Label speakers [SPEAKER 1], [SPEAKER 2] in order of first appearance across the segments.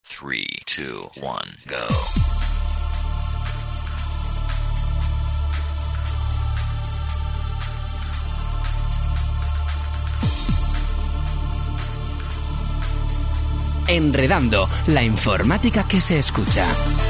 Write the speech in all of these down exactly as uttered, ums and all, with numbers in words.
[SPEAKER 1] three, two, one, go.
[SPEAKER 2] Enredando, la informática que se escucha.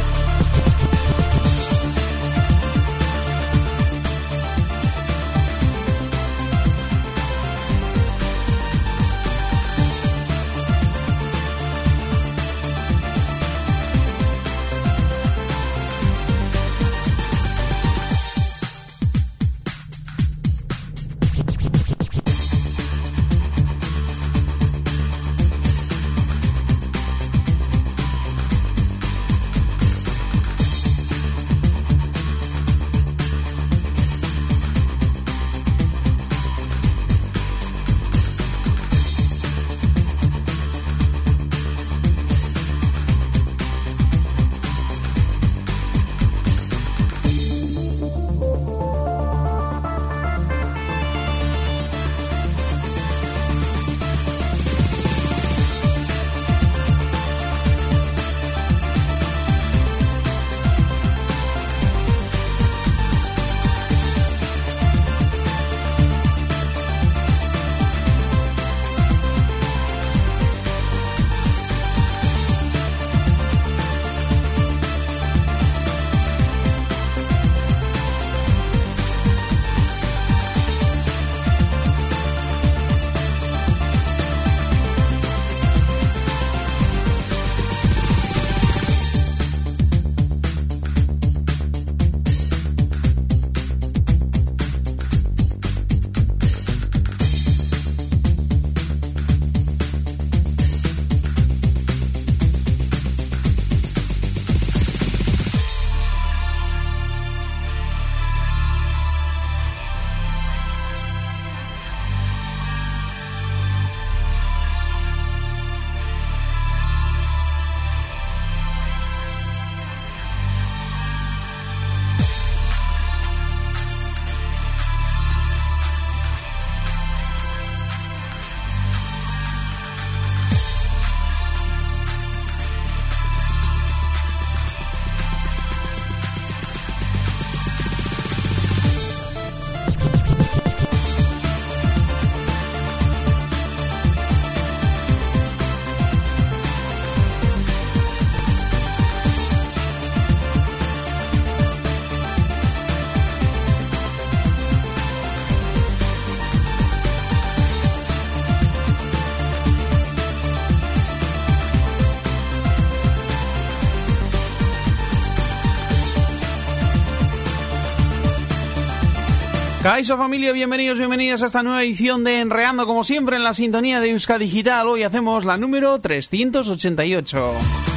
[SPEAKER 3] Kaixo familia, bienvenidos, bienvenidas a esta nueva edición de Enredando, como siempre en la sintonía de Euskadi Digital. Hoy hacemos la número trescientos ochenta y ocho.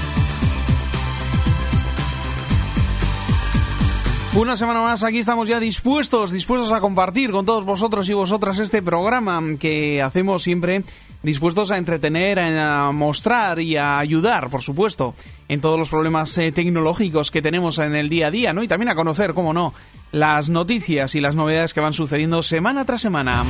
[SPEAKER 3] Una semana más, aquí estamos ya dispuestos, dispuestos a compartir con todos vosotros y vosotras este programa que hacemos siempre, dispuestos a entretener, a mostrar y a ayudar, por supuesto, en todos los problemas eh, tecnológicos que tenemos en el día a día, ¿no? Y también a conocer, cómo no, las noticias y las novedades que van sucediendo semana tras semana.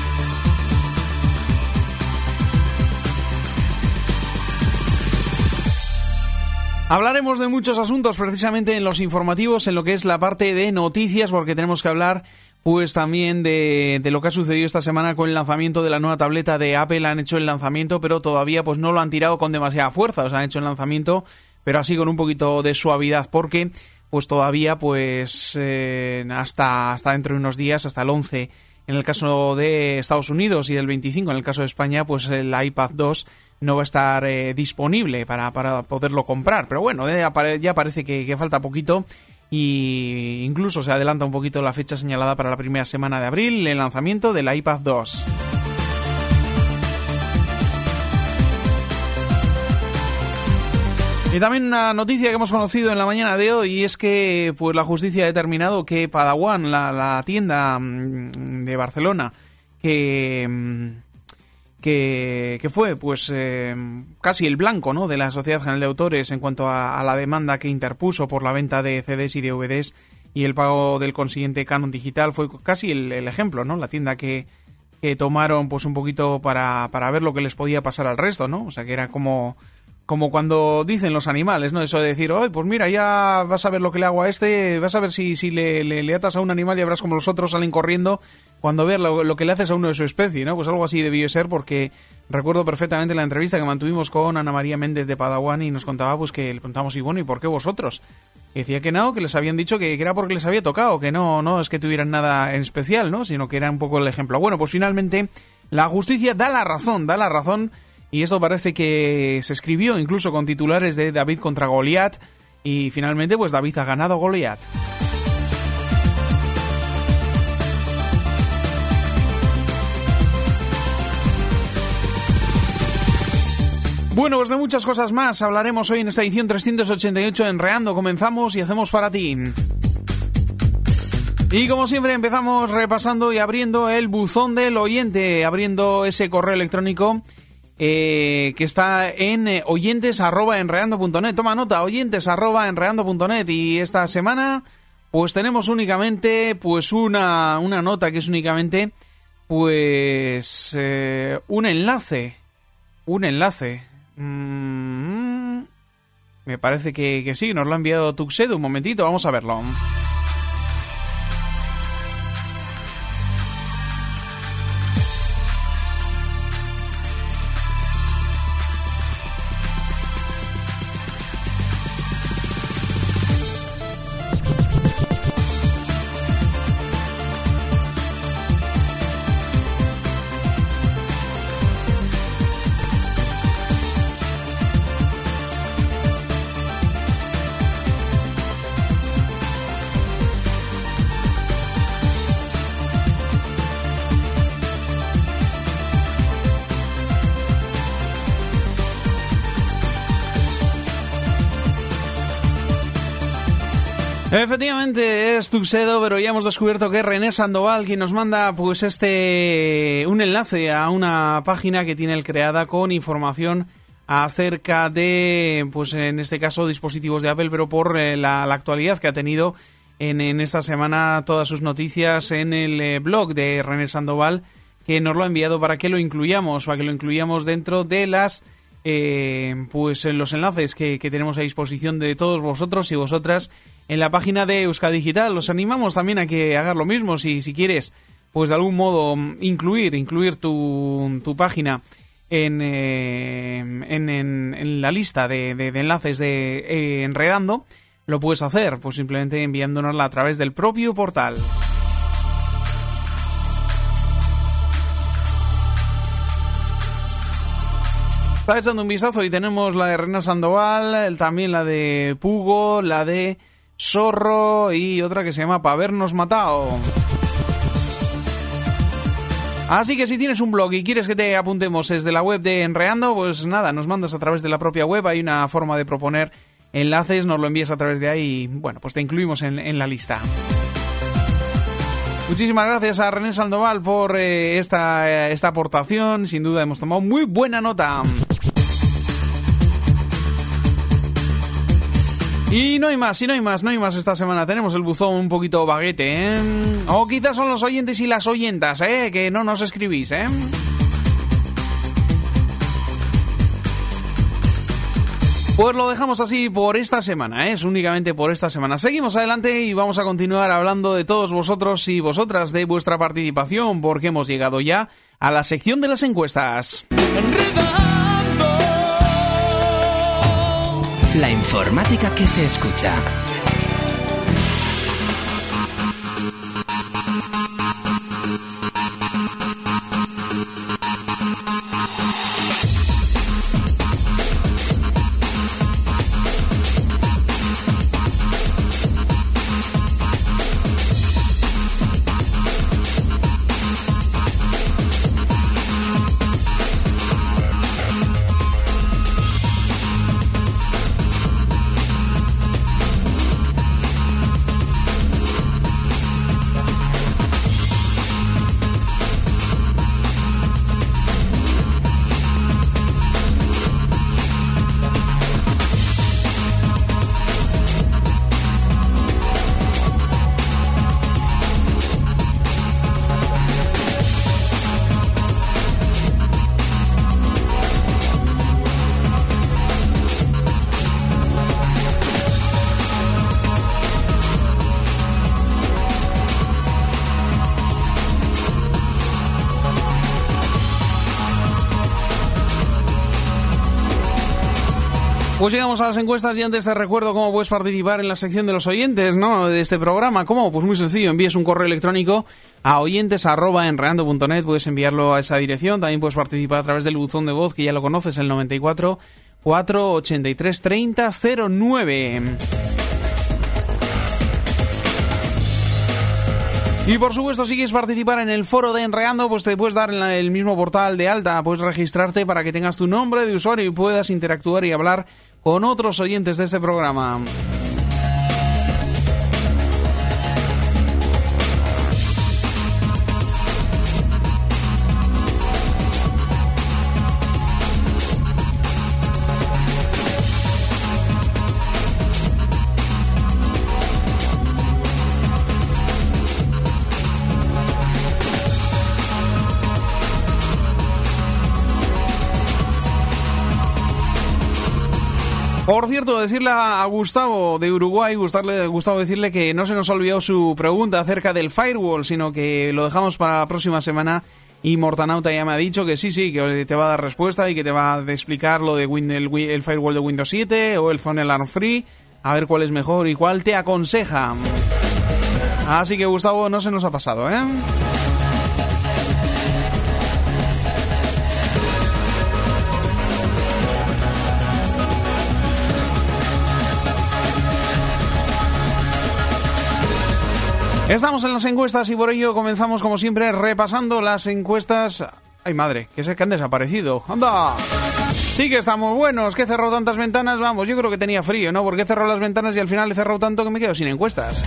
[SPEAKER 3] Hablaremos de muchos asuntos precisamente en los informativos, en lo que es la parte de noticias, porque tenemos que hablar pues también de, de lo que ha sucedido esta semana con el lanzamiento de la nueva tableta de Apple. Han hecho el lanzamiento, pero todavía pues no lo han tirado con demasiada fuerza. O sea, han hecho el lanzamiento, pero así con un poquito de suavidad, porque pues todavía pues eh, hasta, hasta dentro de unos días, hasta el once en el caso de Estados Unidos y del veinticinco en el caso de España, pues el iPad dos no va a estar eh, disponible para, para poderlo comprar. Pero bueno, eh, ya parece que, que falta poquito y incluso se adelanta un poquito la fecha señalada para la primera semana de abril, el lanzamiento del iPad dos. Y también una noticia que hemos conocido en la mañana de hoy es que pues la justicia ha determinado que Padawan, la, la tienda de Barcelona, que... Que, que fue pues eh, casi el blanco, ¿no?, de la Sociedad General de Autores en cuanto a, a la demanda que interpuso por la venta de C Ds y D V Ds y el pago del consiguiente canon digital, fue casi el, el ejemplo, ¿no?, la tienda que, que tomaron pues un poquito para, para ver lo que les podía pasar al resto, ¿no? O sea, que era como, como cuando dicen los animales, ¿no? Eso de decir, oye, pues mira, ya vas a ver lo que le hago a este, vas a ver si, si le, le, le atas a un animal y verás como los otros salen corriendo cuando veas lo, lo que le haces a uno de su especie, ¿no? Pues algo así debió ser, porque recuerdo perfectamente la entrevista que mantuvimos con Ana María Méndez de Padawan y nos contaba pues que le preguntamos, y bueno, ¿y por qué vosotros? Y decía que no, que les habían dicho que, que era porque les había tocado, que no, no es que tuvieran nada en especial, ¿no? Sino que era un poco el ejemplo. Bueno, pues finalmente la justicia da la razón, da la razón, y esto parece que se escribió incluso con titulares de David contra Goliat, y finalmente pues David ha ganado a Goliat. Bueno, pues de muchas cosas más hablaremos hoy en esta edición trescientos ochenta y ocho de Enreando. Comenzamos y hacemos para ti. Y como siempre empezamos repasando y abriendo el buzón del oyente, abriendo ese correo electrónico eh, que está en eh, oyentes arroba enreando punto net. Toma nota, oyentes arroba enreando punto net. Y esta semana pues tenemos únicamente pues una, una nota que es únicamente pues eh, un enlace. Un enlace. Mm, me parece que, que sí, nos lo ha enviado Tuxedo. Un momentito, vamos a verlo. Efectivamente es Tuxedo, pero ya hemos descubierto que es René Sandoval quien nos manda pues este un enlace a una página que tiene él creada con información acerca de, pues en este caso, dispositivos de Apple, pero por eh, la, la actualidad que ha tenido en, en esta semana, todas sus noticias en el eh, blog de René Sandoval, que nos lo ha enviado para que lo incluyamos, para que lo incluyamos dentro de las eh, pues los enlaces que, que tenemos a disposición de todos vosotros y vosotras en la página de Euskadi Digital. Los animamos también a que hagas lo mismo, si, si quieres, pues de algún modo incluir, incluir tu, tu página en, eh, en, en, en la lista de, de, de enlaces de eh, Enredando. Lo puedes hacer, pues simplemente enviándonosla a través del propio portal. Está echando un vistazo y tenemos la de René Sandoval, también la de Pugo, la de Zorro y otra que se llama Pa' Habernos Matado. Así que si tienes un blog y quieres que te apuntemos desde la web de Enreando, pues nada, nos mandas a través de la propia web, hay una forma de proponer enlaces, nos lo envías a través de ahí y bueno, pues te incluimos en, en la lista. Muchísimas gracias a René Sandoval por eh, esta, eh, esta aportación, sin duda hemos tomado muy buena nota. Y no hay más, y no hay más, no hay más esta semana. Tenemos el buzón un poquito baguete, ¿eh? O quizás son los oyentes y las oyentas, ¿eh? Que no nos escribís, ¿eh? Pues lo dejamos así por esta semana, ¿eh? Es únicamente por esta semana. Seguimos adelante y vamos a continuar hablando de todos vosotros y vosotras, de vuestra participación, porque hemos llegado ya a la sección de las encuestas.
[SPEAKER 2] La informática que se escucha.
[SPEAKER 3] Pues llegamos a las encuestas y antes te recuerdo cómo puedes participar en la sección de los oyentes, ¿no?, de este programa. ¿Cómo? Pues muy sencillo, envíes un correo electrónico a oyentes arroba enreando punto net, puedes enviarlo a esa dirección. También puedes participar a través del buzón de voz, que ya lo conoces, el noventa y cuatro, cuatrocientos ochenta y tres, treinta cero nueve. Y por supuesto, si quieres participar en el foro de Enreando, pues te puedes dar en el mismo portal de alta, puedes registrarte para que tengas tu nombre de usuario y puedas interactuar y hablar con otros oyentes de este programa. Por cierto, decirle a Gustavo de Uruguay, gustarle, Gustavo decirle que no se nos ha olvidado su pregunta acerca del firewall, sino que lo dejamos para la próxima semana y Mortanauta ya me ha dicho que sí, sí, que te va a dar respuesta y que te va a explicar lo de Win, el, el firewall de Windows siete o el Phone Alarm Free, a ver cuál es mejor y cuál te aconseja. Así que Gustavo, no se nos ha pasado, ¿eh? Estamos en las encuestas y por ello comenzamos como siempre repasando las encuestas. ¡Ay madre! Que sé que han desaparecido. ¡Anda! Sí que estamos buenos. ¿Que he cerrado tantas ventanas? Vamos, yo creo que tenía frío, ¿no? Porque he cerrado las ventanas y al final he cerrado tanto que me quedo sin encuestas.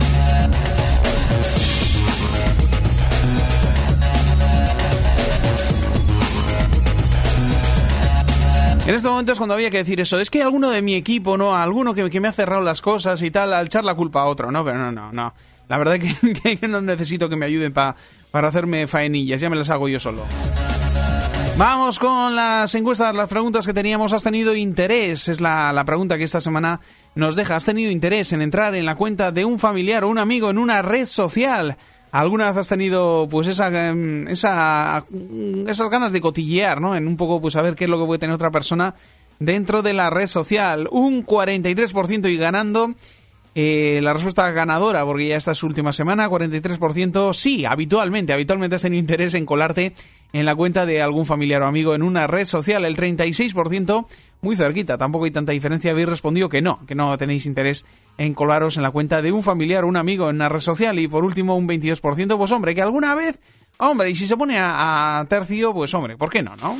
[SPEAKER 3] En este momento es cuando había que decir eso. Es que alguno de mi equipo, ¿no? Alguno que, que me ha cerrado las cosas y tal, al echar la culpa a otro, ¿no? Pero no, no, no. La verdad es que, que no necesito que me ayuden pa, para hacerme faenillas, ya me las hago yo solo. Vamos con las encuestas, las preguntas que teníamos. ¿Has tenido interés? Es la, la pregunta que esta semana nos deja. ¿Has tenido interés en entrar en la cuenta de un familiar o un amigo en una red social? ¿Alguna vez has tenido pues esa, esa esas ganas de cotillear, ¿no? En un poco pues saber qué es lo que puede tener otra persona dentro de la red social? Un cuarenta y tres por ciento y ganando. Eh, la respuesta ganadora, porque ya esta es su última semana, cuarenta y tres por ciento, sí, habitualmente, habitualmente has tenido interés en colarte en la cuenta de algún familiar o amigo en una red social. El treinta y seis por ciento, muy cerquita, tampoco hay tanta diferencia, habéis respondido que no, que no tenéis interés en colaros en la cuenta de un familiar o un amigo en una red social. Y por último, un veintidós por ciento, pues hombre, que alguna vez, hombre, y si se pone a, a tercio, pues hombre, ¿por qué no, no?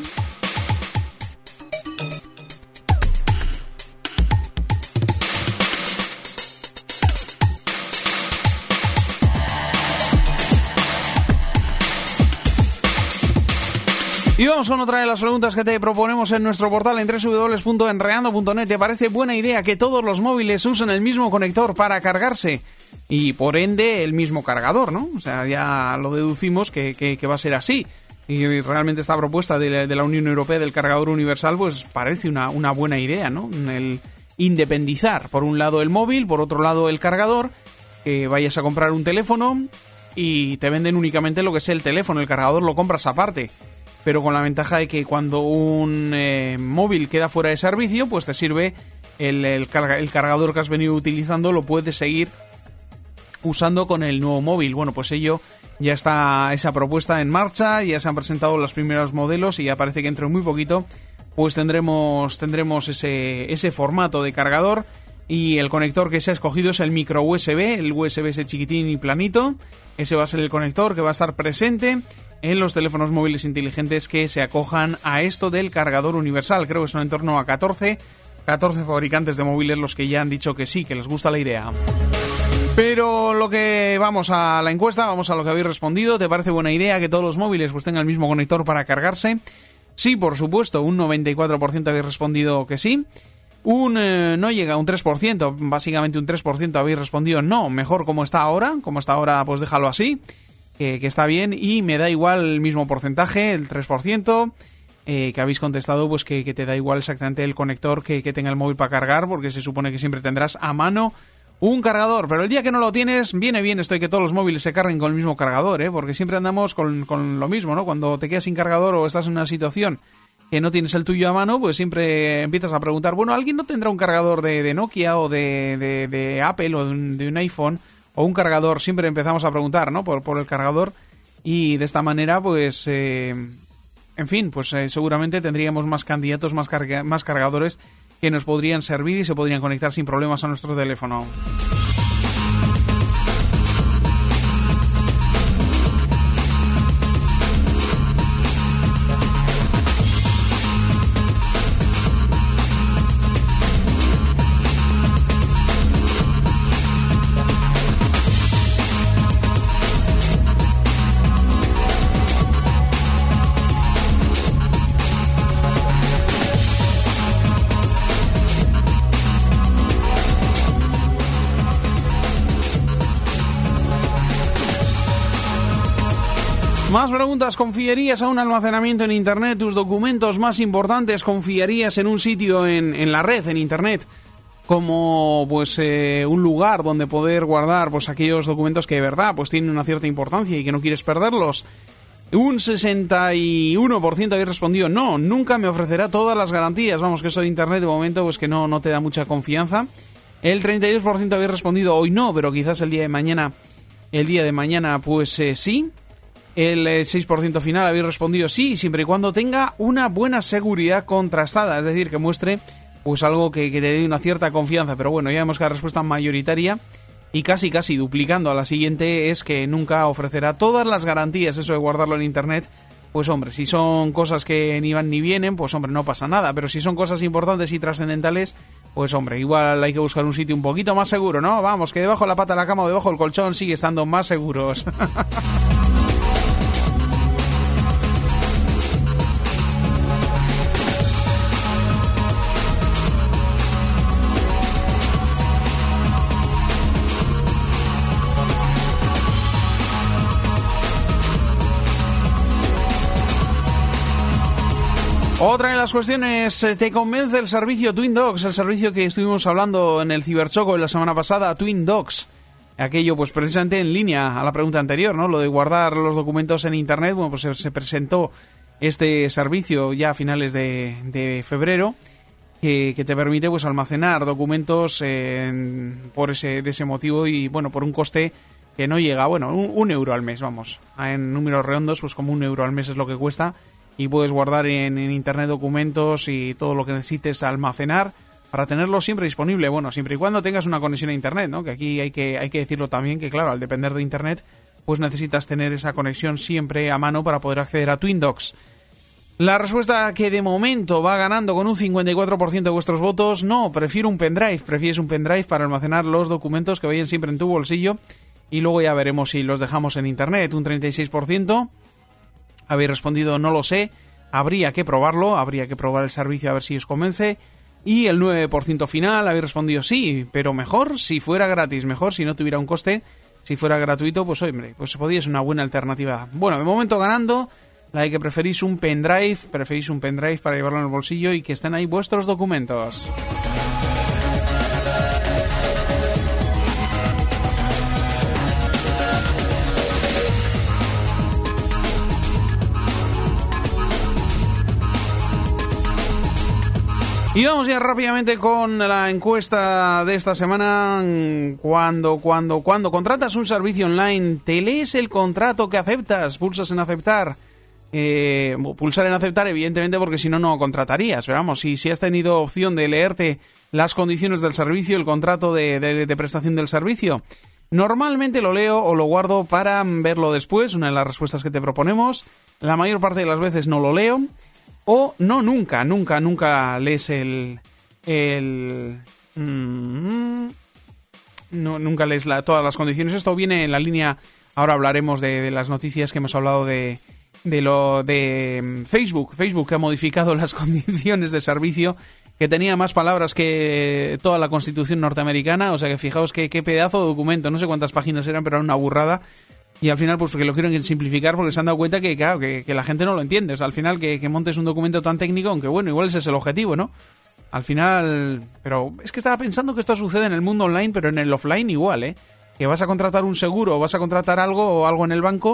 [SPEAKER 3] Y vamos con otra de las preguntas que te proponemos en nuestro portal en doble u doble u doble u punto enreando punto net. ¿Te parece buena idea que todos los móviles usen el mismo conector para cargarse? Y por ende el mismo cargador, ¿no? O sea, ya lo deducimos que, que, que va a ser así. Y realmente esta propuesta de la, de la Unión Europea del cargador universal pues parece una, una buena idea, ¿no? El independizar, por un lado el móvil, por otro lado el cargador, que vayas a comprar un teléfono y te venden únicamente lo que es el teléfono, el cargador lo compras aparte. Pero con la ventaja de que cuando un eh, móvil queda fuera de servicio, pues te sirve el, el, carga, el cargador que has venido utilizando, lo puedes seguir usando con el nuevo móvil. Bueno, pues ello ya está, esa propuesta en marcha, ya se han presentado los primeros modelos y ya parece que dentro de muy poquito pues tendremos, tendremos ese, ese formato de cargador. Y el conector que se ha escogido es el micro U S B, el U S B ese chiquitín y planito. Ese va a ser el conector que va a estar presente en los teléfonos móviles inteligentes que se acojan a esto del cargador universal. Creo que son en torno a catorce, catorce fabricantes de móviles los que ya han dicho que sí, que les gusta la idea. Pero lo que vamos a la encuesta, vamos a lo que habéis respondido. ¿Te parece buena idea que todos los móviles pues tengan el mismo conector para cargarse? Sí, por supuesto, un noventa y cuatro por ciento habéis respondido que sí. Un eh, no llega a un tres por ciento, básicamente un tres por ciento habéis respondido no, mejor como está ahora, como está ahora pues déjalo así, que, que está bien, y me da igual el mismo porcentaje, el tres por ciento, eh, que habéis contestado pues que, que te da igual exactamente el conector que, que tenga el móvil para cargar, porque se supone que siempre tendrás a mano un cargador, pero el día que no lo tienes, viene bien esto de que todos los móviles se carguen con el mismo cargador, ¿eh? Porque siempre andamos con, con lo mismo, ¿no? Cuando te quedas sin cargador o estás en una situación que no tienes el tuyo a mano, pues siempre empiezas a preguntar, bueno, ¿alguien no tendrá un cargador de, de Nokia o de, de, de Apple o de un, de un iPhone o un cargador? Siempre empezamos a preguntar, ¿no? Por, por el cargador, y de esta manera, pues, eh, en fin, pues eh, seguramente tendríamos más candidatos, más, carga, más cargadores que nos podrían servir y se podrían conectar sin problemas a nuestro teléfono. Más preguntas. ¿Confiarías a un almacenamiento en Internet tus documentos más importantes? ¿Confiarías en un sitio en, en la red, en Internet, como pues eh, un lugar donde poder guardar pues aquellos documentos que de verdad pues tienen una cierta importancia y que no quieres perderlos? Un sesenta y uno por ciento habéis respondido no, nunca me ofrecerá todas las garantías. Vamos, que eso de Internet de momento pues que no, no te da mucha confianza. El treinta y dos por ciento habéis respondido hoy no, pero quizás el día de mañana, el día de mañana pues eh, sí. El seis por ciento final habéis respondido sí, siempre y cuando tenga una buena seguridad contrastada, es decir, que muestre pues algo que, que te dé una cierta confianza. Pero bueno, ya vemos que la respuesta mayoritaria, y casi casi duplicando a la siguiente, es que nunca ofrecerá todas las garantías. Eso de guardarlo en Internet, pues hombre, si son cosas que ni van ni vienen, pues hombre, no pasa nada. Pero si son cosas importantes y trascendentales, pues hombre, igual hay que buscar un sitio un poquito más seguro, ¿no? Vamos, que debajo de la pata de la cama o debajo del colchón sigue estando más seguros. Otra de las cuestiones, ¿te convence el servicio Twin Docs? El servicio que estuvimos hablando en el Ciberchoco la semana pasada, Twin Docs. Aquello, pues precisamente en línea a la pregunta anterior, ¿no? Lo de guardar los documentos en Internet. Bueno, pues se presentó este servicio ya a finales de, de febrero, que, que te permite pues almacenar documentos eh, por ese, de ese motivo y, bueno, por un coste que no llega, bueno, un, un euro al mes, vamos. En números redondos, pues como un euro al mes es lo que cuesta. Y puedes guardar en, en Internet documentos y todo lo que necesites almacenar para tenerlo siempre disponible. Bueno, siempre y cuando tengas una conexión a Internet, ¿no? Que aquí hay que, hay que decirlo también, que claro, al depender de Internet, pues necesitas tener esa conexión siempre a mano para poder acceder a Twin Docs. La respuesta que de momento va ganando con un cincuenta y cuatro por ciento de vuestros votos, no, prefiero un pendrive. Prefieres un pendrive para almacenar los documentos que vayan siempre en tu bolsillo y luego ya veremos si los dejamos en Internet. Un treinta y seis por ciento. Habéis respondido no lo sé, habría que probarlo, habría que probar el servicio a ver si os convence. Y el nueve por ciento final habéis respondido sí, pero mejor si fuera gratis, mejor si no tuviera un coste. Si fuera gratuito, pues hombre, pues podría ser una buena alternativa. Bueno, de momento ganando la de que preferís un pendrive, preferís un pendrive para llevarlo en el bolsillo y que estén ahí vuestros documentos. Y vamos ya rápidamente con la encuesta de esta semana. Cuando, cuando, cuando contratas un servicio online, ¿te lees el contrato que aceptas? ¿Pulsas en aceptar? Eh, pulsar en aceptar, evidentemente, porque si no, no contratarías. Pero vamos, si, si has tenido opción de leerte las condiciones del servicio, el contrato de, de, de prestación del servicio, normalmente lo leo o lo guardo para verlo después, una de las respuestas que te proponemos. La mayor parte de las veces no lo leo. O no, nunca, nunca, nunca lees el... el mm, no, nunca lees la, todas las condiciones. Esto viene en la línea... Ahora hablaremos de, de las noticias que hemos hablado de, de lo de Facebook. Facebook que ha modificado las condiciones de servicio, que tenía más palabras que toda la Constitución norteamericana. O sea que fijaos que qué pedazo de documento. No sé cuántas páginas eran, pero era una burrada. Y al final, pues porque lo quieren simplificar, porque se han dado cuenta que, claro, que, que la gente no lo entiende. O sea, al final, que, que montes un documento tan técnico, aunque bueno, igual ese es el objetivo, ¿no? Al final... Pero es que estaba pensando que esto sucede en el mundo online, pero en el offline igual, ¿eh? Que vas a contratar un seguro o vas a contratar algo o algo en el banco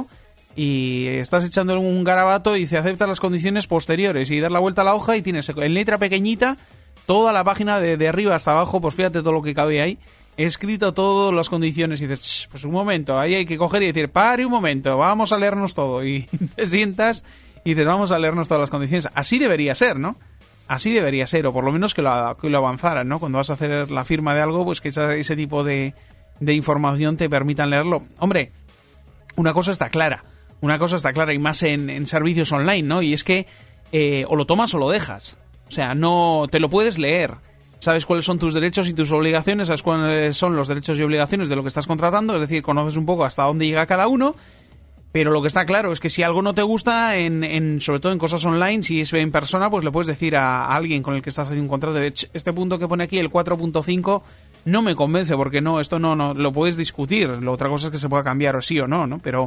[SPEAKER 3] y estás echando un garabato y dice acepta las condiciones posteriores y dar la vuelta a la hoja y tienes en letra pequeñita toda la página de, de arriba hasta abajo, pues fíjate todo lo que cabe ahí, escrito todas las condiciones y dices, pues un momento, ahí hay que coger y decir, pare un momento, vamos a leernos todo y te sientas y dices, vamos a leernos todas las condiciones. Así debería ser, ¿no? Así debería ser, o por lo menos que lo, que lo avanzaran, ¿no? Cuando vas a hacer la firma de algo, pues que esa, ese tipo de, de información te permitan leerlo. Hombre, una cosa está clara, una cosa está clara y más en, en servicios online, ¿no? Y es que eh, o lo tomas o lo dejas. O sea, no te lo puedes leer. Sabes cuáles son tus derechos y tus obligaciones, sabes cuáles son los derechos y obligaciones de lo que estás contratando, es decir, conoces un poco hasta dónde llega cada uno, pero lo que está claro es que si algo no te gusta, en, en sobre todo en cosas online, si es en persona, pues le puedes decir a, a alguien con el que estás haciendo un contrato de este punto que pone aquí, el cuatro punto cinco, no me convence porque no, esto no, no lo puedes discutir, la otra cosa es que se pueda cambiar o sí o no, ¿no? Pero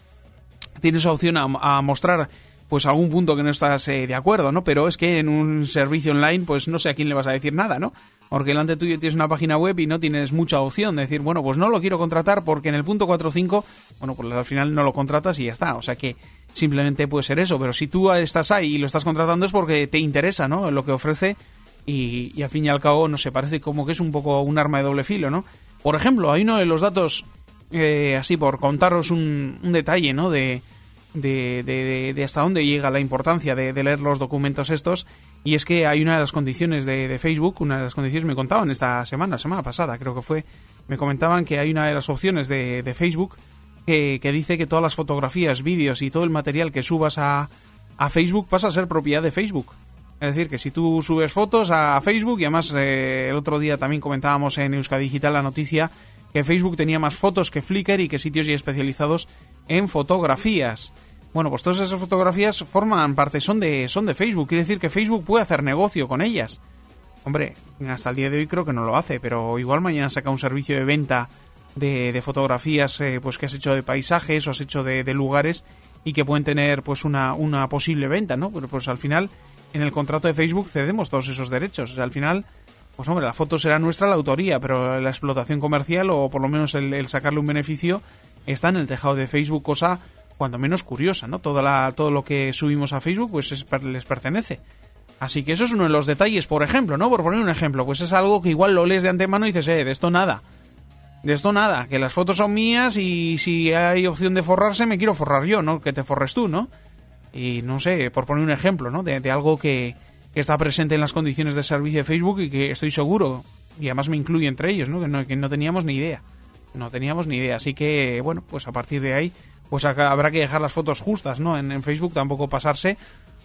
[SPEAKER 3] tienes opción a, a mostrar pues algún punto que no estás eh, de acuerdo, ¿no? Pero es que en un servicio online, pues no sé a quién le vas a decir nada, ¿no? Porque delante tuyo tienes una página web y no tienes mucha opción de decir, bueno, pues no lo quiero contratar porque en el punto cuatro punto cinco, bueno, pues al final no lo contratas y ya está. O sea que simplemente puede ser eso. Pero si tú estás ahí y lo estás contratando es porque te interesa, ¿no? Lo que ofrece y, y al fin y al cabo, no sé, parece como que es un poco un arma de doble filo, ¿no? Por ejemplo, hay uno de los datos, eh, así por contaros un, un detalle, ¿no? De... De, de, de hasta dónde llega la importancia de, de leer los documentos estos, y es que hay una de las condiciones de, de Facebook, una de las condiciones me contaban esta semana, semana pasada creo que fue, me comentaban que hay una de las opciones de, de Facebook que, que dice que todas las fotografías, vídeos y todo el material que subas a, a Facebook pasa a ser propiedad de Facebook. Es decir, que si tú subes fotos a Facebook, y además eh, el otro día también comentábamos en Euskadi Digital la noticia que Facebook tenía más fotos que Flickr y que sitios ya especializados en fotografías. Bueno, pues todas esas fotografías forman parte, son de, son de Facebook. Quiere decir que Facebook puede hacer negocio con ellas. Hombre, hasta el día de hoy creo que no lo hace, pero igual mañana saca un servicio de venta de, de fotografías eh, pues que has hecho de paisajes o has hecho de, de lugares y que pueden tener pues una, una posible venta, ¿no? Pero pues al final, en el contrato de Facebook cedemos todos esos derechos. O sea, al final, pues hombre, la foto será nuestra, la autoría, pero la explotación comercial o por lo menos el, el sacarle un beneficio está en el tejado de Facebook, cosa cuando menos curiosa, ¿no? Todo, la, todo lo que subimos a Facebook pues es, les pertenece. Así que eso es uno de los detalles, por ejemplo, ¿no? Por poner un ejemplo, pues es algo que igual lo lees de antemano y dices, eh, de esto nada. De esto nada, que las fotos son mías y si hay opción de forrarse, me quiero forrar yo, ¿no? Que te forres tú, ¿no? Y no sé, por poner un ejemplo, ¿no? De, de algo que, que está presente en las condiciones de servicio de Facebook y que estoy seguro, y además me incluye entre ellos, ¿no? Que no, que no teníamos ni idea. No teníamos ni idea. Así que, bueno, pues a partir de ahí, pues acá habrá que dejar las fotos justas, ¿no? En, en Facebook tampoco pasarse,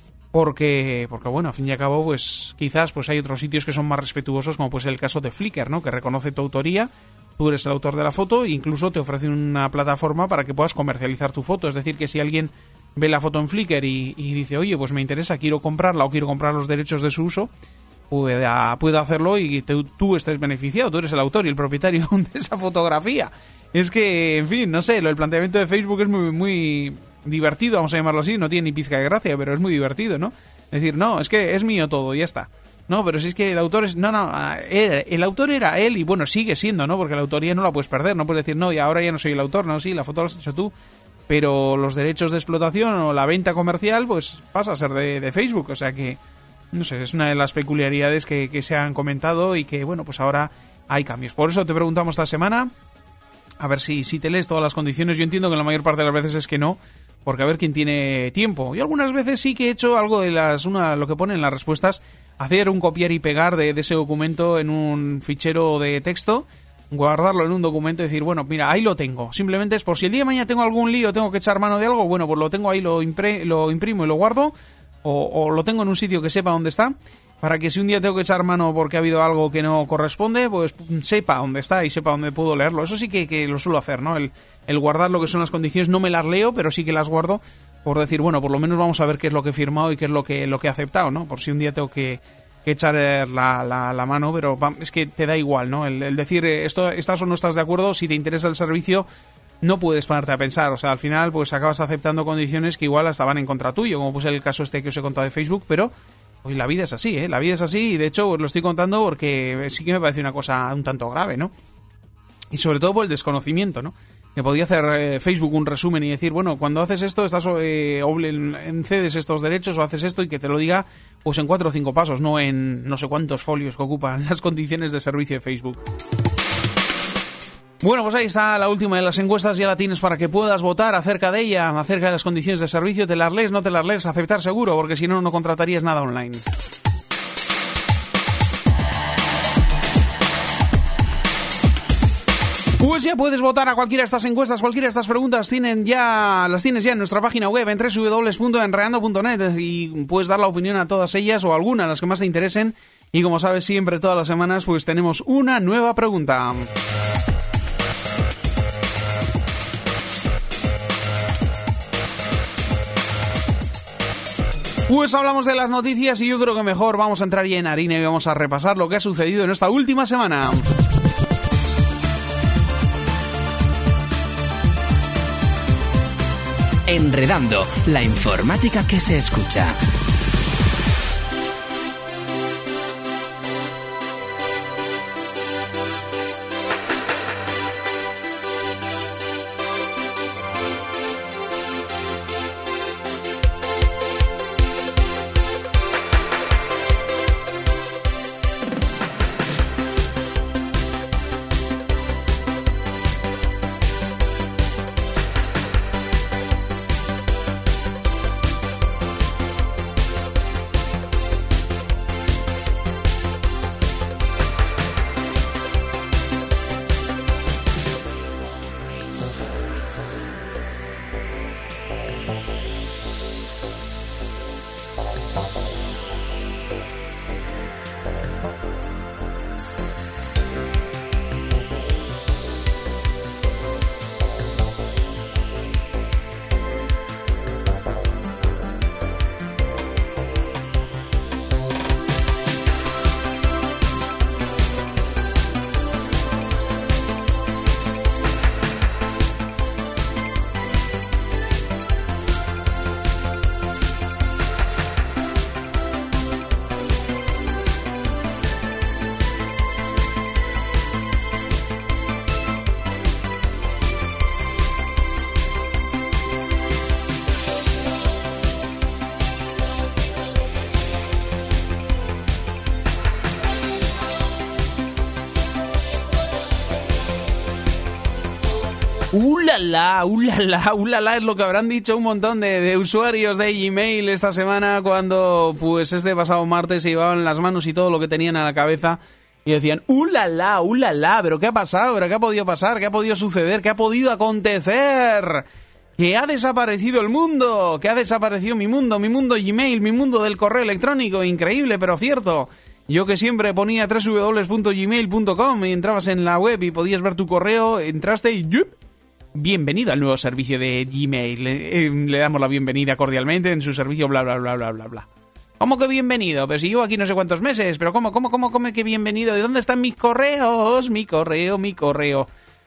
[SPEAKER 3] porque, porque bueno, a fin y al cabo, pues quizás pues hay otros sitios que son más respetuosos, como pues el caso de Flickr, ¿no? Que reconoce tu autoría, tú eres el autor de la foto e incluso te ofrece una plataforma para que puedas comercializar tu foto. Es decir, que si alguien ve la foto en Flickr y, y dice, oye, pues me interesa, quiero comprarla o quiero comprar los derechos de su uso, pueda, pueda hacerlo y te, tú estés beneficiado, tú eres el autor y el propietario de esa fotografía. Es que, en fin, no sé, el planteamiento de Facebook es muy, muy divertido, vamos a llamarlo así, no tiene ni pizca de gracia, pero es muy divertido, ¿no? Es decir, no, es que es mío todo, ya está. No, pero si es que el autor es... No, no, era, el autor era él y bueno, sigue siendo, ¿no? Porque la autoría no la puedes perder, no puedes decir, no, y ahora ya no soy el autor, no, sí, la foto la has hecho tú, pero los derechos de explotación o la venta comercial, pues pasa a ser de, de Facebook, o sea que, no sé, es una de las peculiaridades que, que se han comentado y que, bueno, pues ahora hay cambios. Por eso te preguntamos esta semana, a ver si, si te lees todas las condiciones. Yo entiendo que la mayor parte de las veces es que no, porque a ver quién tiene tiempo. Yo algunas veces sí que he hecho algo de las una lo que ponen en las respuestas, hacer un copiar y pegar de, de ese documento en un fichero de texto, guardarlo en un documento y decir, bueno, mira, ahí lo tengo. Simplemente es por si el día de mañana tengo algún lío, tengo que echar mano de algo, bueno, pues lo tengo ahí, lo, impre, lo imprimo y lo guardo, o, o lo tengo en un sitio que sepa dónde está, para que si un día tengo que echar mano porque ha habido algo que no corresponde, pues sepa dónde está y sepa dónde puedo leerlo. Eso sí que, que lo suelo hacer, ¿no? El, el guardar lo que son las condiciones, no me las leo, pero sí que las guardo por decir, bueno, por lo menos vamos a ver qué es lo que he firmado y qué es lo que, lo que he aceptado, ¿no? Por si un día tengo que, que echar la, la, la mano, pero es que te da igual, ¿no? El, el decir, esto, estás o no estás de acuerdo, si te interesa el servicio, no puedes ponerte a pensar. O sea, al final, pues acabas aceptando condiciones que igual hasta van en contra tuyo, como pues el caso este que os he contado de Facebook, pero... Hoy la vida es así, ¿eh? La vida es así y de hecho os lo estoy contando porque sí que me parece una cosa un tanto grave, ¿no? Y sobre todo por el desconocimiento, ¿no? que podía hacer eh, Facebook un resumen y decir, bueno, cuando haces esto, estás eh, cedes estos derechos o haces esto, y que te lo diga pues en cuatro o cinco pasos, no en no sé cuántos folios que ocupan las condiciones de servicio de Facebook. Bueno, pues ahí está la última de las encuestas, ya la tienes para que puedas votar acerca de ella, acerca de las condiciones de servicio. ¿Te las lees, no te las lees? Aceptar seguro, porque si no, no contratarías nada online. Pues ya puedes votar a cualquiera de estas encuestas, cualquiera de estas preguntas tienen ya, las tienes ya en nuestra página web en doble u doble u doble u punto enredando punto net, y puedes dar la opinión a todas ellas o alguna, las que más te interesen. Y como sabes, siempre todas las semanas pues tenemos una nueva pregunta. Pues hablamos de las noticias y yo creo que mejor vamos a entrar ya en harina y vamos a repasar lo que ha sucedido en esta última semana.
[SPEAKER 2] Enredando, la informática que se escucha.
[SPEAKER 3] ¡Ulala! ¡Ulala! ¡Ulala! Es lo que habrán dicho un montón de, de usuarios de Gmail esta semana cuando, pues, este pasado martes se llevaban las manos y todo lo que tenían a la cabeza y decían ¡ulala! ¡Ulala! ¿Pero qué ha pasado? ¿Pero qué ha podido pasar? ¿Qué ha podido suceder? ¿Qué ha podido acontecer? ¡Que ha desaparecido el mundo! ¡Que ha desaparecido mi mundo! ¡Mi mundo Gmail! ¡Mi mundo del correo electrónico! Increíble, pero cierto. Yo que siempre ponía doble u doble u doble u punto gmail punto com y entrabas en la web y podías ver tu correo, entraste y ¡yup! Bienvenido al nuevo servicio de Gmail. Le, eh, le damos la bienvenida cordialmente en su servicio, bla, bla, bla, bla, bla, bla. ¿Cómo que bienvenido? Pero si llevo aquí no sé cuántos meses. ¿Pero cómo, cómo, cómo, cómo que bienvenido? ¿De dónde están mis correos? Mi correo, mi correo.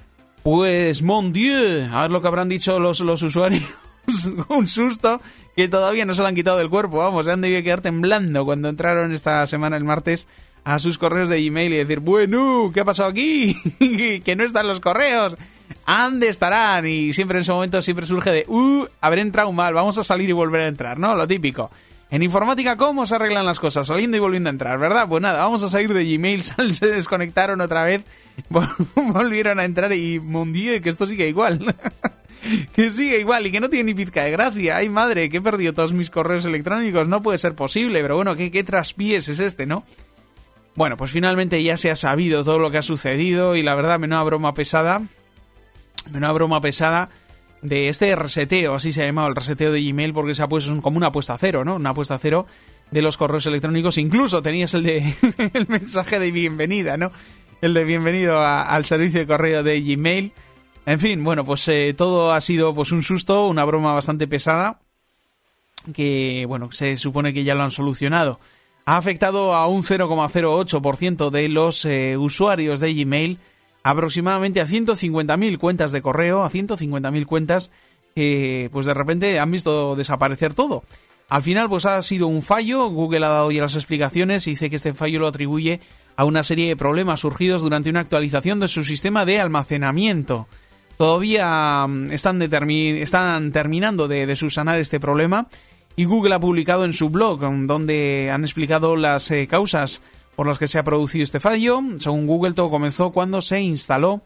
[SPEAKER 3] Pues, mon Dieu, a ver lo que habrán dicho los, los usuarios. Un susto que todavía no se lo han quitado del cuerpo. Vamos, se han debido quedar temblando cuando entraron esta semana, el martes, a sus correos de Gmail y decir, bueno, ¿qué ha pasado aquí? Que no están los correos. ¿Dónde estarán? Y siempre en ese momento siempre surge de, uh, habré entrado mal, vamos a salir y volver a entrar, ¿no? Lo típico. En informática, ¿cómo se arreglan las cosas? Saliendo y volviendo a entrar, ¿verdad? Pues nada, vamos a salir de Gmail, se desconectaron otra vez, volvieron a entrar y, mon Dieu, que esto sigue igual. Que sigue igual y que no tiene ni pizca de gracia. Ay, madre, que he perdido todos mis correos electrónicos, no puede ser posible, pero bueno, ¿qué, qué traspiés es este, no? Bueno, pues finalmente ya se ha sabido todo lo que ha sucedido y la verdad, menuda broma pesada, menuda broma pesada de este reseteo, así se ha llamado el reseteo de Gmail, porque se ha puesto como una apuesta a cero, ¿no? Una apuesta a cero de los correos electrónicos. Incluso tenías el de el mensaje de bienvenida, ¿no? El de bienvenido a, al servicio de correo de Gmail. En fin, bueno, pues eh, todo ha sido pues un susto, una broma bastante pesada, que, bueno, se supone que ya lo han solucionado. Ha afectado a un cero coma cero ocho por ciento de los eh, usuarios de Gmail, aproximadamente a ciento cincuenta mil cuentas de correo, a ciento cincuenta mil cuentas que pues de repente han visto desaparecer todo. Al final pues ha sido un fallo, Google ha dado ya las explicaciones y dice que este fallo lo atribuye a una serie de problemas surgidos durante una actualización de su sistema de almacenamiento. todavía están, determin- están terminando de, de subsanar este problema, y Google ha publicado en su blog donde han explicado las eh, causas por las que se ha producido este fallo. Según Google, todo comenzó cuando se instaló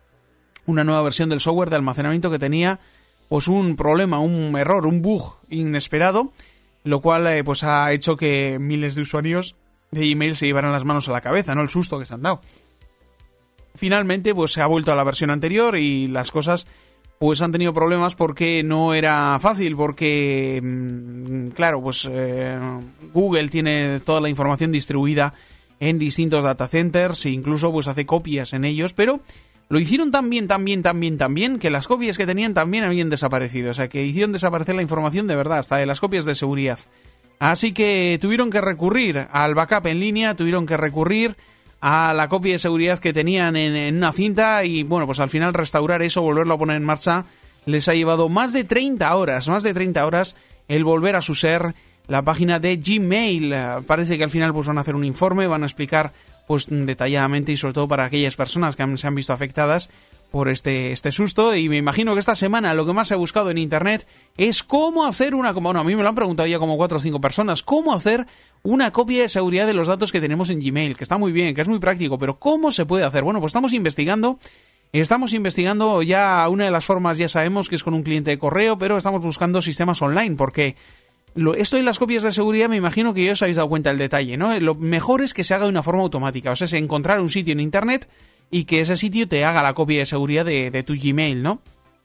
[SPEAKER 3] una nueva versión del software de almacenamiento que tenía pues un problema, un error, un bug inesperado, lo cual eh, pues ha hecho que miles de usuarios de Gmail se llevaran las manos a la cabeza, ¿no? El susto que se han dado. Finalmente, pues se ha vuelto a la versión anterior y las cosas pues han tenido problemas porque no era fácil, porque mmm, claro, pues eh, Google tiene toda la información distribuida en distintos data centers e incluso pues hace copias en ellos, pero lo hicieron tan bien, tan bien, tan bien, tan bien, que las copias que tenían también habían desaparecido. O sea, que hicieron desaparecer la información de verdad, hasta de las copias de seguridad. Así que tuvieron que recurrir al backup en línea, tuvieron que recurrir a la copia de seguridad que tenían en, en una cinta y, bueno, pues al final restaurar eso, volverlo a poner en marcha, les ha llevado más de treinta horas, más de treinta horas el volver a su ser la página de Gmail. Parece que al final pues van a hacer un informe, van a explicar pues detalladamente y sobre todo para aquellas personas que han, se han visto afectadas por este, este susto, y me imagino que esta semana lo que más se ha buscado en internet es cómo hacer una, como, bueno, a mí me lo han preguntado ya como cuatro o cinco personas, cómo hacer una copia de seguridad de los datos que tenemos en Gmail, que está muy bien, que es muy práctico, pero ¿cómo se puede hacer? Bueno, pues estamos investigando, estamos investigando ya una de las formas, ya sabemos que es con un cliente de correo, pero estamos buscando sistemas online, porque Lo, esto de las copias de seguridad me imagino que ya os habéis dado cuenta del detalle, ¿no? Lo mejor es que se haga de una forma automática, o sea, es encontrar un sitio en internet y que ese sitio te haga la copia de seguridad de, de tu Gmail, ¿no?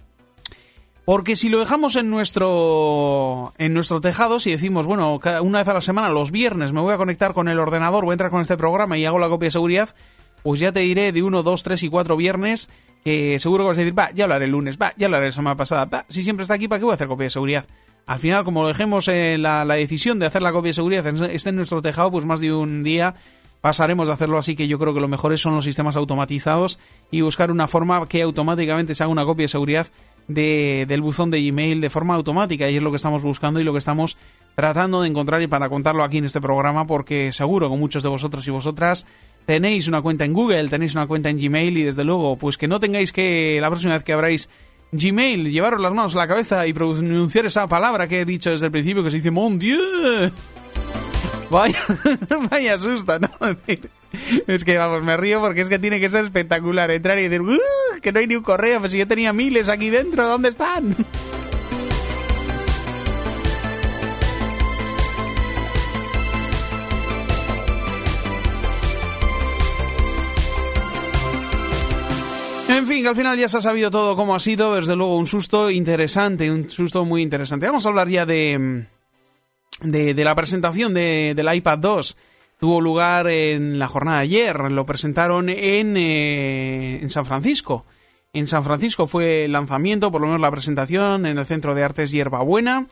[SPEAKER 3] Porque si lo dejamos en nuestro en nuestro tejado, si decimos, bueno, cada, una vez a la semana, los viernes, me voy a conectar con el ordenador, voy a entrar con este programa y hago la copia de seguridad, pues ya te diré de uno, dos, tres y cuatro viernes que seguro que vas a decir, va, ya lo haré el lunes, va, ya lo haré la semana pasada, va, si siempre está aquí, ¿para qué voy a hacer copia de seguridad? Al final, como lo dejemos eh, la, la decisión de hacer la copia de seguridad esté en nuestro tejado, pues más de un día pasaremos de hacerlo, así que yo creo que lo mejor son los sistemas automatizados y buscar una forma que automáticamente se haga una copia de seguridad de, del buzón de Gmail de forma automática, y es lo que estamos buscando y lo que estamos tratando de encontrar, y para contarlo aquí en este programa, porque seguro que muchos de vosotros y vosotras tenéis una cuenta en Google, tenéis una cuenta en Gmail, y desde luego, pues que no tengáis que, la próxima vez que abráis Gmail, llevaros las manos a la cabeza y pronunciar esa palabra que he dicho desde el principio, que se dice Mon Dieu. Vaya, vaya susto, ¿no? Es que, vamos, me río porque es que tiene que ser espectacular entrar y decir, uh, que no hay ni un correo, pues si yo tenía miles aquí dentro, ¿dónde están? En fin, que al final ya se ha sabido todo cómo ha sido, desde luego un susto interesante, un susto muy interesante. Vamos a hablar ya de, de, de la presentación de, del iPad dos. Tuvo lugar en la jornada de ayer, lo presentaron en, eh, en San Francisco. En San Francisco fue el lanzamiento, por lo menos la presentación, en el Centro de Artes Hierbabuena.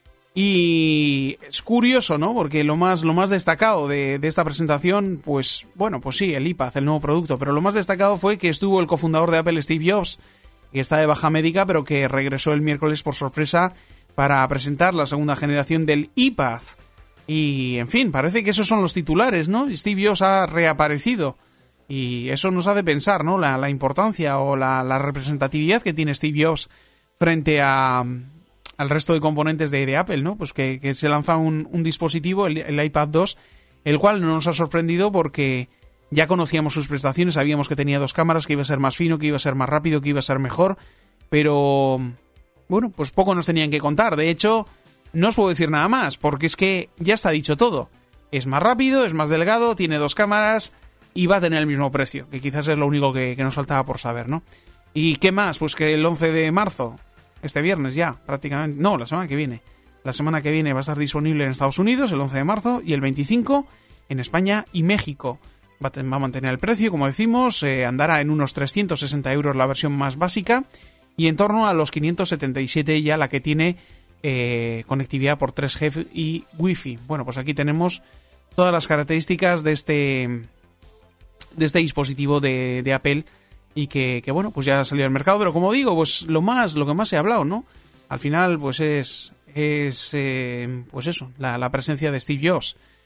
[SPEAKER 3] Y es curioso, ¿no? Porque lo más, lo más destacado de, de esta presentación, pues, bueno, pues sí, el iPad, el nuevo producto, pero lo más destacado fue que estuvo el cofundador de Apple, Steve Jobs, que está de baja médica, pero que regresó el miércoles por sorpresa para presentar la segunda generación del iPad. Y, en fin, parece que esos son los titulares, ¿no? Steve Jobs ha reaparecido. Y eso nos hace pensar, ¿no? La, la importancia o la, la representatividad que tiene Steve Jobs frente a... al resto de componentes de, de Apple, ¿no? Pues que, que se lanza un, un dispositivo, el, el iPad dos, el cual no nos ha sorprendido porque ya conocíamos sus prestaciones, sabíamos que tenía dos cámaras, que iba a ser más fino, que iba a ser más rápido, que iba a ser mejor, pero bueno, pues poco nos tenían que contar. De hecho, no os puedo decir nada más, porque es que ya está dicho todo. Es más rápido, es más delgado, tiene dos cámaras y va a tener el mismo precio, que quizás es lo único que, que nos faltaba por saber, ¿no? ¿Y qué más? Pues que el once de marzo... este viernes ya, prácticamente, no, la semana que viene. La semana que viene va a estar disponible en Estados Unidos, el once de marzo, y el veinticinco en España y México. Va a, va a mantener el precio, como decimos, eh, andará en unos trescientos sesenta euros la versión más básica, y en torno a los quinientos setenta y siete ya la que tiene eh, conectividad por tres G y Wi-Fi. Bueno, pues aquí tenemos todas las características de este, de este dispositivo de, de Apple, y que, que, bueno, pues ya ha salido al mercado, pero como digo, pues lo más, lo que más se ha hablado, ¿no? Al final, pues es, es eh, pues eso, la, la presencia de Steve Jobs.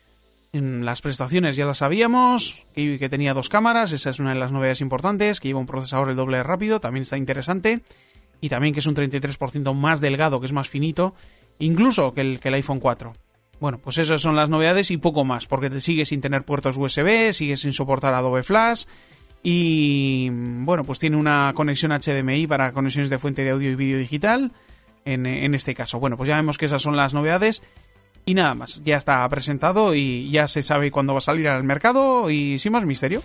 [SPEAKER 3] En las prestaciones ya las sabíamos, que, que tenía dos cámaras, esa es una de las novedades importantes, que lleva un procesador el doble de rápido, también está interesante, y también que es un treinta y tres por ciento más delgado, que es más finito, incluso que el, que el iPhone cuatro. Bueno, pues esas son las novedades y poco más, porque te sigue sin tener puertos U S B, sigue sin soportar Adobe Flash, y bueno, pues tiene una conexión H D M I para conexiones de fuente de audio y vídeo digital, en, en este caso. Bueno, pues ya vemos que esas son las novedades. Y nada más, ya está presentado y ya se sabe cuándo va a salir al mercado y sin más misterio.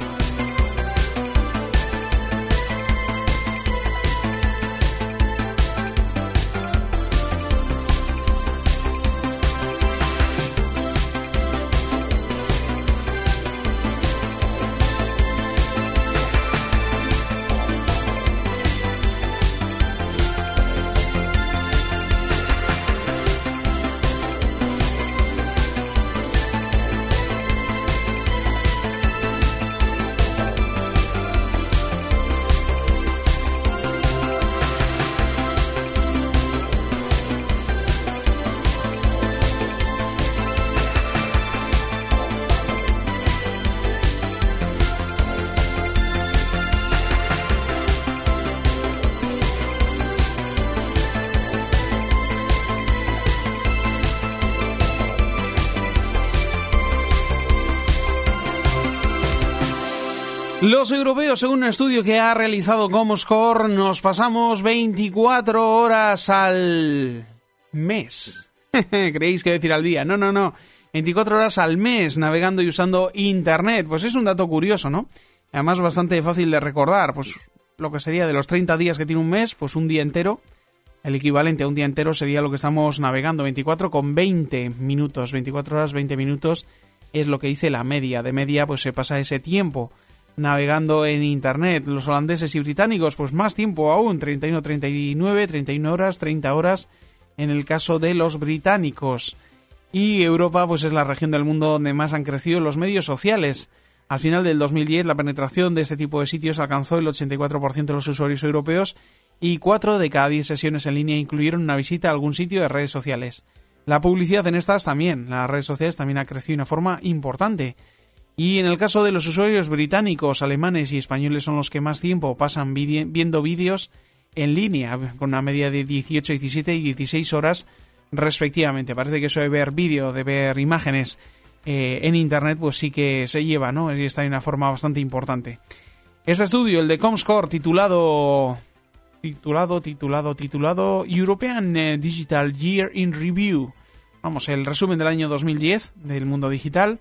[SPEAKER 3] Los europeos, según un estudio que ha realizado Comscore, nos pasamos veinticuatro horas al mes. ¿Creéis que decir al día? No, no, no. veinticuatro horas al mes navegando y usando Internet. Pues es un dato curioso, ¿no? Además bastante fácil de recordar. Pues lo que sería de los treinta días que tiene un mes, pues un día entero. El equivalente a un día entero sería lo que estamos navegando. veinticuatro con veinte minutos. veinticuatro horas, veinte minutos es lo que dice la media. De media pues se pasa ese tiempo navegando en Internet. Los holandeses y británicos, pues más tiempo aún, treinta y uno, treinta y nueve, treinta y una horas, treinta horas en el caso de los británicos. Y Europa, pues es la región del mundo donde más han crecido los medios sociales. Al final del dos mil diez, la penetración de este tipo de sitios alcanzó el ochenta y cuatro por ciento de los usuarios europeos y cuatro de cada diez sesiones en línea incluyeron una visita a algún sitio de redes sociales. La publicidad en estas también, las redes sociales también ha crecido de una forma importante. Y en el caso de los usuarios británicos, alemanes y españoles son los que más tiempo pasan vide- viendo vídeos en línea, con una media de dieciocho, diecisiete y dieciséis horas respectivamente. Parece que eso de ver vídeo, de ver imágenes eh, en Internet, pues sí que se lleva, ¿no? Y está de una forma bastante importante. Este estudio, el de Comscore, titulado... Titulado, titulado, titulado European Digital Year in Review. Vamos, el resumen del año dos mil diez del mundo digital.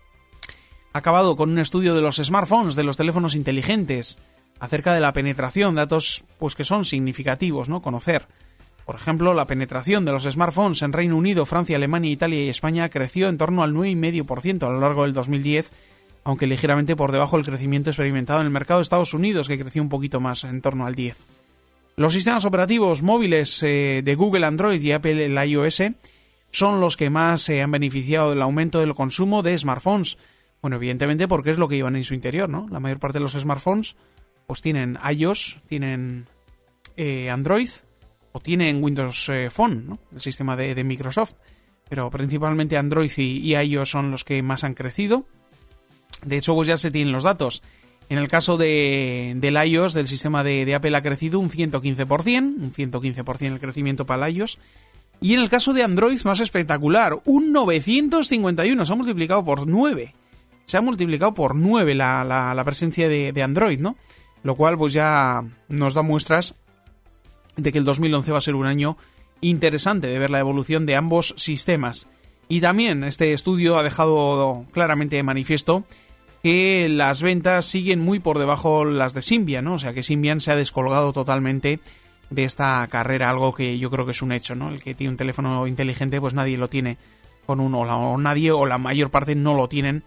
[SPEAKER 3] Acabado con un estudio de los smartphones, de los teléfonos inteligentes, acerca de la penetración, datos pues que son significativos, ¿no? Conocer. Por ejemplo, la penetración de los smartphones en Reino Unido, Francia, Alemania, Italia y España creció en torno al nueve coma cinco por ciento a lo largo del dos mil diez, aunque ligeramente por debajo del crecimiento experimentado en el mercado de Estados Unidos, que creció un poquito más, en torno al diez por ciento. Los sistemas operativos móviles eh, de Google Android y Apple el iOS son los que más se eh, han beneficiado del aumento del consumo de smartphones. Bueno, evidentemente porque es lo que llevan en su interior, ¿no? La mayor parte de los smartphones pues tienen iOS, tienen eh, Android o tienen Windows eh, Phone, ¿no? El sistema de, de Microsoft. Pero principalmente Android y, y iOS son los que más han crecido. De hecho, pues ya se tienen los datos. En el caso de, del iOS, del sistema de, de Apple, ha crecido un ciento quince por ciento, un ciento quince por ciento el crecimiento para el iOS. Y en el caso de Android, más espectacular, un novecientos cincuenta y uno, se ha multiplicado por nueve. Se ha multiplicado por nueve la, la, la presencia de, de Android, ¿no? Lo cual pues ya nos da muestras de que el dos mil once va a ser un año interesante de ver la evolución de ambos sistemas. Y también este estudio ha dejado claramente de manifiesto que las ventas siguen muy por debajo las de Symbian, ¿no? O sea que Symbian se ha descolgado totalmente de esta carrera, algo que yo creo que es un hecho, ¿no? El que tiene un teléfono inteligente, pues nadie lo tiene con uno, o, la, o nadie o la mayor parte no lo tienen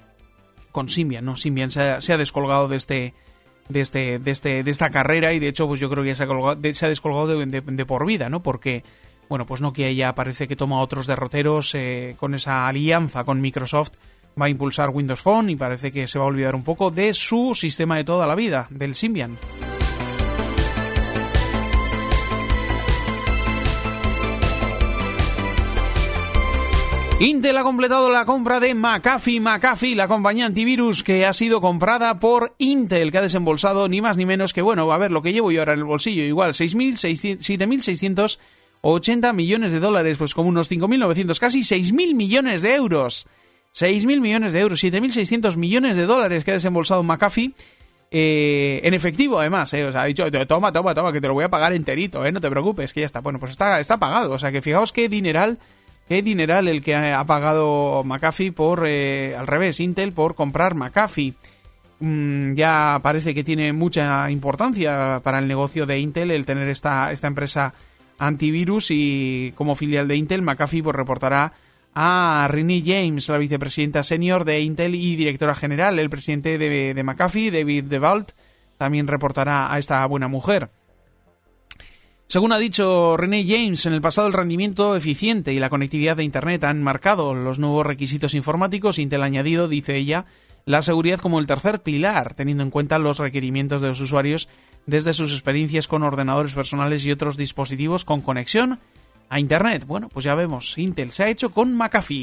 [SPEAKER 3] con Symbian, ¿no? Symbian se ha, se ha descolgado de este, de este, de este, de esta carrera y de hecho, pues yo creo que ya se ha, colgado, de, se ha descolgado de, de, de por vida, ¿no? Porque, bueno, pues Nokia ya parece que toma otros derroteros eh, con esa alianza con Microsoft. Va a impulsar Windows Phone y parece que se va a olvidar un poco de su sistema de toda la vida, del Symbian. Intel ha completado la compra de McAfee. McAfee, la compañía antivirus que ha sido comprada por Intel, que ha desembolsado ni más ni menos que, bueno, a ver, lo que llevo yo ahora en el bolsillo, igual, siete mil seiscientos ochenta millones de dólares, pues como unos cinco mil novecientos, casi seis mil millones de euros. seis mil millones de euros, siete mil seiscientos millones de dólares que ha desembolsado McAfee. Eh, en efectivo, además, eh, o sea, ha dicho, toma, toma, toma, que te lo voy a pagar enterito, eh, no te preocupes, que ya está. Bueno, pues está, está pagado, o sea, que fijaos qué dineral, qué dineral el que ha, ha pagado McAfee por, eh, al revés, Intel por comprar McAfee. Mm, ya parece que tiene mucha importancia para el negocio de Intel el tener esta, esta empresa antivirus, y como filial de Intel, McAfee pues reportará a Renee James, la vicepresidenta senior de Intel y directora general. El presidente de, de McAfee, David DeVault, también reportará a esta buena mujer. Según ha dicho Renee James, en el pasado el rendimiento eficiente y la conectividad de Internet han marcado los nuevos requisitos informáticos. Intel ha añadido, dice ella, la seguridad como el tercer pilar, teniendo en cuenta los requerimientos de los usuarios desde sus experiencias con ordenadores personales y otros dispositivos con conexión a Internet. Bueno, pues ya vemos, Intel se ha hecho con McAfee.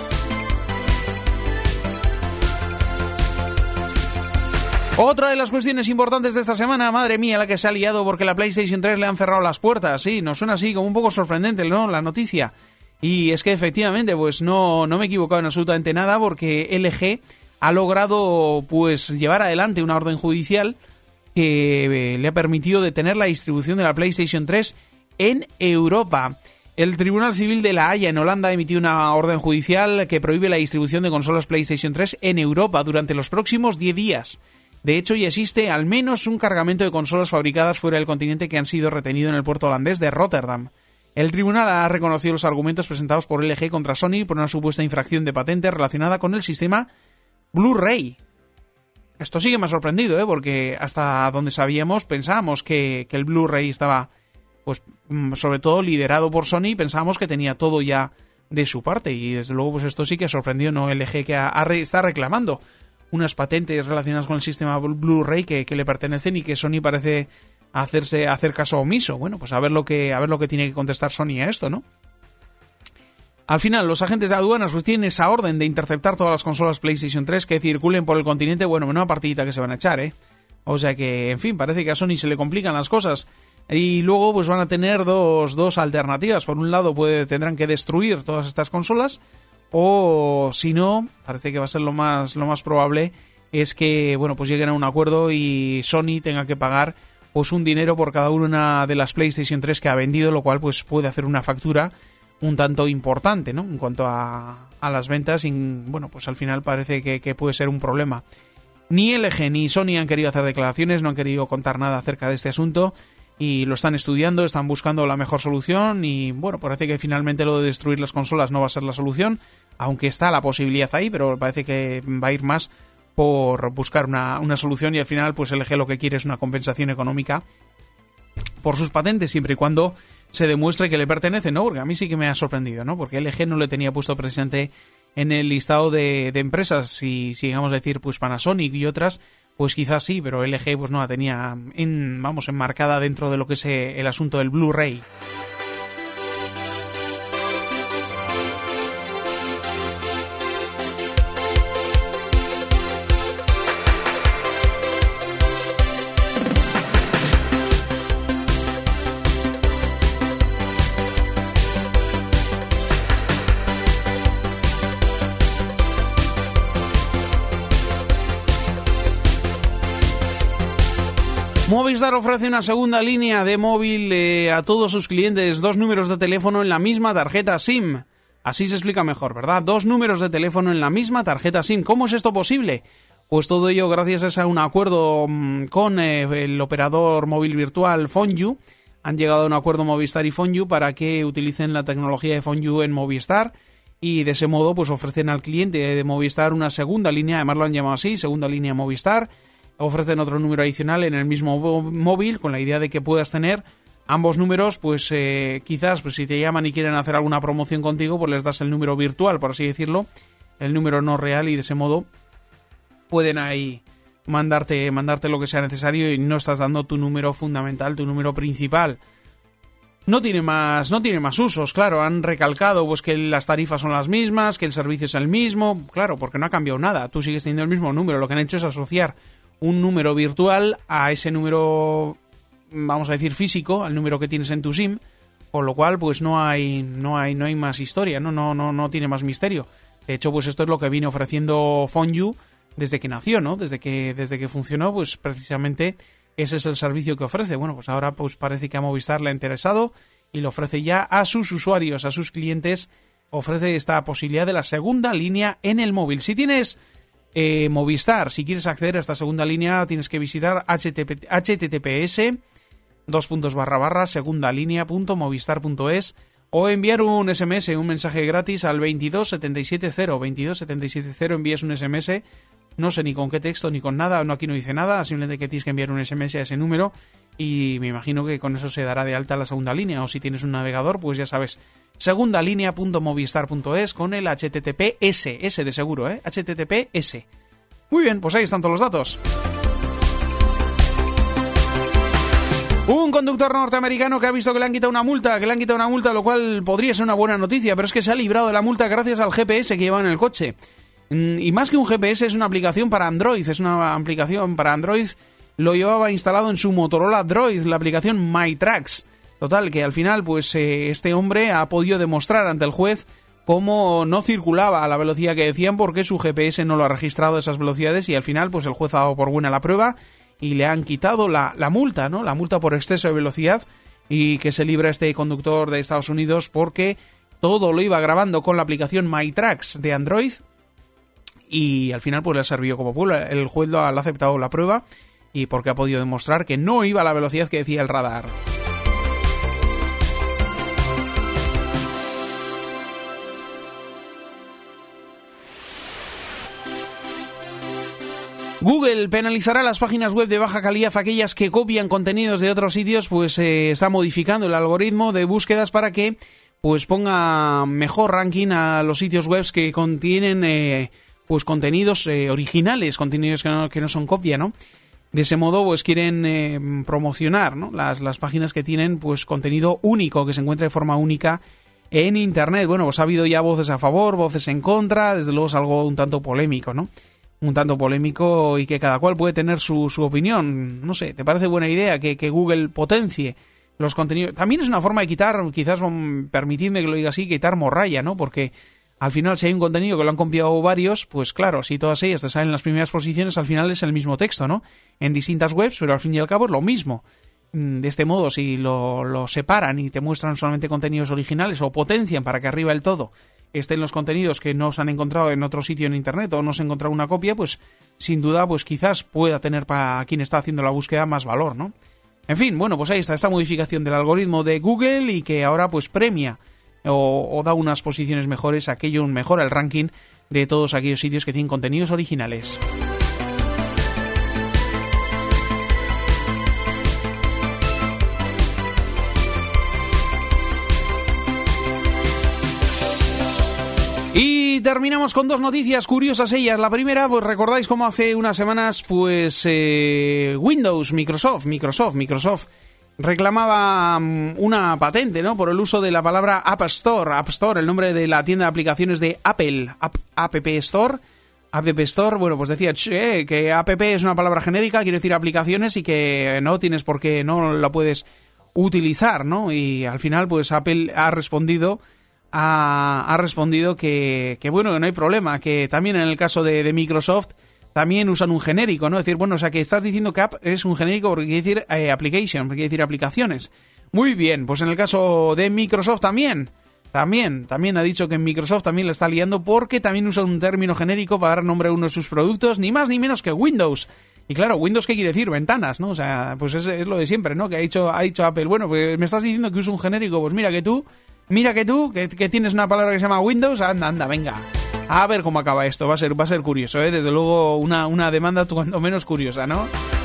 [SPEAKER 3] Otra de las cuestiones importantes de esta semana, madre mía, la que se ha liado porque la PlayStation tres le han cerrado las puertas. Sí, nos suena así como un poco sorprendente, ¿no?, la noticia. Y es que efectivamente, pues no, no me he equivocado en absolutamente nada, porque L G ha logrado pues llevar adelante una orden judicial que le ha permitido detener la distribución de la PlayStation tres en Europa. El Tribunal Civil de La Haya en Holanda ha emitido una orden judicial que prohíbe la distribución de consolas PlayStation tres en Europa durante los próximos diez días. De hecho, ya existe al menos un cargamento de consolas fabricadas fuera del continente que han sido retenidos en el puerto holandés de Rotterdam. El tribunal ha reconocido los argumentos presentados por L G contra Sony por una supuesta infracción de patente relacionada con el sistema Blu-ray. Esto sí que me ha sorprendido, ¿eh? Porque hasta donde sabíamos pensábamos que, que el Blu-ray estaba, pues, sobre todo liderado por Sony, pensábamos que tenía todo ya de su parte, y desde luego pues esto sí que ha sorprendido, ¿no? L G que ha, ha, está reclamando unas patentes relacionadas con el sistema Blu-ray que, que le pertenecen y que Sony parece hacerse hacer caso omiso. Bueno, pues a ver lo que a ver lo que tiene que contestar Sony a esto, ¿no? Al final, los agentes de aduanas pues tienen esa orden de interceptar todas las consolas PlayStation tres que circulen por el continente. Bueno, menuda partidita que se van a echar, ¿eh? O sea que, en fin, parece que a Sony se le complican las cosas. Y luego pues van a tener dos, dos alternativas. Por un lado, puede, tendrán que destruir todas estas consolas, o si no, parece que va a ser lo más, lo más probable, es que, bueno, pues lleguen a un acuerdo y Sony tenga que pagar pues un dinero por cada una de las PlayStation tres que ha vendido, lo cual pues puede hacer una factura un tanto importante, ¿no?, en cuanto a, a las ventas. Y bueno, pues al final parece que, que puede ser un problema. Ni L G ni Sony han querido hacer declaraciones, no han querido contar nada acerca de este asunto, y lo están estudiando, están buscando la mejor solución. Y bueno, parece que finalmente lo de destruir las consolas no va a ser la solución, aunque está la posibilidad ahí, pero parece que va a ir más por buscar una, una solución, y al final pues L G lo que quiere es una compensación económica por sus patentes, siempre y cuando se demuestre que le pertenece, ¿no? Porque a mí sí que me ha sorprendido, ¿no? Porque L G no le tenía puesto presente en el listado de, de empresas. Si, si llegamos a decir pues Panasonic y otras, pues quizás sí, pero L G pues no la tenía en, vamos, enmarcada dentro de lo que es el asunto del Blu-ray. Movistar ofrece una segunda línea de móvil eh, a todos sus clientes, dos números de teléfono en la misma tarjeta SIM. Así se explica mejor, ¿verdad? Dos números de teléfono en la misma tarjeta SIM. ¿Cómo es esto posible? Pues todo ello gracias a un acuerdo mmm, con eh, el operador móvil virtual FoneYou. Han llegado a un acuerdo Movistar y FoneYou para que utilicen la tecnología de FoneYou en Movistar, y de ese modo pues ofrecen al cliente de Movistar una segunda línea, además lo han llamado así, segunda línea Movistar. Ofrecen otro número adicional en el mismo móvil, con la idea de que puedas tener ambos números, pues eh, quizás pues si te llaman y quieren hacer alguna promoción contigo, pues les das el número virtual, por así decirlo, el número no real, y de ese modo pueden ahí mandarte, mandarte lo que sea necesario, y no estás dando tu número fundamental, tu número principal. no tiene más, no tiene más usos, claro, han recalcado pues que las tarifas son las mismas, que el servicio es el mismo, claro, porque no ha cambiado nada, tú sigues teniendo el mismo número, lo que han hecho es asociar un número virtual a ese número, vamos a decir físico, al número que tienes en tu SIM, con lo cual pues no hay, no hay, no hay más historia, no, no, no, no tiene más misterio. De hecho, pues esto es lo que viene ofreciendo FoneYou desde que nació, ¿no? Desde que, desde que funcionó, pues precisamente ese es el servicio que ofrece. Bueno, pues ahora pues parece que a Movistar le ha interesado y lo ofrece ya a sus usuarios, a sus clientes, ofrece esta posibilidad de la segunda línea en el móvil. Si tienes eh, Movistar, si quieres acceder a esta segunda línea, tienes que visitar https dos puntos barra barra segunda línea punto movistar punto es o enviar un S M S, un mensaje gratis al veintidós setenta y siete cero, veintidós setenta y siete cero, envías un S M S, no sé ni con qué texto ni con nada, no aquí no dice nada, simplemente que tienes que enviar un S M S a ese número y me imagino que con eso se dará de alta la segunda línea, o si tienes un navegador, pues ya sabes, segunda línea punto movistar punto es con el H T T P S, S de seguro, ¿eh? H T T P S. Muy bien, pues ahí están todos los datos. Un conductor norteamericano que ha visto que le han quitado una multa, que le han quitado una multa, lo cual podría ser una buena noticia, pero es que se ha librado de la multa gracias al G P S que lleva en el coche. Y más que un G P S, es una aplicación para Android, es una aplicación para Android, lo llevaba instalado en su Motorola Droid, la aplicación MyTracks. Total, que al final, pues eh, este hombre ha podido demostrar ante el juez cómo no circulaba a la velocidad que decían porque su G P S no lo ha registrado esas velocidades y al final, pues el juez ha dado por buena la prueba y le han quitado la, la multa, ¿no? La multa por exceso de velocidad y que se libra este conductor de Estados Unidos porque todo lo iba grabando con la aplicación MyTracks de Android y al final pues le ha servido como prueba. El juez lo ha, lo ha aceptado la prueba y porque ha podido demostrar que no iba a la velocidad que decía el radar. Google penalizará las páginas web de baja calidad, aquellas que copian contenidos de otros sitios, pues eh, está modificando el algoritmo de búsquedas para que pues ponga mejor ranking a los sitios web que contienen eh, pues contenidos eh, originales, contenidos que no, que no son copia, ¿no? De ese modo, pues quieren eh, promocionar, ¿no? las, las páginas que tienen pues contenido único, que se encuentra de forma única en Internet. Bueno, pues ha habido ya voces a favor, voces en contra, desde luego es algo un tanto polémico, ¿no? Un tanto polémico y que cada cual puede tener su, su opinión. No sé, ¿te parece buena idea que, que Google potencie los contenidos? También es una forma de quitar, quizás permitidme que lo diga así, quitar morralla, ¿no? Porque al final si hay un contenido que lo han copiado varios, pues claro, si todas ellas te salen en las primeras posiciones, al final es el mismo texto, ¿no? En distintas webs, pero al fin y al cabo es lo mismo. De este modo, si lo, lo separan y te muestran solamente contenidos originales o potencian para que arriba del todo estén los contenidos que no se han encontrado en otro sitio en internet o no se ha encontrado una copia, pues sin duda pues quizás pueda tener para quien está haciendo la búsqueda más valor, ¿no? En fin, bueno, pues ahí está esta modificación del algoritmo de Google y que ahora pues premia o, o da unas posiciones mejores, aquello mejora el ranking de todos aquellos sitios que tienen contenidos originales. Y terminamos con dos noticias curiosas ellas. La primera, pues recordáis cómo hace unas semanas, pues eh, Windows, Microsoft, Microsoft, Microsoft reclamaba um, una patente, ¿no? Por el uso de la palabra App Store, App Store, el nombre de la tienda de aplicaciones de Apple, App, App Store, App Store. Bueno, pues decía che, que App es una palabra genérica, quiere decir aplicaciones y que no tienes por qué, no la puedes utilizar, ¿no? Y al final, pues Apple ha respondido. Ha, ha respondido que, que bueno, que no hay problema, que también en el caso de, de Microsoft también usan un genérico, ¿no? Es decir, bueno, o sea, que estás diciendo que app es un genérico porque quiere decir eh, application, porque quiere decir aplicaciones. Muy bien, pues en el caso de Microsoft también, también, también ha dicho que en Microsoft también le está liando porque también usa un término genérico para dar nombre a uno de sus productos, ni más ni menos que Windows. Y claro, Windows, ¿qué quiere decir? Ventanas, ¿no? O sea, pues es, es lo de siempre, ¿no? Que ha dicho, ha dicho Apple, bueno, pues me estás diciendo que usa un genérico, pues mira que tú... Mira que tú, que, que tienes una palabra que se llama Windows, anda, anda, venga. A ver cómo acaba esto, va a ser, va a ser curioso, ¿eh? Desde luego una, una demanda cuando menos curiosa, ¿no?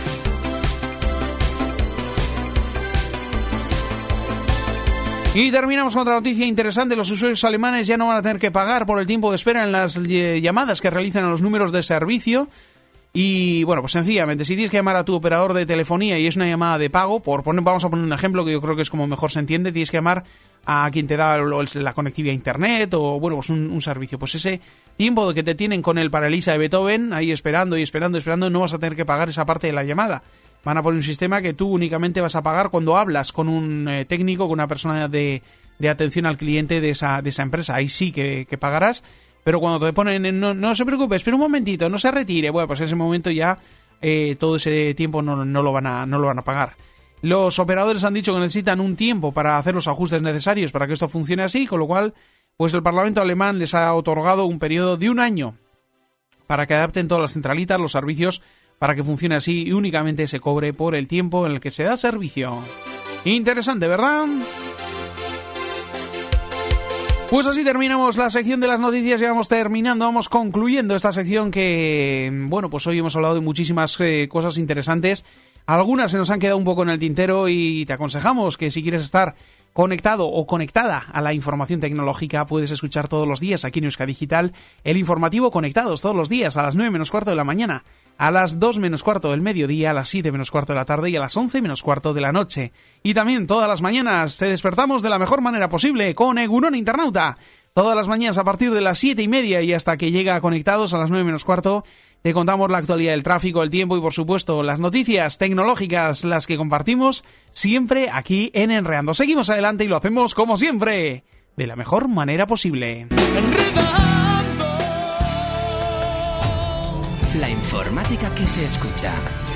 [SPEAKER 3] Y terminamos con otra noticia interesante. Los usuarios alemanes ya no van a tener que pagar por el tiempo de espera en las llamadas que realizan a los números de servicio. Y bueno, pues sencillamente, si tienes que llamar a tu operador de telefonía y es una llamada de pago, por poner, vamos a poner un ejemplo que yo creo que es como mejor se entiende, tienes que llamar a quien te da la conectividad a internet o bueno, pues un, un servicio. Pues ese tiempo que te tienen con el Paralisa de Beethoven, ahí esperando y esperando y esperando, no vas a tener que pagar esa parte de la llamada. Van a poner un sistema que tú únicamente vas a pagar cuando hablas con un eh, técnico, con una persona de, de atención al cliente de esa, de esa empresa. Ahí sí que, que pagarás. Pero cuando te ponen, en, no, no se preocupe, espera un momentito, no se retire, bueno, pues en ese momento ya eh, todo ese tiempo no, no, lo van a, no lo van a pagar. Los operadores han dicho que necesitan un tiempo para hacer los ajustes necesarios para que esto funcione así, con lo cual, pues el Parlamento alemán les ha otorgado un periodo de un año para que adapten todas las centralitas, los servicios, para que funcione así y únicamente se cobre por el tiempo en el que se da servicio. Interesante, ¿verdad? Pues así terminamos la sección de las noticias, ya vamos terminando, vamos concluyendo esta sección que, bueno, pues hoy hemos hablado de muchísimas eh, cosas interesantes. Algunas se nos han quedado un poco en el tintero y te aconsejamos que si quieres estar conectado o conectada a la información tecnológica, puedes escuchar todos los días aquí en Euskadi Digital el informativo Conectados, todos los días a las nueve menos cuarto de la mañana, a las dos menos cuarto del mediodía, a las siete menos cuarto de la tarde y a las once menos cuarto de la noche. Y también todas las mañanas te despertamos de la mejor manera posible con Egunon Internauta. Todas las mañanas a partir de las siete y media y hasta que llega Conectados a las nueve menos cuarto, te contamos la actualidad del tráfico, el tiempo y por supuesto las noticias tecnológicas, las que compartimos siempre aquí en Enredando. Seguimos adelante y lo hacemos como siempre, de la mejor manera posible.
[SPEAKER 2] Enredando. La informática que se escucha.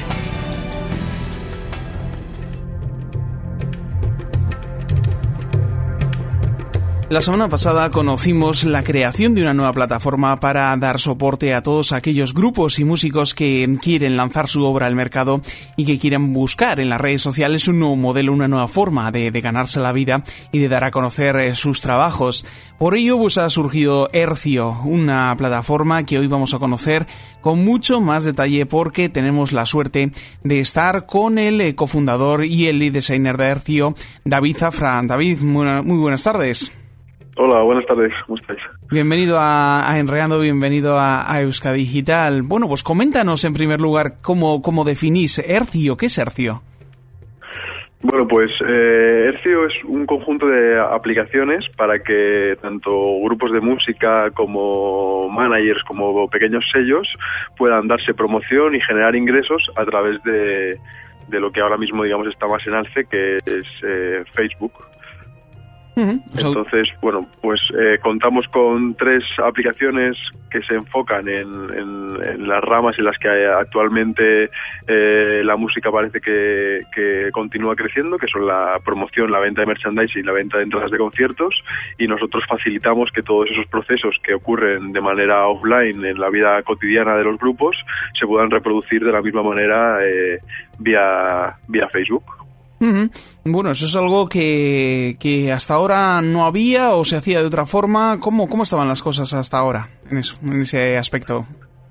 [SPEAKER 3] La semana pasada conocimos la creación de una nueva plataforma para dar soporte a todos aquellos grupos y músicos que quieren lanzar su obra al mercado y que quieren buscar en las redes sociales un nuevo modelo, una nueva forma de, de ganarse la vida y de dar a conocer eh, sus trabajos. Por ello pues ha surgido Hercio, una plataforma que hoy vamos a conocer con mucho más detalle porque tenemos la suerte de estar con el eh, cofundador y el lead designer de Hercio, David Zafra. David, muy, muy buenas tardes.
[SPEAKER 4] Hola, buenas tardes, ¿cómo estáis?
[SPEAKER 3] Bienvenido a, a Enredando, bienvenido a, a Euskadi Digital. Bueno, pues coméntanos en primer lugar cómo, cómo definís Hercio. ¿Qué es Hercio?
[SPEAKER 4] Bueno, pues eh, Hercio es un conjunto de aplicaciones para que tanto grupos de música como managers, como pequeños sellos puedan darse promoción y generar ingresos a través de, de lo que ahora mismo, digamos, está más en alce, que es eh, Facebook. Uh-huh. Entonces, bueno, pues eh, contamos con tres aplicaciones que se enfocan en, en, en las ramas en las que hay actualmente eh, la música parece que, que continúa creciendo, que son la promoción, la venta de merchandising y la venta de entradas de conciertos, y nosotros facilitamos que todos esos procesos que ocurren de manera offline en la vida cotidiana de los grupos se puedan reproducir de la misma manera eh, vía, vía Facebook.
[SPEAKER 3] Uh-huh. Bueno, eso es algo que, que hasta ahora no había o se hacía de otra forma. ¿Cómo, cómo estaban las cosas hasta ahora en, eso, en ese aspecto?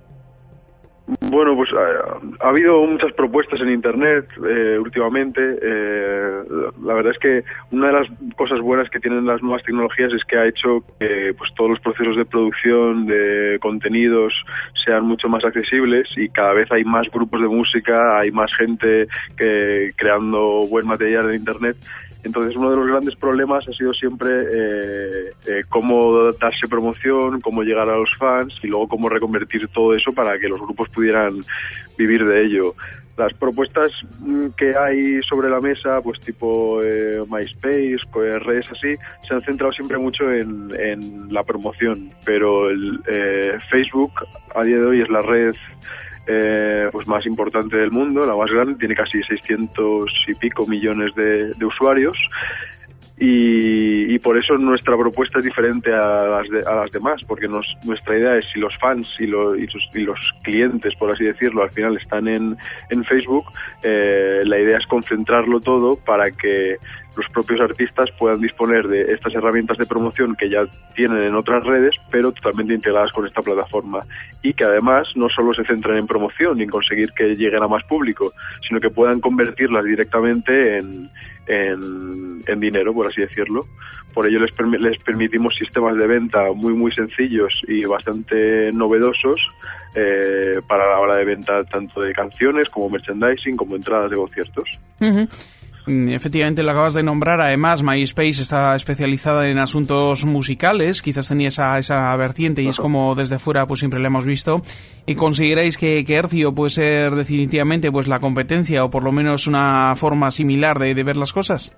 [SPEAKER 4] Bueno, pues ha, ha habido muchas propuestas en Internet eh, últimamente. Eh, la verdad es que una de las cosas buenas que tienen las nuevas tecnologías es que ha hecho que pues todos los procesos de producción de contenidos sean mucho más accesibles y cada vez hay más grupos de música, hay más gente que creando buen material en Internet. Entonces uno de los grandes problemas ha sido siempre eh, eh, cómo darse promoción, cómo llegar a los fans y luego cómo reconvertir todo eso para que los grupos pudieran vivir de ello. Las propuestas que hay sobre la mesa, pues tipo eh, MySpace, pues, redes así, se han centrado siempre mucho en, en la promoción, pero el eh, Facebook a día de hoy es la red Eh, pues más importante del mundo, la más grande, tiene casi seiscientos y pico millones de, de usuarios y, y por eso nuestra propuesta es diferente a las, de, a las demás, porque nos, nuestra idea es si los fans y, lo, y, sus, y los clientes, por así decirlo, al final están en, en Facebook, eh, la idea es concentrarlo todo para que los propios artistas puedan disponer de estas herramientas de promoción que ya tienen en otras redes, pero totalmente integradas con esta plataforma, y que además no solo se centren en promoción y en conseguir que lleguen a más público, sino que puedan convertirlas directamente en, en, en dinero, por así decirlo. Por ello les, permi- les permitimos sistemas de venta muy muy sencillos y bastante novedosos eh, para la hora de venta tanto de canciones como merchandising como entradas de conciertos.
[SPEAKER 3] Uh-huh. Efectivamente, lo acabas de nombrar. Además, MySpace está especializada en asuntos musicales. Quizás tenía esa, esa vertiente y es como desde fuera pues siempre la hemos visto. ¿Y consideráis que, que Hercio puede ser definitivamente pues la competencia o por lo menos una forma similar de, de ver las cosas?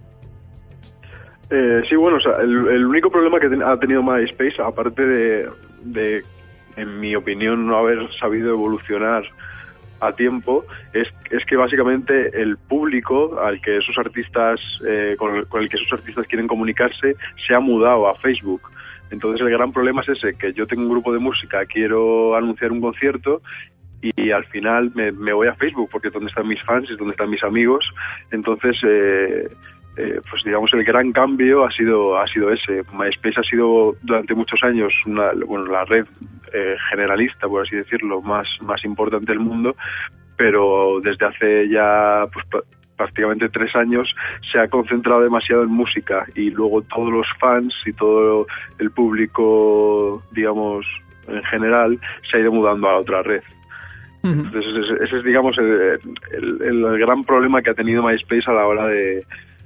[SPEAKER 4] Eh, sí, bueno, o sea, el, el único problema que ten, ha tenido MySpace, aparte de, de, en mi opinión, no haber sabido evolucionar a tiempo, es, es que básicamente el público al que esos artistas eh, con, el, con el que esos artistas quieren comunicarse se ha mudado a Facebook. Entonces el gran problema es ese, que yo tengo un grupo de música, quiero anunciar un concierto y al final me, me voy a Facebook porque es donde están mis fans, es donde están mis amigos. Entonces eh, eh, pues digamos el gran cambio ha sido ha sido ese. MySpace ha sido durante muchos años una, bueno, la red eh, generalista, por así decirlo, más más importante del mundo, pero desde hace ya pues prácticamente tres años se ha concentrado demasiado en música, y luego todos los fans y todo el público, digamos, en general, se ha ido mudando a otra red. Entonces ese, ese es, digamos, el, el, el gran problema que ha tenido MySpace a la hora de,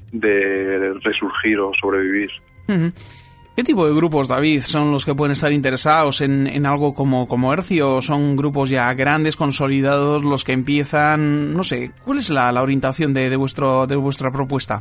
[SPEAKER 4] de resurgir o sobrevivir.
[SPEAKER 3] Uh-huh. ¿Qué tipo de grupos, David, son los que pueden estar interesados en, en algo como, como Hercio? ¿Son grupos ya grandes, consolidados, los que empiezan? No sé, ¿cuál es la, la orientación de, de, vuestro, de vuestra propuesta?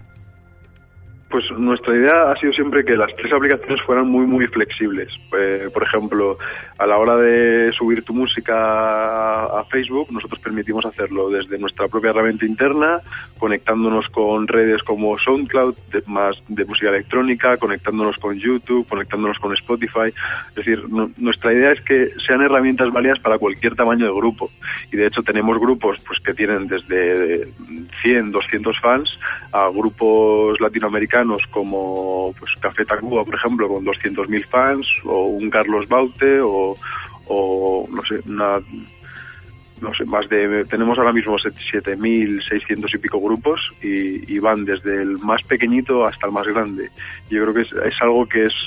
[SPEAKER 4] Pues nuestra idea ha sido siempre que las tres aplicaciones fueran muy, muy flexibles. Eh, por ejemplo, a la hora de subir tu música a, a Facebook, nosotros permitimos hacerlo desde nuestra propia herramienta interna, conectándonos con redes como SoundCloud, de, más de música electrónica, conectándonos con YouTube, conectándonos con Spotify. Es decir, no, nuestra idea es que sean herramientas válidas para cualquier tamaño de grupo. Y de hecho tenemos grupos pues que tienen desde cien, doscientos fans a grupos latinoamericanos como pues Café Tacuba, por ejemplo, con doscientos mil fans, o un Carlos Baute, o, o no sé, una, no sé, más de, tenemos ahora mismo siete mil seiscientos y pico grupos, y, y van desde el más pequeñito hasta el más grande. Yo creo que es, es algo que es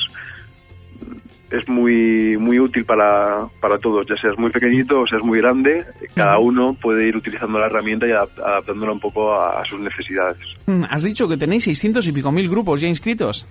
[SPEAKER 4] es muy muy útil para, para todos, ya seas muy pequeñito o seas muy grande, cada uno puede ir utilizando la herramienta y adaptándola un poco a, a sus necesidades.
[SPEAKER 3] Has dicho que tenéis seiscientos y pico mil grupos ya inscritos.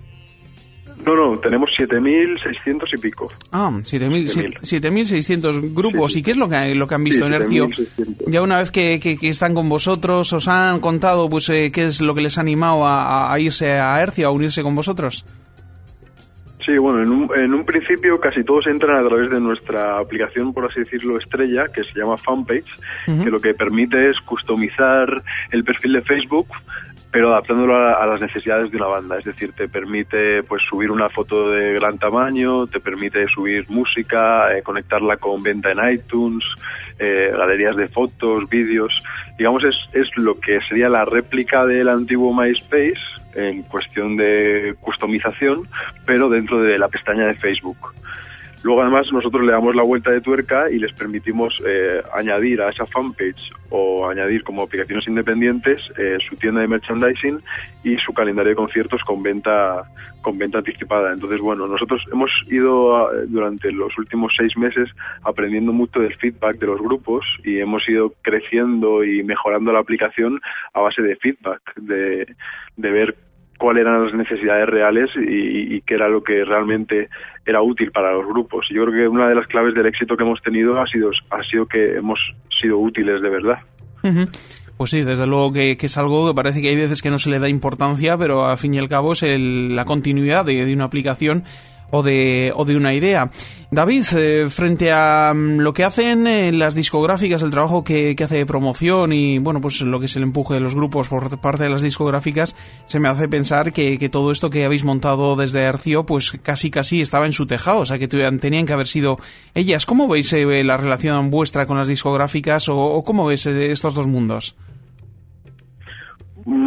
[SPEAKER 4] No, no, tenemos siete mil seiscientos y pico.
[SPEAKER 3] Ah, siete mil seiscientos grupos. Sí, sí. ¿Y qué es lo que, lo que han visto sí, en Hercio? Ya una vez que, que, que están con vosotros, ¿os han contado pues eh, qué es lo que les ha animado a, a irse a Hercio, a unirse con vosotros?
[SPEAKER 4] Sí, bueno, en un, en un principio casi todos entran a través de nuestra aplicación, por así decirlo, estrella, que se llama Fanpage, uh-huh. que lo que permite es customizar el perfil de Facebook, pero adaptándolo a, a las necesidades de una banda. Es decir, te permite pues subir una foto de gran tamaño, te permite subir música, eh, conectarla con venta en iTunes, eh, galerías de fotos, vídeos. Digamos, es, es lo que sería la réplica del antiguo MySpace en cuestión de customización, pero dentro de la pestaña de Facebook. Luego, además, nosotros le damos la vuelta de tuerca y les permitimos eh, añadir a esa fanpage o añadir como aplicaciones independientes eh, su tienda de merchandising y su calendario de conciertos con venta con venta anticipada. Entonces, bueno, nosotros hemos ido a, durante los últimos seis meses aprendiendo mucho del feedback de los grupos y hemos ido creciendo y mejorando la aplicación a base de feedback, de, de ver cuáles eran las necesidades reales y, y qué era lo que realmente era útil para los grupos. Yo creo que una de las claves del éxito que hemos tenido ha sido ha sido que hemos sido útiles de verdad.
[SPEAKER 3] Uh-huh. Pues sí, desde luego que, que es algo que parece que hay veces que no se le da importancia, pero al fin y al cabo es el, la continuidad de, de una aplicación o de, o de una idea. David, eh, frente a um, lo que hacen eh, las discográficas, el trabajo que, que hace de promoción y bueno, pues lo que es el empuje de los grupos por parte de las discográficas, se me hace pensar que, que todo esto que habéis montado desde Hercio, pues casi casi estaba en su tejado, o sea que tenían que haber sido ellas. ¿Cómo veis eh, la relación vuestra con las discográficas o, o cómo veis eh, estos dos mundos?
[SPEAKER 4] Mm, o sea,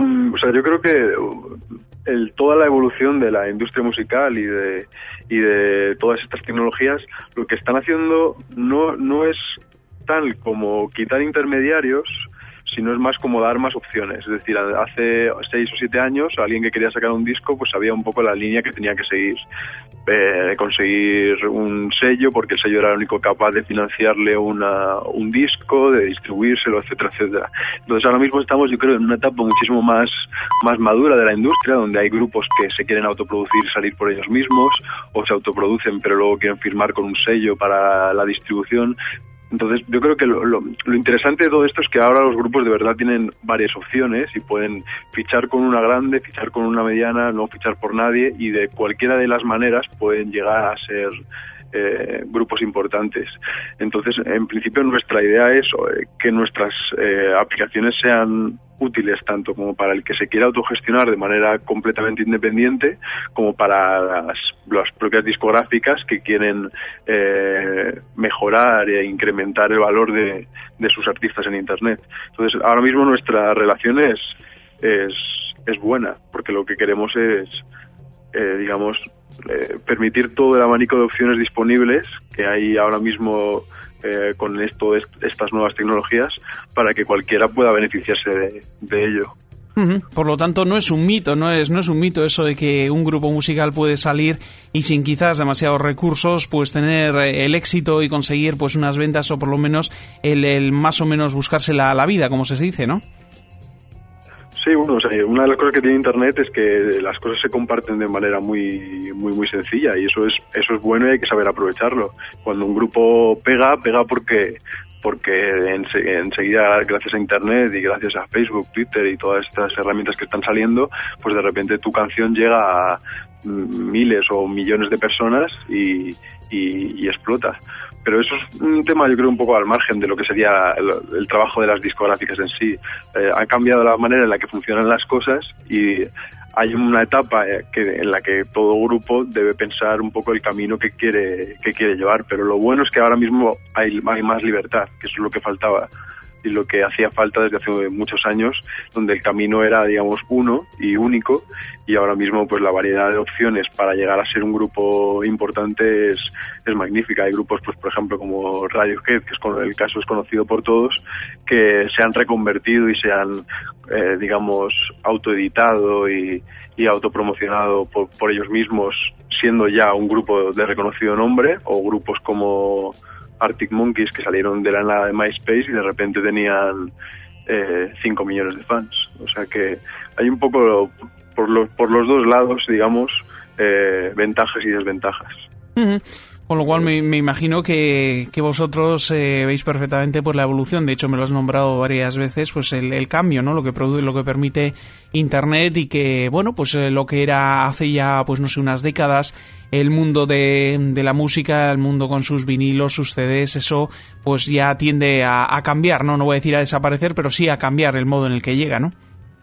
[SPEAKER 4] sea, yo creo que el, toda la evolución de la industria musical y de y de todas estas tecnologías, lo que están haciendo no no es tal como quitar intermediarios, sino es más como dar más opciones. Es decir, hace seis o siete años, alguien que quería sacar un disco, pues sabía un poco la línea que tenía que seguir. Eh, conseguir un sello, porque el sello era el único capaz de financiarle una, un disco, de distribuírselo, etcétera, etcétera. Entonces ahora mismo estamos, yo creo, en una etapa muchísimo más, más madura de la industria, donde hay grupos que se quieren autoproducir y salir por ellos mismos, o se autoproducen pero luego quieren firmar con un sello para la distribución. Entonces yo creo que lo, lo, lo interesante de todo esto es que ahora los grupos de verdad tienen varias opciones y pueden fichar con una grande, fichar con una mediana, no fichar por nadie, y de cualquiera de las maneras pueden llegar a ser eh, grupos importantes. Entonces, en principio nuestra idea es que nuestras eh, aplicaciones sean útiles tanto como para el que se quiera autogestionar de manera completamente independiente, como para las, las propias discográficas que quieren eh, mejorar e incrementar el valor de, de sus artistas en Internet. Entonces, ahora mismo nuestra relación es, es, es buena, porque lo que queremos es, eh, digamos, eh, permitir todo el abanico de opciones disponibles que hay ahora mismo Eh, con esto, est estas nuevas tecnologías, para que cualquiera pueda beneficiarse de, de ello.
[SPEAKER 3] Uh-huh. Por lo tanto, no es un mito, no es, no es un mito eso de que un grupo musical puede salir y sin quizás demasiados recursos, pues tener el éxito y conseguir pues unas ventas, o por lo menos el, el más o menos buscarse la, la vida, como se dice, ¿no?
[SPEAKER 4] Sí, bueno, o sea, una de las cosas que tiene Internet es que las cosas se comparten de manera muy muy muy sencilla, y eso es eso es bueno y hay que saber aprovecharlo. Cuando un grupo pega, pega porque porque ense enseguida, gracias a Internet y gracias a Facebook, Twitter y todas estas herramientas que están saliendo, pues de repente tu canción llega a miles o millones de personas y, y, y explota. Pero eso es un tema, yo creo, un poco al margen de lo que sería el, el trabajo de las discográficas en sí. Eh, ha cambiado la manera en la que funcionan las cosas, y hay una etapa que, en la que todo grupo debe pensar un poco el camino que quiere que quiere llevar. Pero lo bueno es que ahora mismo hay, hay más libertad, que eso es lo que faltaba y lo que hacía falta desde hace muchos años, donde el camino era, digamos, uno y único, y ahora mismo pues la variedad de opciones para llegar a ser un grupo importante es, es magnífica. Hay grupos, pues por ejemplo, como Radiohead, que es con, el caso es conocido por todos, que se han reconvertido y se han, eh, digamos, autoeditado y, y autopromocionado por, por ellos mismos, siendo ya un grupo de reconocido nombre, o grupos como Arctic Monkeys, que salieron de la nada de MySpace y de repente tenían eh, cinco millones de fans. O sea que hay un poco por los, por los dos lados, digamos, eh, ventajas y desventajas.
[SPEAKER 3] Uh-huh. Con lo cual me, me imagino que, que vosotros eh, veis perfectamente pues la evolución. De hecho, me lo has nombrado varias veces, pues el, el cambio, ¿no? Lo que produce, lo que permite Internet, y que, bueno, pues eh, lo que era hace ya, pues no sé, unas décadas, el mundo de, de la música, el mundo con sus vinilos, sus C Ds, eso pues ya tiende a, a cambiar, ¿no? No voy a decir a desaparecer, pero sí a cambiar el modo en el que llega, ¿no?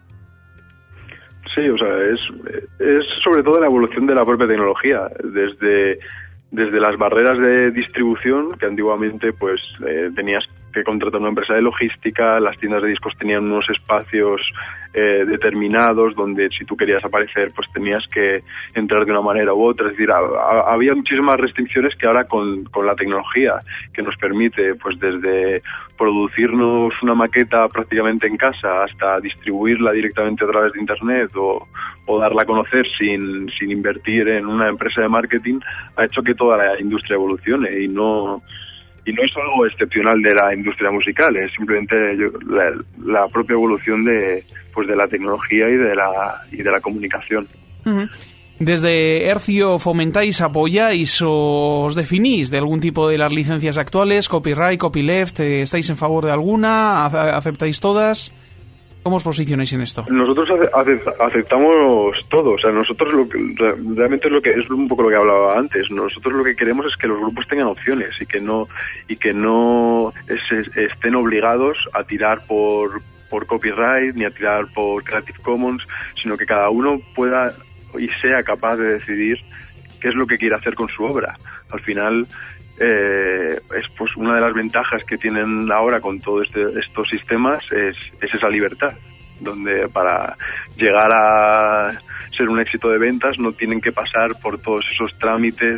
[SPEAKER 4] Sí, o sea, es, es sobre todo la evolución de la propia tecnología, desde... desde las barreras de distribución, que antiguamente pues eh, tenías que contratar una empresa de logística, las tiendas de discos tenían unos espacios eh, determinados donde si tú querías aparecer pues tenías que entrar de una manera u otra. Es decir, a, a, había muchísimas restricciones que ahora con, con la tecnología, que nos permite pues desde producirnos una maqueta prácticamente en casa hasta distribuirla directamente a través de Internet, o, o darla a conocer sin, sin invertir en una empresa de marketing, ha hecho que toda la industria evolucione, y no y no es algo excepcional de la industria musical, es simplemente yo, la, la propia evolución de pues de la tecnología y de la y de la comunicación.
[SPEAKER 3] Uh-huh. Desde Hercio, ¿fomentáis, apoyáis o os definís de algún tipo de las licencias actuales? Copyright, copyleft, ¿estáis en favor de alguna? ¿Aceptáis todas? ¿Cómo os posicionáis en esto?
[SPEAKER 4] Nosotros aceptamos todo, o sea, nosotros lo que, realmente es lo que es un poco lo que hablaba antes. Nosotros lo que queremos es que los grupos tengan opciones y que no y que no es, estén obligados a tirar por por copyright ni a tirar por Creative Commons, sino que cada uno pueda y sea capaz de decidir qué es lo que quiere hacer con su obra. Al final, Eh, es pues una de las ventajas que tienen ahora con todos este, estos sistemas es, es esa libertad. donde para llegar a ser un éxito de ventas no tienen que pasar por todos esos trámites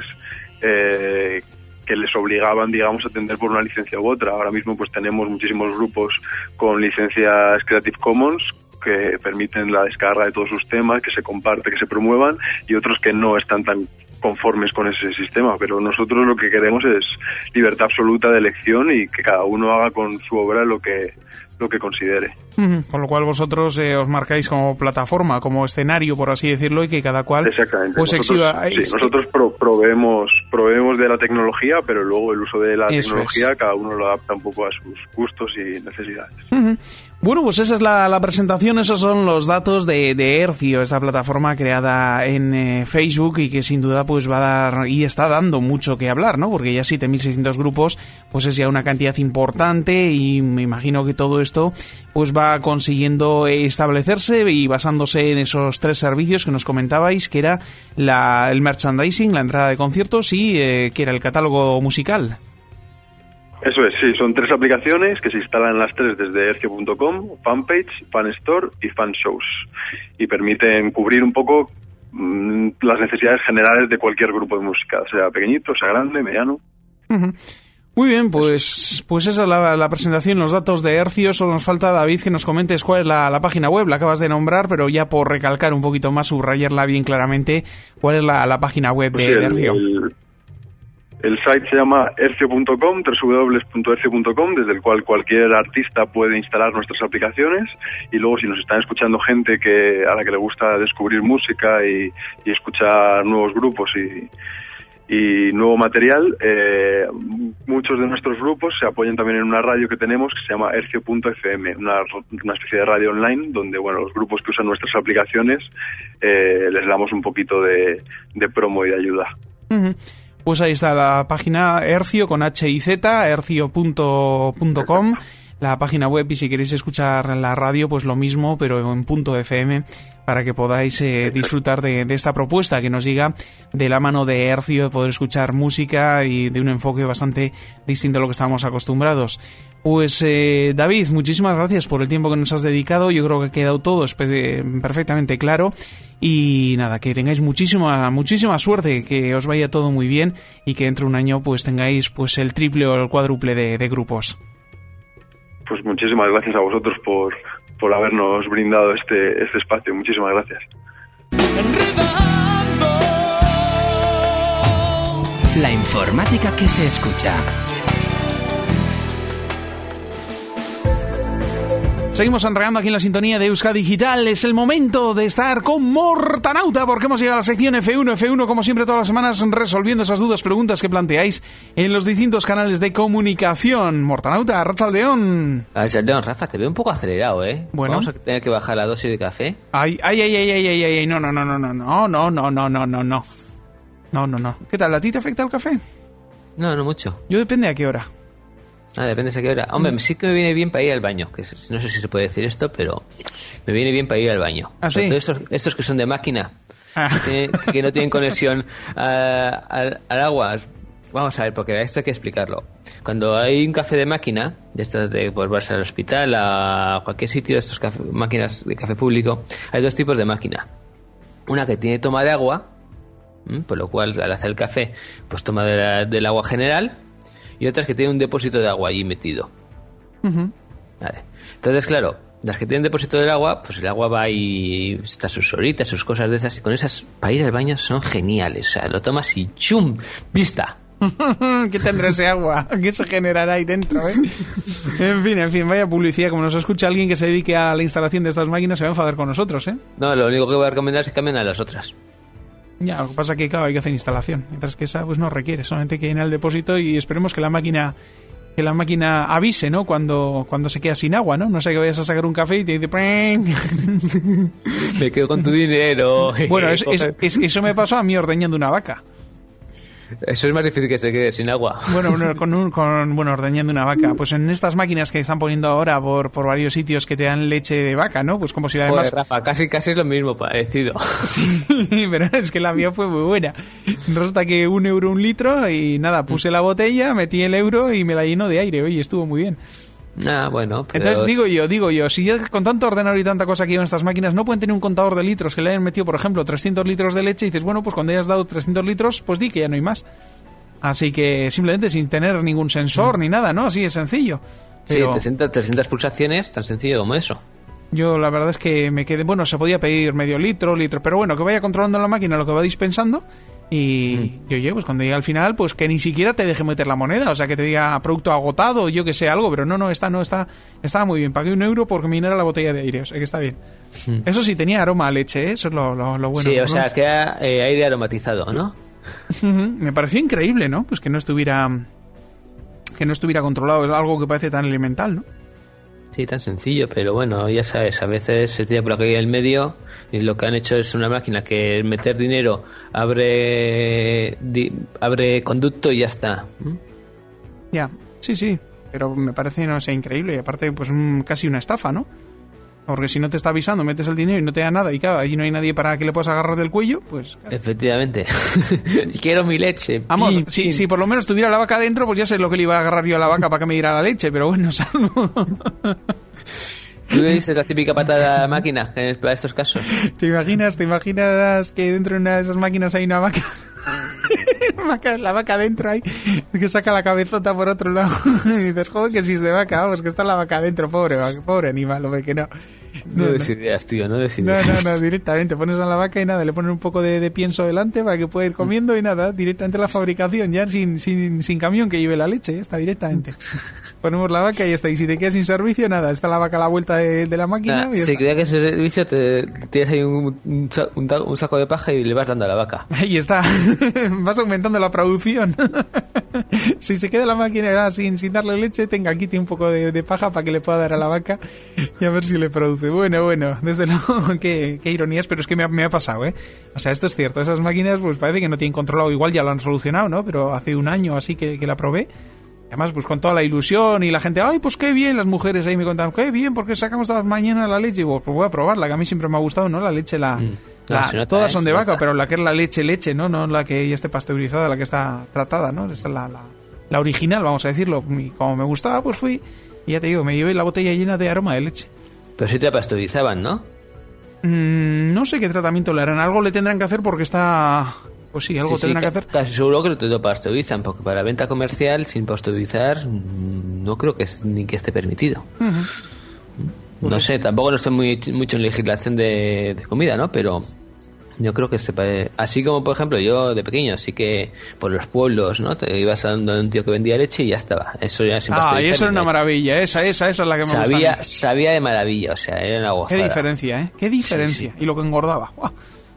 [SPEAKER 4] eh, que les obligaban, digamos, a atender por una licencia u otra. Ahora mismo pues tenemos muchísimos grupos con licencias Creative Commons que permiten la descarga de todos sus temas, que se comparte, que se promuevan, y otros que no están tan conformes con ese sistema, pero nosotros lo que queremos es libertad absoluta de elección y que cada uno haga con su obra lo que lo que considere.
[SPEAKER 3] Uh-huh. Con lo cual vosotros eh, os marcáis como plataforma, como escenario, por así decirlo, y que cada cual pues exhiba.
[SPEAKER 4] Sí, nosotros pro, proveemos, proveemos de la tecnología, pero luego el uso de la Eso tecnología es. Cada uno lo adapta un poco a sus gustos y necesidades.
[SPEAKER 3] Uh-huh. Bueno, pues esa es la, la presentación, esos son los datos de, de Hercio, esta plataforma creada en eh, Facebook y que sin duda pues va a dar y está dando mucho que hablar, ¿no? Porque ya siete mil seiscientos grupos pues es ya una cantidad importante y me imagino que todo esto pues va consiguiendo establecerse y basándose en esos tres servicios que nos comentabais, que era la, el merchandising, la entrada de conciertos y eh, que era el catálogo musical.
[SPEAKER 4] Eso es, sí, son tres aplicaciones que se instalan las tres desde hercio punto com, Fanpage, Fan Store y Fan Shows, y permiten cubrir un poco mmm, las necesidades generales de cualquier grupo de música, sea pequeñito, sea grande, mediano.
[SPEAKER 3] Uh-huh. Muy bien, pues pues esa es la, la presentación, los datos de Hercio. Solo nos falta, David, que nos comentes cuál es la, la página web, la acabas de nombrar, pero ya por recalcar un poquito más, subrayarla bien claramente, cuál es la, la página web
[SPEAKER 4] pues
[SPEAKER 3] de,
[SPEAKER 4] sí,
[SPEAKER 3] de Hercio.
[SPEAKER 4] El, el... El site se llama hercio punto com, doble u doble u doble u punto hercio punto com, desde el cual cualquier artista puede instalar nuestras aplicaciones, y luego si nos están escuchando gente que a la que le gusta descubrir música y, y escuchar nuevos grupos y, y nuevo material, eh, muchos de nuestros grupos se apoyan también en una radio que tenemos que se llama hercio punto efe eme, una, una especie de radio online donde bueno los grupos que usan nuestras aplicaciones eh, les damos un poquito de, de promo y de ayuda. Uh-huh.
[SPEAKER 3] Pues ahí está la página Hercio con H y Z, hercio punto com, la página web, y si queréis escuchar la radio, pues lo mismo, pero en punto F M, para que podáis eh, disfrutar de, de esta propuesta que nos llega de la mano de Hercio, poder escuchar música y de un enfoque bastante distinto a lo que estábamos acostumbrados. Pues eh, David, muchísimas gracias por el tiempo que nos has dedicado. Yo creo que ha quedado todo perfectamente claro. Y nada, que tengáis muchísima muchísima suerte, que os vaya todo muy bien y que dentro de un año pues tengáis pues el triple o el cuádruple de, de grupos.
[SPEAKER 4] Pues muchísimas gracias a vosotros por, por habernos brindado este, este espacio. Muchísimas gracias.
[SPEAKER 2] La informática que se escucha.
[SPEAKER 3] Seguimos enredando aquí en la sintonía de Euskadi Digital. Es el momento de estar con Mortanauta, porque hemos llegado a la sección efe uno, efe uno, como siempre todas las semanas, resolviendo esas dudas, preguntas que planteáis en los distintos canales de comunicación. Mortanauta, Arratsaldeon.
[SPEAKER 5] Arratsaldeon, Rafa, te veo un poco acelerado, ¿eh?
[SPEAKER 3] Bueno.
[SPEAKER 5] Vamos a tener que bajar la dosis de café.
[SPEAKER 3] Ay, ay, ay, ay, ay, ay, ay, no, no, no, no, no, no, no, no, no, no, no, no. No, no, no. ¿Qué tal? ¿A ti te afecta el café?
[SPEAKER 5] No, no mucho.
[SPEAKER 3] Yo depende a qué hora.
[SPEAKER 5] Ah, depende de qué hora. Hombre, mm. sí que me viene bien para ir al baño. Que no sé si se puede decir esto, pero me viene bien para ir al baño.
[SPEAKER 3] ¿Ah, sí?
[SPEAKER 5] Estos, estos que son de máquina, ah. que, tienen, que no tienen conexión a, a, al agua. Vamos a ver, porque esto hay que explicarlo. Cuando hay un café de máquina, de estas de pues vas al hospital, a cualquier sitio de estas café, máquinas de café público, hay dos tipos de máquina. Una que tiene toma de agua, por lo cual al hacer el café, pues toma de la, del agua general, y otras que tienen un depósito de agua allí metido. Uh-huh. Vale. Entonces, claro, las que tienen depósito del agua, pues el agua va y está sus horitas, sus cosas de esas, y con esas para ir al baño son geniales. O sea, lo tomas y ¡chum! ¡Vista!
[SPEAKER 3] ¿Qué tendrá ese agua? ¿Qué se generará ahí dentro, eh? En fin, en fin, vaya publicidad. Como nos escucha alguien que se dedique a la instalación de estas máquinas, se va a enfadar con nosotros, ¿eh?
[SPEAKER 5] No, lo único que voy a recomendar es que cambien a las otras.
[SPEAKER 3] Ya, lo que pasa es que, claro, hay que hacer instalación, mientras que esa pues no requiere, solamente que llena el depósito y esperemos que la máquina que la máquina avise, ¿no? Cuando, cuando se queda sin agua, ¿no? No sé, que vayas a sacar un café y te dice
[SPEAKER 5] me quedo con tu dinero.
[SPEAKER 3] Bueno, es, es, es, eso me pasó a mí ordeñando una vaca.
[SPEAKER 5] Eso es más difícil que se quede sin agua.
[SPEAKER 3] Bueno, con, un, con bueno, ordeñando una vaca. Pues en estas máquinas que están poniendo ahora por, por varios sitios que te dan leche de vaca, ¿no? Pues como si además...
[SPEAKER 5] Joder, Rafa, casi, casi es lo mismo, parecido.
[SPEAKER 3] Sí, pero es que la mía fue muy buena. Resulta que un euro un litro y nada, puse la botella, metí el euro y me la llenó de aire. Oye, estuvo muy bien.
[SPEAKER 5] Ah, bueno. Pero...
[SPEAKER 3] Entonces digo yo, digo yo, si ya con tanto ordenador y tanta cosa que llevan estas máquinas no pueden tener un contador de litros que le hayan metido, por ejemplo, trescientos litros de leche y dices, bueno, pues cuando hayas dado trescientos litros, pues di que ya no hay más. Así que simplemente sin tener ningún sensor mm. ni nada, ¿no? Así es sencillo. Pero...
[SPEAKER 5] Sí, trescientas, trescientas pulsaciones, tan sencillo como eso.
[SPEAKER 3] Yo la verdad es que me quedé, bueno, se podía pedir medio litro, litro, pero bueno, que vaya controlando la máquina lo que va dispensando y mm. yo, oye, pues cuando llegue al final, pues que ni siquiera te deje meter la moneda, o sea, que te diga producto agotado, yo que sé, algo, pero no, no, está, no, está, estaba muy bien, pagué un euro porque me llenara la botella de aire, o sea, que está bien. Mm. Eso sí, tenía aroma a leche, ¿eh? Eso es lo, lo, lo bueno.
[SPEAKER 5] Sí, o sea, queda eh, aire aromatizado, ¿no?
[SPEAKER 3] Me pareció increíble, ¿no? Pues que no estuviera, que no estuviera controlado, es algo que parece tan elemental, ¿no?
[SPEAKER 5] Sí, tan sencillo, pero bueno, ya sabes, a veces se tira por aquí en el medio y lo que han hecho es una máquina que meter dinero abre di, abre conducto y ya está. ¿Mm?
[SPEAKER 3] Ya, sí, sí, pero me parece, no sé, increíble y aparte pues un, casi una estafa, ¿no? Porque si no te está avisando, metes el dinero y no te da nada y claro, allí no hay nadie para que le puedas agarrar del cuello, pues... Claro.
[SPEAKER 5] Efectivamente. Quiero mi leche.
[SPEAKER 3] Vamos, pin, si, pin. si por lo menos tuviera la vaca dentro, pues ya sé lo que le iba a agarrar yo a la vaca para que me diera la leche, pero bueno, salvo...
[SPEAKER 5] ¿Tú le dices la típica patada a la máquina para estos casos?
[SPEAKER 3] ¿Te imaginas, te imaginas que dentro de una de esas máquinas hay una vaca? La vaca dentro ahí, que saca la cabezota por otro lado y dices, joder, que si es de vaca, vamos, que está la vaca dentro, pobre pobre animal, hombre, que no.
[SPEAKER 5] No, no des ideas, tío, no des ideas.
[SPEAKER 3] No, no, no, directamente pones a la vaca y nada, le ponen un poco de, de pienso delante para que pueda ir comiendo y nada, directamente la fabricación, ya sin, sin, sin camión que lleve la leche, ya está directamente. Ponemos la vaca y ya está, y si te quedas sin servicio, nada, está la vaca a la vuelta de, de la máquina.
[SPEAKER 5] Ah, si creía que ese servicio te tienes ahí un, un, un, un saco de paja y le vas dando a la vaca.
[SPEAKER 3] Ahí está, vas aumentando la producción. Si se queda la máquina sin, sin darle leche, tenga, quite un poco de, de paja para que le pueda dar a la vaca y a ver si le produce. Bueno, bueno, desde luego, qué, qué ironías, pero es que me ha, me ha pasado, ¿eh? O sea, esto es cierto, esas máquinas pues parece que no tienen controlado, igual ya lo han solucionado, ¿no? Pero hace un año así que, que la probé. Además, pues con toda la ilusión y la gente, ay, pues qué bien, las mujeres ahí me contaban, qué bien, porque sacamos todas las mañanas la leche. Y digo, pues voy a probarla, que a mí siempre me ha gustado, ¿no? La leche, la... Mm. La, nota, todas son de vaca, nota. Pero la que es la leche, leche, ¿no? No la que ya esté pasteurizada, la que está tratada, ¿no? Esa es la, la, la original, vamos a decirlo. Y como me gustaba, pues fui y ya te digo, me llevé la botella llena de aroma de leche.
[SPEAKER 5] Pero sí te pasteurizaban, ¿no?
[SPEAKER 3] Mm, no sé qué tratamiento le harán. Algo le tendrán que hacer porque está... Pues sí, algo
[SPEAKER 5] sí,
[SPEAKER 3] tendrán
[SPEAKER 5] sí,
[SPEAKER 3] que hacer.
[SPEAKER 5] Casi seguro que te lo pasteurizan, porque para venta comercial, sin pasteurizar, no creo que ni que esté permitido. Uh-huh. No sé, tampoco no estoy muy, mucho en legislación de, de comida, ¿no? Pero yo creo que sepa, así como por ejemplo yo de pequeño, así que por los pueblos, ¿no? Te ibas a un tío que vendía leche y ya estaba. Eso ya sin
[SPEAKER 3] Ah, y eso era una maravilla, esa, esa, esa es la que me
[SPEAKER 5] sabía,
[SPEAKER 3] gusta.
[SPEAKER 5] Sabía de maravilla, o sea, era una gozada.
[SPEAKER 3] Qué diferencia, ¿eh? Qué diferencia. Sí, sí. Y lo que engordaba. ¡Wow!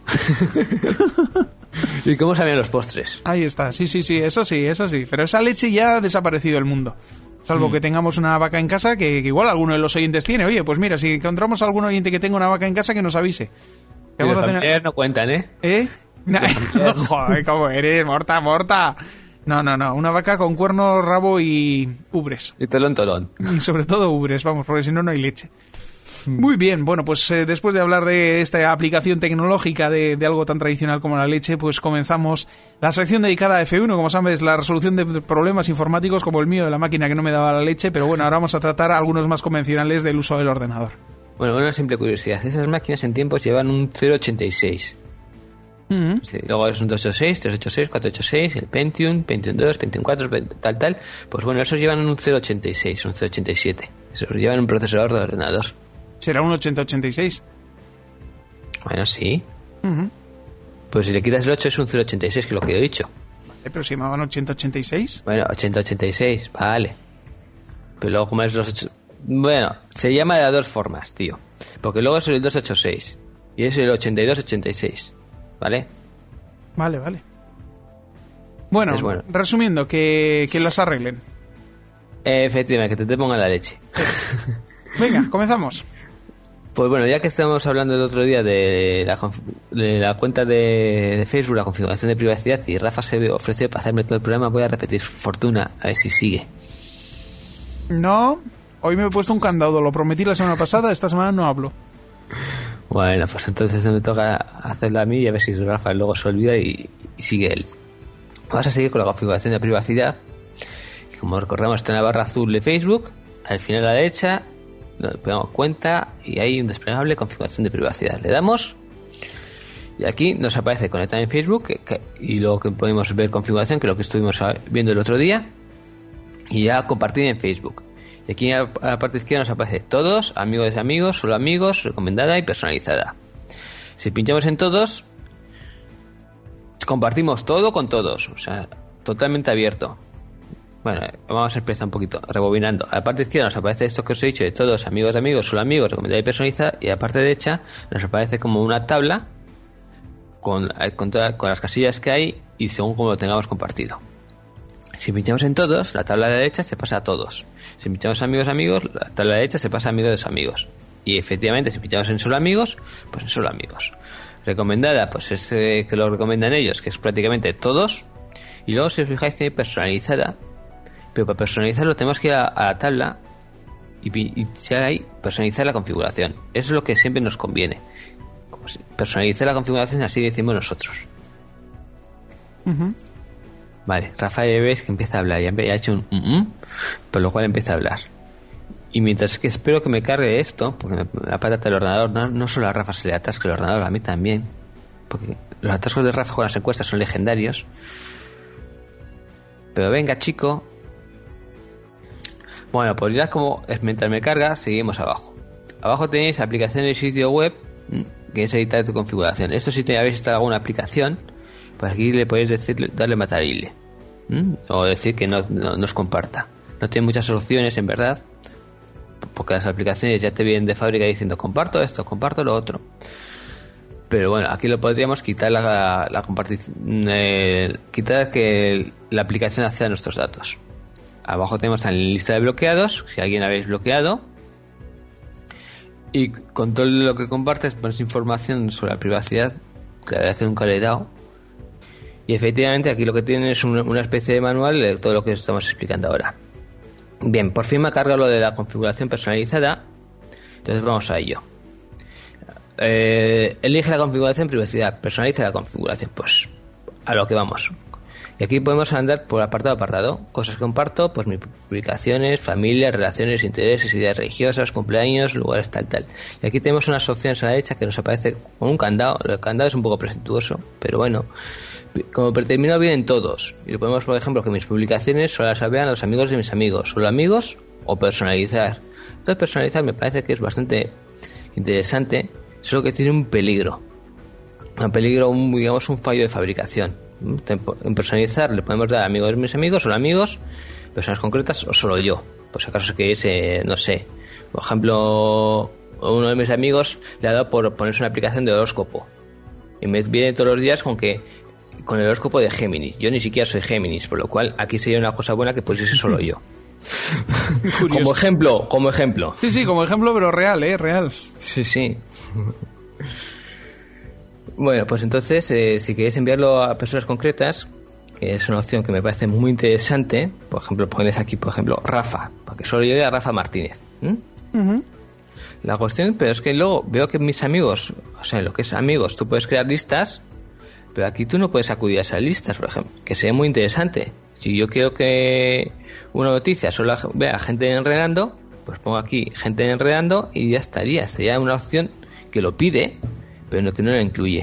[SPEAKER 5] ¿Y cómo sabían los postres?
[SPEAKER 3] Ahí está, sí, sí, sí, eso sí, eso sí. Pero esa leche ya ha desaparecido del mundo. Salvo hmm. que tengamos una vaca en casa, que, que igual alguno de los oyentes tiene. Oye, pues mira, si encontramos a algún oyente que tenga una vaca en casa, que nos avise.
[SPEAKER 5] Y los familiares no cuentan, ¿eh?
[SPEAKER 3] ¿Eh? Joder, ¿cómo eres? Morta, morta. No, no, no. Una vaca con cuerno, rabo y ubres.
[SPEAKER 5] Y tolón, tolón.
[SPEAKER 3] Y sobre todo ubres, vamos, porque si no, no hay leche. Muy bien, bueno, pues eh, después de hablar de esta aplicación tecnológica de, de algo tan tradicional como la leche, pues comenzamos la sección dedicada a F uno, como sabes, la resolución de problemas informáticos como el mío de la máquina que no me daba la leche, pero bueno, ahora vamos a tratar algunos más convencionales del uso del ordenador.
[SPEAKER 5] Bueno, una simple curiosidad, esas máquinas en tiempos llevan un cero ochenta y seis. Uh-huh. Sí, luego es un dos ochenta y seis, tres ochenta y seis, cuatro ochenta y seis, el Pentium, Pentium dos, Pentium cuatro, tal, tal. Pues bueno, esos llevan un cero ochenta y seis, un cero ochenta y siete. Esos llevan un procesador de ordenador.
[SPEAKER 3] ¿Será un ochenta ochenta y seis?
[SPEAKER 5] Bueno, sí.
[SPEAKER 3] Uh-huh.
[SPEAKER 5] Pues si le quitas el ocho es un cero ochenta y seis, que es lo que he dicho.
[SPEAKER 3] Vale, pero si llamaban ochenta ochenta y seis.
[SPEAKER 5] Bueno, ochenta ochenta y seis, vale. Pero luego como es los ocho... Bueno, se llama de dos formas, tío. Porque luego es el dos ochenta y seis y es el ochenta y dos ochenta y seis, ¿vale?
[SPEAKER 3] Vale, vale. Bueno, bueno. resumiendo, que, que las arreglen.
[SPEAKER 5] Eh, efectivamente, que te, te pongan la leche.
[SPEAKER 3] Venga, comenzamos.
[SPEAKER 5] Pues bueno, ya que estamos hablando el otro día de la, de la cuenta de, de Facebook, la configuración de privacidad, y Rafa se ofreció para hacerme todo el programa, voy a repetir fortuna, a ver si sigue.
[SPEAKER 3] No, hoy me he puesto un candado, lo prometí la semana pasada, esta semana no hablo.
[SPEAKER 5] Bueno, pues entonces me toca hacerla a mí y a ver si Rafa luego se olvida y, y sigue él. Vamos a seguir con la configuración de privacidad. Y como recordamos, está en la barra azul de Facebook. al final a la derecha, le ponemos cuenta y hay un desplegable configuración de privacidad. Le damos y aquí nos aparece conectar en Facebook que, que, y luego que podemos ver configuración, que es lo que estuvimos viendo el otro día, y ya compartir en Facebook. Y aquí a la parte izquierda nos aparece todos, amigos de amigos, solo amigos, recomendada y personalizada. Si pinchamos en todos, compartimos todo con todos, o sea, totalmente abierto. Bueno, vamos a empezar un poquito, rebobinando. A la parte izquierda nos aparece esto que os he dicho de todos, amigos de amigos, solo amigos, recomendada y personalizada, y a la parte derecha nos aparece como una tabla con, con, todas, con las casillas que hay y según como lo tengamos compartido. Si pinchamos en todos, la tabla de la derecha se pasa a todos. Si pinchamos amigos amigos, la tabla de la derecha se pasa a amigos de los amigos. Y efectivamente, si pinchamos en solo amigos, pues en solo amigos. Recomendada, pues es eh, que lo recomiendan ellos, que es prácticamente todos. Y luego, si os fijáis, tiene personalizada. Pero para personalizarlo tenemos que ir a, a la tabla y pinchar ahí, personalizar la configuración. Eso es lo que siempre nos conviene. Como si personalizar la configuración, así decimos nosotros. Uh-huh. Vale, Rafael ves que empieza a hablar. Ya ha hecho un mm-mm, por lo cual empieza a hablar. Y mientras que espero que me cargue esto, porque me, me apata el ordenador, no, no solo a Rafa se le atasca el ordenador, a mí también. Porque los atascos de Rafa con las encuestas son legendarios. Pero venga, chico. Bueno, pues ya como mientras me carga, seguimos abajo. Abajo tenéis aplicaciones y sitio web, que es editar tu configuración. Esto si te habéis instalado alguna aplicación, pues aquí le podéis decir, darle matarile. ¿Mm? O decir que no, no, no os comparta. No tiene muchas soluciones, en verdad, porque las aplicaciones ya te vienen de fábrica diciendo comparto esto, comparto lo otro. Pero bueno, aquí lo podríamos quitar la, la compartición, eh, quitar que la aplicación acceda a nuestros datos. Abajo tenemos la lista de bloqueados, si alguien habéis bloqueado. Y con todo lo que compartes pones información sobre la privacidad, que la verdad es que nunca le he dado. Y efectivamente aquí lo que tiene es una, una especie de manual de todo lo que estamos explicando ahora. Bien, por fin me ha cargado lo de la configuración personalizada. Entonces vamos a ello. Eh, elige la configuración privacidad, personaliza la configuración. Pues a lo que vamos. Y aquí podemos andar por apartado a apartado. Cosas que comparto, pues mis publicaciones, familia, relaciones, intereses, ideas religiosas, cumpleaños, lugares tal tal. Y aquí tenemos unas opciones a la derecha que nos aparece con un candado. El candado es un poco presuntuoso, pero bueno, como predeterminado vienen todos. Y lo podemos, por ejemplo, que mis publicaciones solo las vean los amigos de mis amigos, solo amigos o personalizar. Entonces personalizar me parece que es bastante interesante, solo que tiene un peligro. Un peligro, un, digamos, un fallo de fabricación. En personalizar le podemos dar amigos de mis amigos, solo amigos, personas concretas o solo yo. Por si acaso que es, eh, no sé, por ejemplo, uno de mis amigos le ha dado por ponerse una aplicación de horóscopo. Y me viene todos los días con que con el horóscopo de Géminis. Yo ni siquiera soy Géminis, por lo cual aquí sería una cosa buena que pudiese solo yo. Como ejemplo, como ejemplo.
[SPEAKER 3] Sí, sí, como ejemplo, pero real, ¿eh? Real.
[SPEAKER 5] Sí, sí. Bueno, pues entonces, eh, si queréis enviarlo a personas concretas, que es una opción que me parece muy interesante, por ejemplo, ponéis aquí, por ejemplo, Rafa, porque solo llegue a Rafa Martínez. ¿Mm? Uh-huh. La cuestión, pero es que luego veo que mis amigos, o sea, lo que es amigos, tú puedes crear listas, pero aquí tú no puedes acudir a esas listas, por ejemplo, que sería muy interesante. Si yo quiero que una noticia solo vea gente enredando, pues pongo aquí gente enredando y ya estaría. Sería una opción que lo pide, pero que no lo incluye.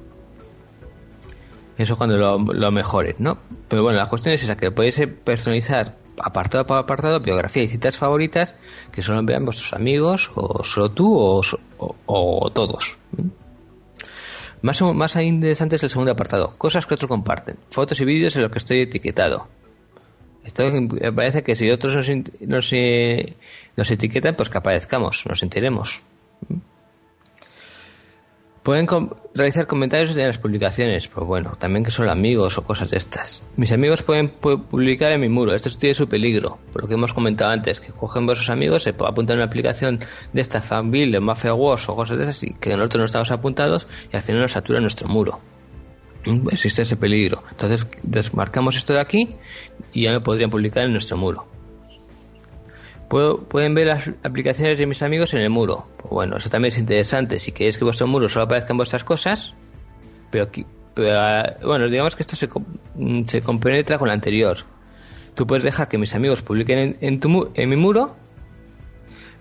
[SPEAKER 5] Eso cuando lo, lo mejores, ¿no? Pero bueno, la cuestión es esa, que podéis personalizar apartado por apartado, biografía y citas favoritas, que solo vean vuestros amigos, o solo tú, o, o, o todos. Más, más interesante es el segundo apartado, cosas que otros comparten, fotos y vídeos en los que estoy etiquetado. Esto me parece que si otros nos, nos, eh, nos etiquetan, pues que aparezcamos, nos enteremos. Pueden com- realizar comentarios de las publicaciones, pues bueno, también que son amigos o cosas de estas. Mis amigos pueden pu- publicar en mi muro, esto tiene su peligro, por lo que hemos comentado antes, que cogen vuestros amigos, se apuntan a una aplicación de esta Fanville, Mafia Wars o cosas de esas, y que nosotros no estamos apuntados y al final nos satura nuestro muro. Existe ese peligro. Entonces desmarcamos esto de aquí y ya no podrían publicar en nuestro muro. Puedo, pueden ver las aplicaciones de mis amigos en el muro. Pues bueno, eso también es interesante. Si queréis que vuestro muro solo aparezcan vuestras cosas, pero, aquí, pero bueno, digamos que esto se, se compenetra con lo anterior. Tú puedes dejar que mis amigos publiquen en, en, tu, en mi muro,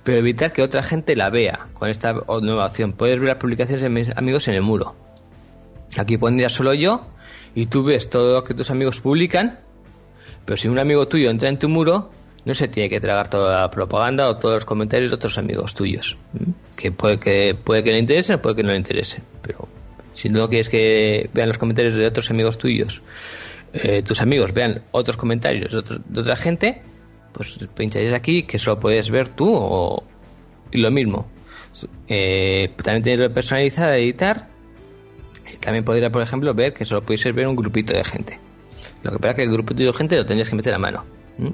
[SPEAKER 5] pero evitar que otra gente la vea con esta nueva opción. Puedes ver las publicaciones de mis amigos en el muro. Aquí pondría solo yo y tú ves todo lo que tus amigos publican, pero si un amigo tuyo entra en tu muro, no se tiene que tragar toda la propaganda o todos los comentarios de otros amigos tuyos. Que puede que, puede que le interese o puede que no le interese, pero si no quieres que vean los comentarios de otros amigos tuyos, eh, tus amigos vean otros comentarios de, otro, de otra gente, pues pincharías aquí que solo puedes ver tú o y lo mismo. Eh, también tienes que personalizar, editar. También podría, por ejemplo, ver que solo puedes ver un grupito de gente. Lo que pasa es que el grupito de gente lo tendrías que meter a mano. ¿Mm?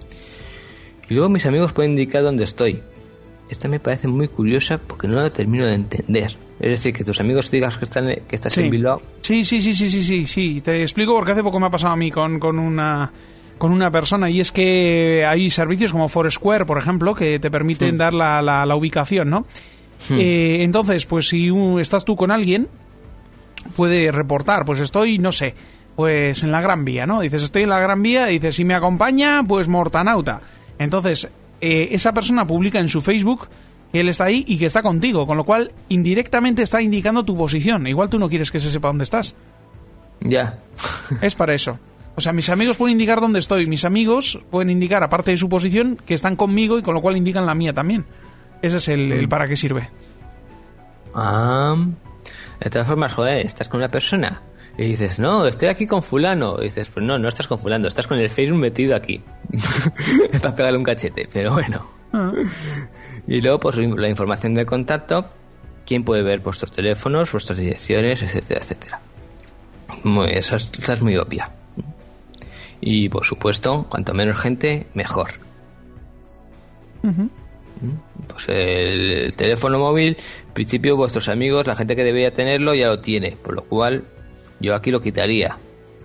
[SPEAKER 5] Y luego mis amigos pueden indicar dónde estoy. Esta me parece muy curiosa porque no la termino de entender. Es decir, que tus amigos digas que están que estás
[SPEAKER 3] sí.
[SPEAKER 5] en Bilbao.
[SPEAKER 3] Sí, sí, sí, sí, sí, sí, sí. Te explico porque hace poco me ha pasado a mí con, con una con una persona, y es que hay servicios como Foursquare, por ejemplo, que te permiten sí. dar la, la, la ubicación, ¿no? Sí. Eh, entonces, pues si uh, estás tú con alguien, puede reportar, pues estoy, no sé, pues en la Gran Vía, ¿no? Dices, estoy en la Gran Vía, dices, si me acompaña, pues Mortanauta. Entonces, eh, esa persona publica en su Facebook que él está ahí y que está contigo, con lo cual indirectamente está indicando tu posición. Igual tú no quieres que se sepa dónde estás.
[SPEAKER 5] Ya.
[SPEAKER 3] Es para eso. O sea, mis amigos pueden indicar dónde estoy. Mis amigos pueden indicar, aparte de su posición, que están conmigo y con lo cual indican la mía también. Ese es el, el para qué sirve.
[SPEAKER 5] Ah, de todas formas, joder, estás con una persona y dices, no, estoy aquí con fulano. Y dices, pues no, no estás con fulano, estás con el Facebook metido aquí. Es para pegarle un cachete, pero bueno. Ah. Y luego, pues la información de contacto, quién puede ver vuestros teléfonos, vuestras direcciones, etcétera, etcétera. Muy, esa, es, esa es muy obvia. Y por supuesto, cuanto menos gente, mejor. Uh-huh. Pues el, el teléfono móvil, en principio vuestros amigos, la gente que debería tenerlo ya lo tiene, por lo cual yo aquí lo quitaría.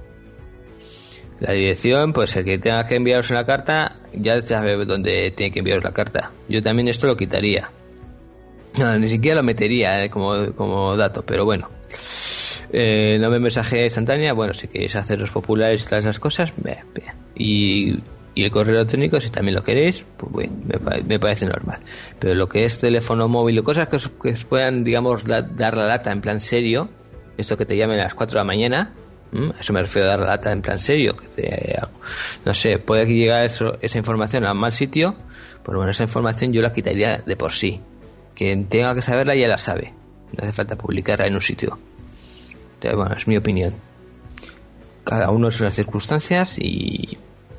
[SPEAKER 5] La dirección, pues el que tenga que enviaros una carta ya sabe dónde tiene que enviaros la carta. Yo también esto lo quitaría. No, ni siquiera lo metería eh, como, como dato, pero bueno. Eh, no me mensaje instantánea, bueno, si queréis haceros populares y todas esas cosas, bien, bien. Y, y el correo electrónico, si también lo queréis, pues bueno, me, me parece normal. Pero lo que es teléfono móvil o cosas que os, que os puedan, digamos, da, dar la lata en plan serio, esto que te llamen a las cuatro de la mañana, ¿m? Eso me refiero a dar la lata en plan serio, que te, no sé, puede que llegue eso, esa información a un mal sitio, pues bueno, esa información yo la quitaría de por sí. Quien tenga que saberla ya la sabe, no hace falta publicarla en un sitio. Entonces, bueno, es mi opinión. Cada uno son las circunstancias y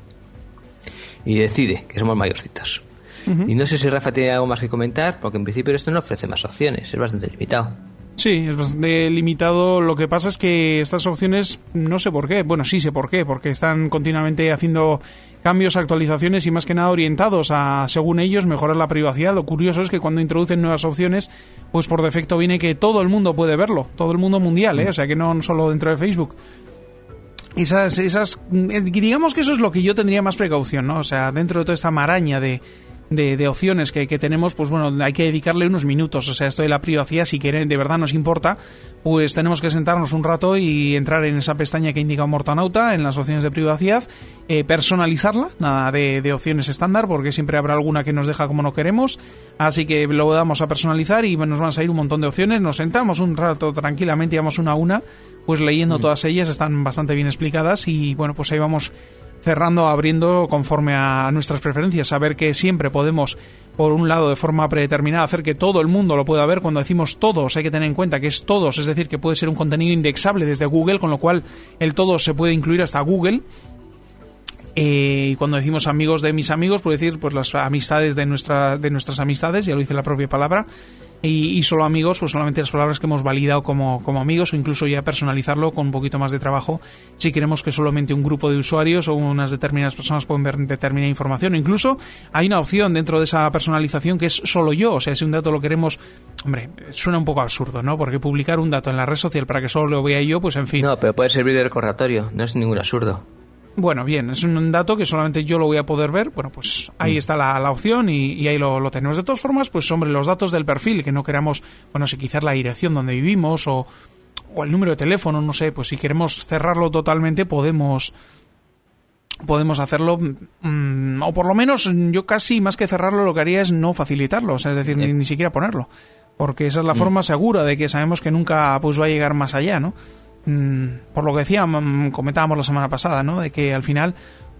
[SPEAKER 5] y decide, que somos mayorcitos. Uh-huh. Y no sé si Rafa tiene algo más que comentar, porque en principio esto no ofrece más opciones, es bastante limitado.
[SPEAKER 3] Sí, es bastante limitado. Lo que pasa es que estas opciones, no sé por qué, bueno, sí sé por qué, porque están continuamente haciendo cambios, actualizaciones y más que nada orientados a, según ellos, mejorar la privacidad. Lo curioso es que cuando introducen nuevas opciones, pues por defecto viene que todo el mundo puede verlo, todo el mundo mundial, ¿eh? O sea que no solo dentro de Facebook. Esas, esas, digamos que eso es lo que yo tendría más precaución, ¿no? O sea, dentro de toda esta maraña de De, de opciones que, que tenemos, pues bueno, hay que dedicarle unos minutos. O sea, esto de la privacidad, si quieren, de verdad nos importa, pues tenemos que sentarnos un rato y entrar en esa pestaña que indica Mortanauta, en las opciones de privacidad, eh, personalizarla, nada de, de opciones estándar, porque siempre habrá alguna que nos deja como no queremos, así que lo damos a personalizar y nos van a salir un montón de opciones. Nos sentamos un rato tranquilamente y vamos una a una, pues leyendo mm. todas ellas, están bastante bien explicadas y bueno, pues ahí vamos cerrando, abriendo conforme a nuestras preferencias. Saber que siempre podemos, por un lado, de forma predeterminada, hacer que todo el mundo lo pueda ver. Cuando decimos todos, hay que tener en cuenta que es todos, es decir, que puede ser un contenido indexable desde Google, con lo cual el todos se puede incluir hasta Google. Eh, y cuando decimos amigos de mis amigos, puede decir pues las amistades de nuestra de nuestras amistades, ya lo dice la propia palabra. Y, y solo amigos, pues solamente las palabras que hemos validado como, como amigos, o incluso ya personalizarlo con un poquito más de trabajo si queremos que solamente un grupo de usuarios o unas determinadas personas pueden ver determinada información. O incluso hay una opción dentro de esa personalización que es solo yo. O sea, si un dato lo queremos... Hombre, suena un poco absurdo, ¿no? Porque publicar un dato en la red social para que solo lo vea yo, pues en fin...
[SPEAKER 5] No, pero puede servir de recordatorio, no es ningún absurdo.
[SPEAKER 3] Bueno, bien, es un dato que solamente yo lo voy a poder ver. Bueno, pues ahí está la, la opción y, y ahí lo, lo tenemos. De todas formas, pues hombre, los datos del perfil, que no queramos, bueno, si quizás la dirección donde vivimos o, o el número de teléfono, no sé, pues si queremos cerrarlo totalmente podemos podemos hacerlo, mmm, o por lo menos yo casi más que cerrarlo lo que haría es no facilitarlo, o sea, es decir, ni, ni siquiera ponerlo, porque esa es la mm. forma segura de que sabemos que nunca pues va a llegar más allá, ¿no? Mm, por lo que decía, mm, comentábamos la semana pasada, ¿no? De que al final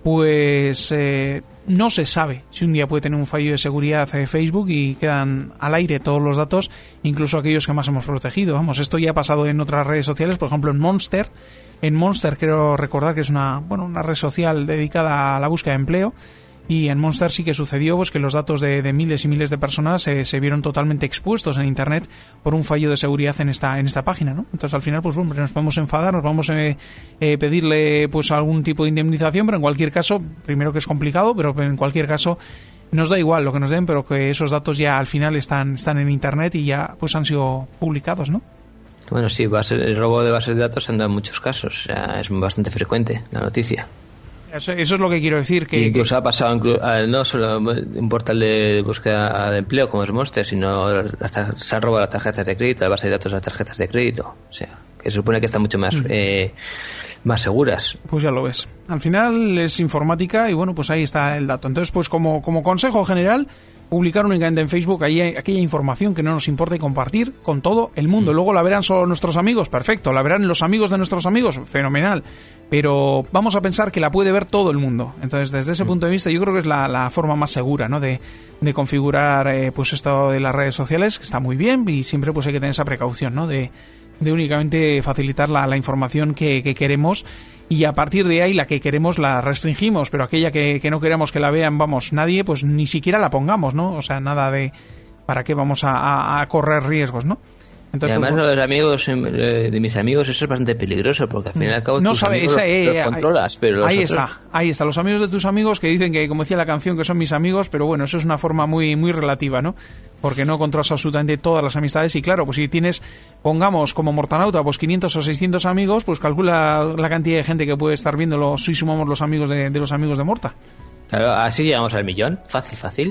[SPEAKER 3] pues eh, no se sabe si un día puede tener un fallo de seguridad de Facebook y quedan al aire todos los datos, incluso aquellos que más hemos protegido. Vamos, esto ya ha pasado en otras redes sociales, por ejemplo en Monster. En Monster quiero recordar que es una, bueno, una red social dedicada a la búsqueda de empleo, y en Monster sí que sucedió pues que los datos de, de miles y miles de personas eh, se vieron totalmente expuestos en Internet por un fallo de seguridad en esta en esta página, ¿no? Entonces al final pues bueno, nos podemos enfadar, nos vamos a eh, eh, pedirle pues algún tipo de indemnización, pero en cualquier caso, primero que es complicado, pero en cualquier caso nos da igual lo que nos den, pero que esos datos ya al final están están en Internet y ya pues han sido publicados, ¿no?
[SPEAKER 5] Bueno, sí, base, el robo de bases de datos se han dado en muchos casos, o sea, es bastante frecuente la noticia.
[SPEAKER 3] Eso, eso es lo que quiero decir. Que
[SPEAKER 5] incluso
[SPEAKER 3] que...
[SPEAKER 5] ha pasado no solo un portal de búsqueda de empleo como es Monster, sino hasta se han robado las tarjetas de crédito, la base de datos de las tarjetas de crédito. O sea, que se supone que están mucho más, mm. eh, más seguras.
[SPEAKER 3] Pues ya lo ves. Al final es informática y bueno, pues ahí está el dato. Entonces, pues como, como consejo general, publicar únicamente en Facebook ahí aquella información que no nos importa y compartir con todo el mundo. Mm. Luego la verán solo nuestros amigos, perfecto. La verán los amigos de nuestros amigos, fenomenal. Pero vamos a pensar que la puede ver todo el mundo. Entonces, desde ese mm. punto de vista, yo creo que es la, la forma más segura, ¿no? De, de configurar eh, pues esto de las redes sociales, que está muy bien y siempre pues hay que tener esa precaución, ¿no? De, de únicamente facilitar la, la información que, que queremos, y a partir de ahí la que queremos la restringimos, pero aquella que, que no queremos que la vean, vamos, nadie, pues ni siquiera la pongamos, ¿no? O sea, nada de para qué vamos a, a, a correr riesgos, ¿no? Entonces,
[SPEAKER 5] y además,
[SPEAKER 3] pues,
[SPEAKER 5] los amigos de mis amigos, eso es bastante peligroso, porque al fin y al cabo
[SPEAKER 3] no
[SPEAKER 5] tus
[SPEAKER 3] sabe,
[SPEAKER 5] amigos
[SPEAKER 3] esa, eh,
[SPEAKER 5] los, los controlas, pero los
[SPEAKER 3] ahí
[SPEAKER 5] otros...
[SPEAKER 3] está, ahí está, los amigos de tus amigos que dicen que, como decía la canción, que son mis amigos, pero bueno, eso es una forma muy muy relativa, ¿no? Porque no controlas absolutamente todas las amistades, y claro, pues si tienes, pongamos como Mortanauta, pues quinientos o seiscientos amigos, pues calcula la cantidad de gente que puede estar viéndolo si sumamos los amigos de, de los amigos de Morta.
[SPEAKER 5] Claro, así llegamos al millón, fácil, fácil.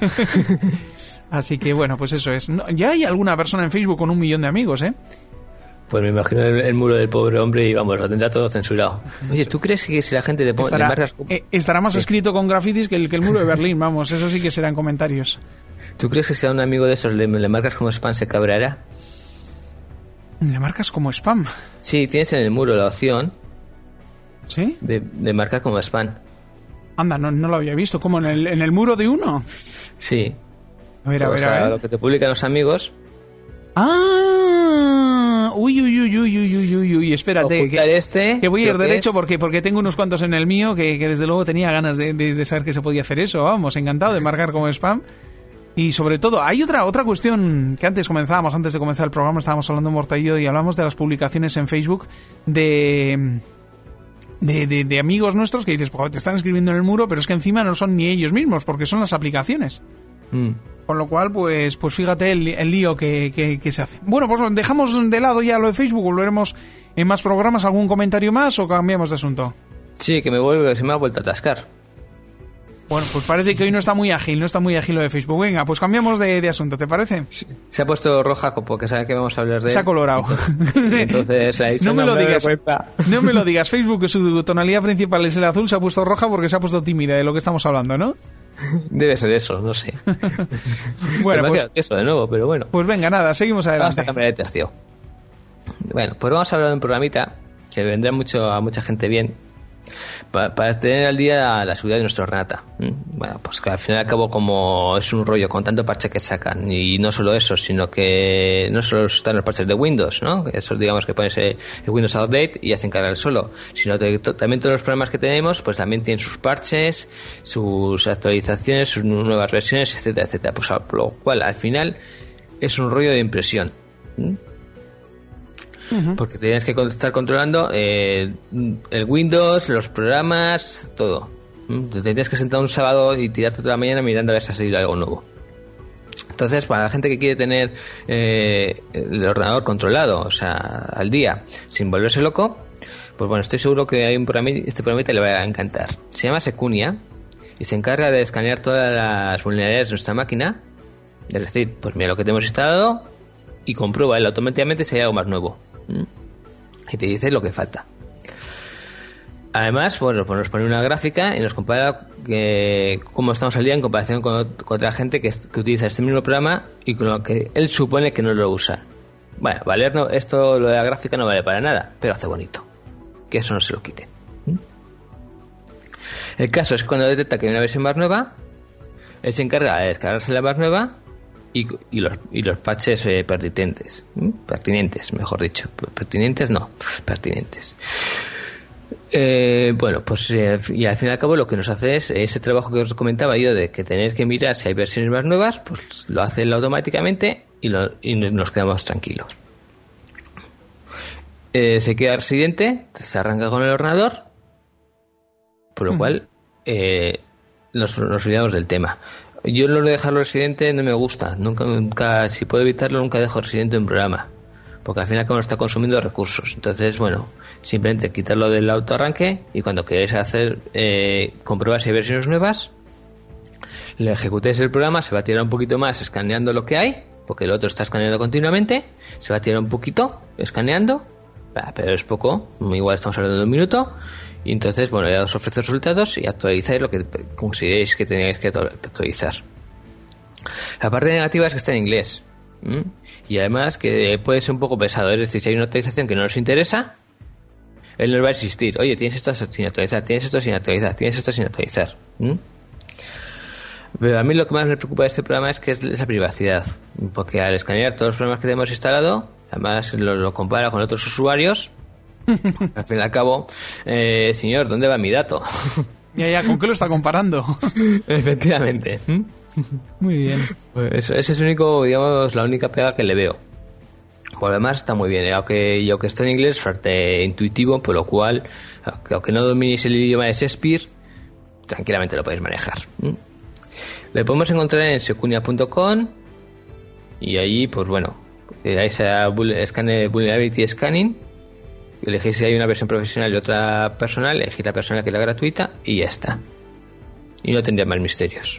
[SPEAKER 3] Así que bueno, pues eso es. No, ya hay alguna persona en Facebook con un millón de amigos, ¿eh?
[SPEAKER 5] Pues me imagino el, el muro del pobre hombre y vamos, lo tendrá todo censurado. Oye, ¿tú crees que si la gente le pone...
[SPEAKER 3] Estará,
[SPEAKER 5] le marcas...
[SPEAKER 3] eh, estará más
[SPEAKER 5] sí.
[SPEAKER 3] escrito con grafitis que el, que el muro de Berlín, vamos, eso sí que serán comentarios.
[SPEAKER 5] ¿Tú crees que si a un amigo de esos le, le marcas como spam se cabreará?
[SPEAKER 3] ¿Le marcas como spam?
[SPEAKER 5] Sí, tienes en el muro la opción...
[SPEAKER 3] ¿Sí?
[SPEAKER 5] De, de marcar como spam.
[SPEAKER 3] Anda, no, no lo había visto. ¿Cómo? ¿En el, en el muro de uno?
[SPEAKER 5] Sí.
[SPEAKER 3] A ver, a
[SPEAKER 5] o
[SPEAKER 3] ver,
[SPEAKER 5] sea,
[SPEAKER 3] a ver.
[SPEAKER 5] Lo que te publican los amigos.
[SPEAKER 3] ¡Ah! Uy, uy, uy, uy, uy, uy, uy, uy. Espérate. Que,
[SPEAKER 5] este,
[SPEAKER 3] que voy a ir derecho
[SPEAKER 5] es...
[SPEAKER 3] porque, porque tengo unos cuantos en el mío que, que desde luego tenía ganas de, de, de saber que se podía hacer eso. Vamos, encantado de marcar como spam. Y sobre todo, hay otra otra cuestión que antes comenzábamos, antes de comenzar el programa, estábamos hablando de Morta y yo, y hablamos de las publicaciones en Facebook de... De, de, de amigos nuestros que dices, te están escribiendo en el muro, pero es que encima no son ni ellos mismos, porque son las aplicaciones. Mm. Con lo cual, pues pues fíjate el, el lío que, que, que se hace. Bueno, pues dejamos de lado ya lo de Facebook, volveremos en más programas. ¿Algún comentario más o cambiamos de asunto?
[SPEAKER 5] Sí, que me vuelve, se me ha vuelto a atascar.
[SPEAKER 3] Bueno, pues parece que hoy no está muy ágil, no está muy ágil lo de Facebook. Venga, pues cambiamos de, de asunto, ¿te parece?
[SPEAKER 5] Sí. Se ha puesto roja porque sabe que vamos a hablar de él.
[SPEAKER 3] Se ha colorado.
[SPEAKER 5] Entonces, se ha dicho,
[SPEAKER 3] no me
[SPEAKER 5] no
[SPEAKER 3] lo
[SPEAKER 5] me
[SPEAKER 3] digas. No me lo digas. Facebook, que su tonalidad principal es el azul, se ha puesto roja porque se ha puesto tímida de lo que estamos hablando, ¿no?
[SPEAKER 5] Debe ser eso, no sé.
[SPEAKER 3] Bueno, pues
[SPEAKER 5] eso de nuevo, pero bueno.
[SPEAKER 3] Pues venga, nada, seguimos adelante.
[SPEAKER 5] Vamos a cambiar de tercio. Bueno, pues vamos a hablar de un programita que vendrá mucho a mucha gente bien. Para, para tener al día la seguridad de nuestro Renata. Bueno, pues que al final y al cabo, como es un rollo con tanto parche que sacan, y no solo eso, sino que no solo están los parches de Windows, ¿no? Eso, digamos, que pones el Windows Update y ya se encarga el solo, sino que también todos los programas que tenemos, pues también tienen sus parches, sus actualizaciones, sus nuevas versiones, etcétera, etcétera. Pues por lo cual, al final, es un rollo de impresión. ¿Mm? Porque tienes que estar controlando eh, el Windows, los programas, todo. Te tienes que sentar un sábado y tirarte toda la mañana mirando a ver si ha salido algo nuevo. Entonces, para la gente que quiere tener eh, el ordenador controlado, o sea, al día, sin volverse loco, pues bueno, estoy seguro que hay un programa, este programa te le va a encantar. Se llama Secunia y se encarga de escanear todas las vulnerabilidades de nuestra máquina. Es decir, pues mira lo que tenemos instalado y comprueba él automáticamente si hay algo más nuevo. Y te dice lo que falta. Además, bueno, pues nos pone una gráfica y nos compara eh, cómo estamos al día en comparación con, con otra gente que, que utiliza este mismo programa y con lo que él supone que no lo usa. Bueno, valer no, esto, lo de la gráfica no vale para nada, pero hace bonito. Que eso no se lo quite. ¿Mm? El caso es que cuando detecta que hay una versión más nueva, él se encarga de descargarse la más nueva y, y, los, y los parches eh, pertinentes. ¿Mm? Pertinentes, mejor dicho. Pertinentes no, pertinentes. Eh, bueno, pues eh, y al fin y al cabo lo que nos hace es ese trabajo que os comentaba yo de que tener que mirar si hay versiones más nuevas, pues lo hace él automáticamente y, lo, y nos quedamos tranquilos. Eh, se queda residente, se arranca con el ordenador, por lo uh-huh. cual eh, nos, nos olvidamos del tema. Yo lo de dejarlo residente no me gusta, nunca, nunca, si puedo evitarlo, nunca dejo residente un programa, porque al final como está consumiendo recursos. Entonces, bueno, simplemente quitarlo del autoarranque y cuando queréis hacer eh, comprobar si hay versiones nuevas, le ejecutéis el programa, se va a tirar un poquito más escaneando lo que hay, porque el otro está escaneando continuamente, se va a tirar un poquito escaneando, pero es poco, igual estamos hablando de un minuto, y entonces, bueno, ya os ofrece resultados y actualizáis lo que consideréis que tenéis que actualizar. La parte negativa es que está en inglés. ¿Mm? Y además que puede ser un poco pesado, es decir, si hay una actualización que no nos interesa, él nos va a insistir, oye, tienes esto sin actualizar, tienes esto sin actualizar, tienes esto sin actualizar. ¿Mm? Pero a mí lo que más me preocupa de este programa es que es esa privacidad, porque al escanear todos los programas que tenemos instalado, además lo, lo compara con otros usuarios, al fin y al cabo, eh, señor, ¿dónde va mi dato?
[SPEAKER 3] Ya, ya, ¿con qué lo está comparando?
[SPEAKER 5] Efectivamente. ¿Mm?
[SPEAKER 3] Muy bien.
[SPEAKER 5] Pues eso, ese es el único, digamos, la única pega que le veo. Por lo demás está muy bien, ¿eh? aunque, aunque está en inglés, fuerte intuitivo, por lo cual, aunque, aunque no dominéis el idioma de Shakespeare, tranquilamente lo podéis manejar. ¿Mm? Le podemos encontrar en secunia punto com y allí, pues bueno, le dais a Vulnerability Scanning, elegís si hay una versión profesional y otra personal, elegís la personal que es la gratuita y ya está. Y no tendría más misterios.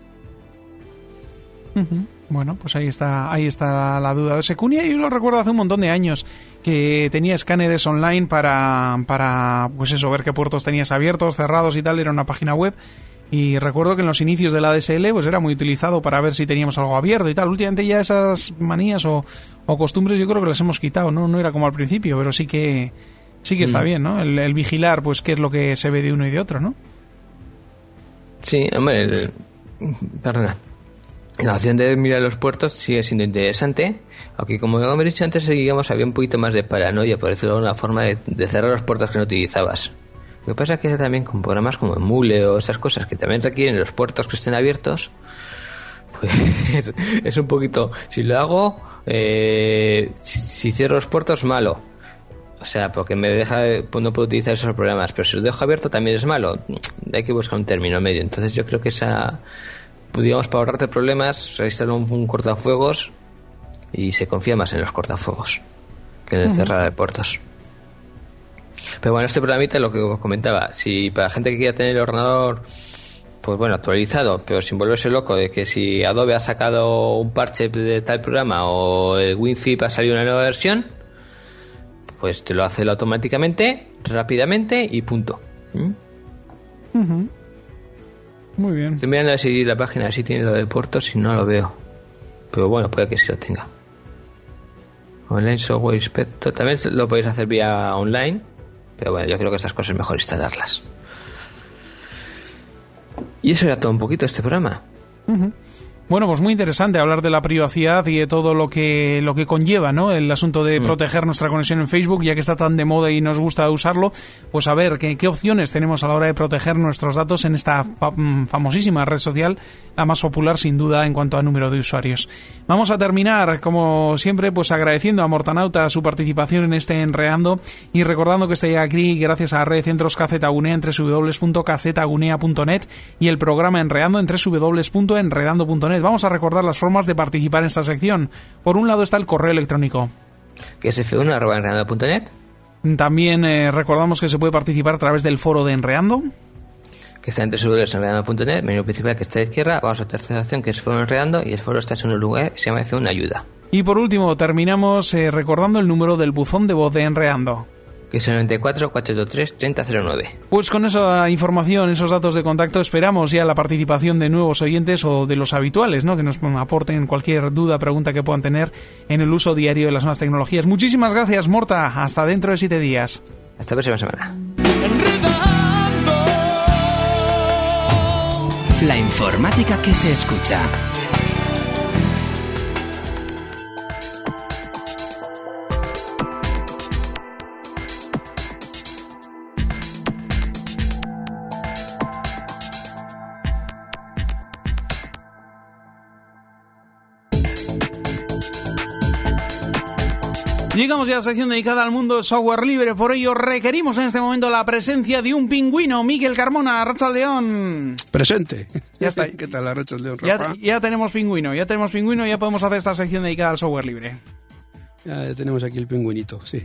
[SPEAKER 3] Uh-huh. Bueno, pues ahí está, ahí está la duda. Secunia yo lo recuerdo hace un montón de años que tenía escáneres online para, para pues eso, ver qué puertos tenías abiertos, cerrados y tal, era una página web. Y recuerdo que en los inicios de la A D S L pues era muy utilizado para ver si teníamos algo abierto y tal. Últimamente ya esas manías o, o costumbres yo creo que las hemos quitado, ¿no? No era como al principio, pero sí que sí que está mm. bien, ¿no? El, el vigilar pues qué es lo que se ve de uno y de otro, ¿no?
[SPEAKER 5] Sí, hombre, el, perdona. La opción de mirar los puertos sigue siendo interesante, aunque como hemos dicho antes, digamos, había un poquito más de paranoia, por decirlo de alguna forma, de, de cerrar los puertos que no utilizabas. Lo que pasa es que también con programas como Emule o esas cosas que también requieren los puertos que estén abiertos, pues es, es un poquito, si lo hago, eh, si, si cierro los puertos, malo. O sea, porque me deja, pues no puedo utilizar esos programas, pero si los dejo abierto también es malo. Hay que buscar un término medio. Entonces yo creo que esa, digamos, para ahorrarte problemas, reinstala un, un cortafuegos y se confía más en los cortafuegos que en el uh-huh. cerrado de puertos. Pero bueno, este programita, lo que os comentaba, si para gente que quiera tener el ordenador, pues bueno, actualizado, pero sin volverse loco de que si Adobe ha sacado un parche de tal programa o el WinZip ha salido una nueva versión, pues te lo hace él automáticamente, rápidamente y punto. ¿Mm?
[SPEAKER 3] Uh-huh. Muy bien.
[SPEAKER 5] Estoy mirando a ver si la página sí tiene lo de puertos, si no lo veo. Pero bueno, puede que sí lo tenga. Online Software Inspector, también lo podéis hacer vía online. Pero bueno, yo creo que estas cosas es mejor instalarlas. Y eso era todo un poquito este programa.
[SPEAKER 3] Uh-huh. Bueno, pues muy interesante hablar de la privacidad y de todo lo que lo que conlleva, ¿no? El asunto de mm. proteger nuestra conexión en Facebook, ya que está tan de moda y nos gusta usarlo, pues a ver qué, qué opciones tenemos a la hora de proteger nuestros datos en esta fa- famosísima red social, la más popular sin duda en cuanto a número de usuarios. Vamos a terminar, como siempre, pues agradeciendo a Mortanauta su participación en este Enredando y recordando que está ya aquí gracias a Red Centros Cazetagunea en doble u doble u doble u punto cazetagunea punto net y el programa Enredando en doble u doble u doble u punto enredando punto net. Vamos a recordar las formas de participar en esta sección. Por un lado está el correo electrónico,
[SPEAKER 5] que es efe uno arroba enredando punto net.
[SPEAKER 3] También eh, recordamos que se puede participar a través del foro de Enredando,
[SPEAKER 5] que está en doble u doble u doble u punto enredando punto net, menú principal que está a la izquierda. Vamos a la tercera opción, que es foro Enredando, y el foro está en un lugar que se llama efe uno Ayuda.
[SPEAKER 3] Y por último terminamos eh, recordando el número del buzón de voz de Enredando.
[SPEAKER 5] que es el noventa y cuatro, cuatrocientos tres, treinta cero nueve.
[SPEAKER 3] Pues con esa información, esos datos de contacto, esperamos ya la participación de nuevos oyentes o de los habituales, ¿no? Que nos aporten cualquier duda, pregunta que puedan tener en el uso diario de las nuevas tecnologías. Muchísimas gracias, Morta. Hasta dentro de siete días.
[SPEAKER 5] Hasta la próxima semana.
[SPEAKER 2] La informática que se escucha.
[SPEAKER 3] Llegamos ya a la sección dedicada al mundo del software libre, por ello requerimos en este momento la presencia de un pingüino. Miguel Carmona, Arratsaldeon.
[SPEAKER 6] Presente.
[SPEAKER 3] Ya está.
[SPEAKER 6] ¿Qué tal, Arratsaldeon, Rafa?
[SPEAKER 3] Ya, ya tenemos pingüino, ya tenemos pingüino y ya podemos hacer esta sección dedicada al software libre.
[SPEAKER 6] Ya tenemos aquí el pingüinito, sí.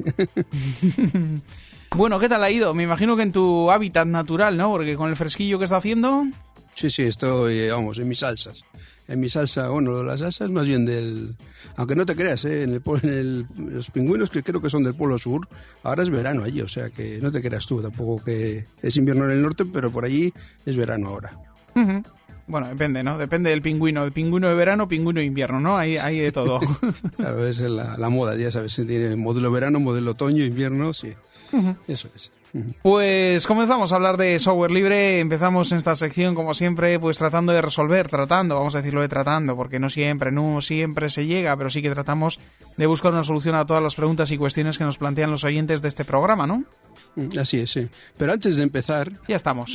[SPEAKER 3] Bueno, ¿qué tal ha ido? Me imagino que en tu hábitat natural, ¿no? Porque con el fresquillo que está haciendo...
[SPEAKER 6] Sí, sí, estoy, vamos, en mis salsas. En mi salsa, bueno, la salsa es más bien del... Aunque no te creas, ¿eh? en, el, en el, los pingüinos que creo que son del Polo Sur, ahora es verano allí, o sea que no te creas tú tampoco que es invierno en el norte, pero por allí es verano ahora.
[SPEAKER 3] Uh-huh. Bueno, depende, ¿no? Depende del pingüino. El pingüino de verano, pingüino de invierno, ¿no? Hay, hay de todo.
[SPEAKER 6] Claro, esa es la, la moda, ya sabes, tiene modelo verano, modelo otoño, invierno, sí. Uh-huh. Eso es.
[SPEAKER 3] Pues comenzamos a hablar de software libre. Empezamos en esta sección, como siempre, pues tratando de resolver, tratando, vamos a decirlo de tratando, porque no siempre, no siempre se llega, pero sí que tratamos de buscar una solución a todas las preguntas y cuestiones que nos plantean los oyentes de este programa, ¿no?
[SPEAKER 6] Así es, sí. Pero antes de empezar...
[SPEAKER 3] Ya estamos.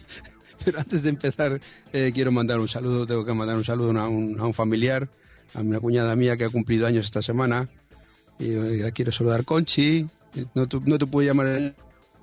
[SPEAKER 6] Pero antes de empezar, eh, quiero mandar un saludo, tengo que mandar un saludo a un, a un familiar, a una cuñada mía que ha cumplido años esta semana, y eh, la quiero saludar, Conchi. No te, no te puedo llamar...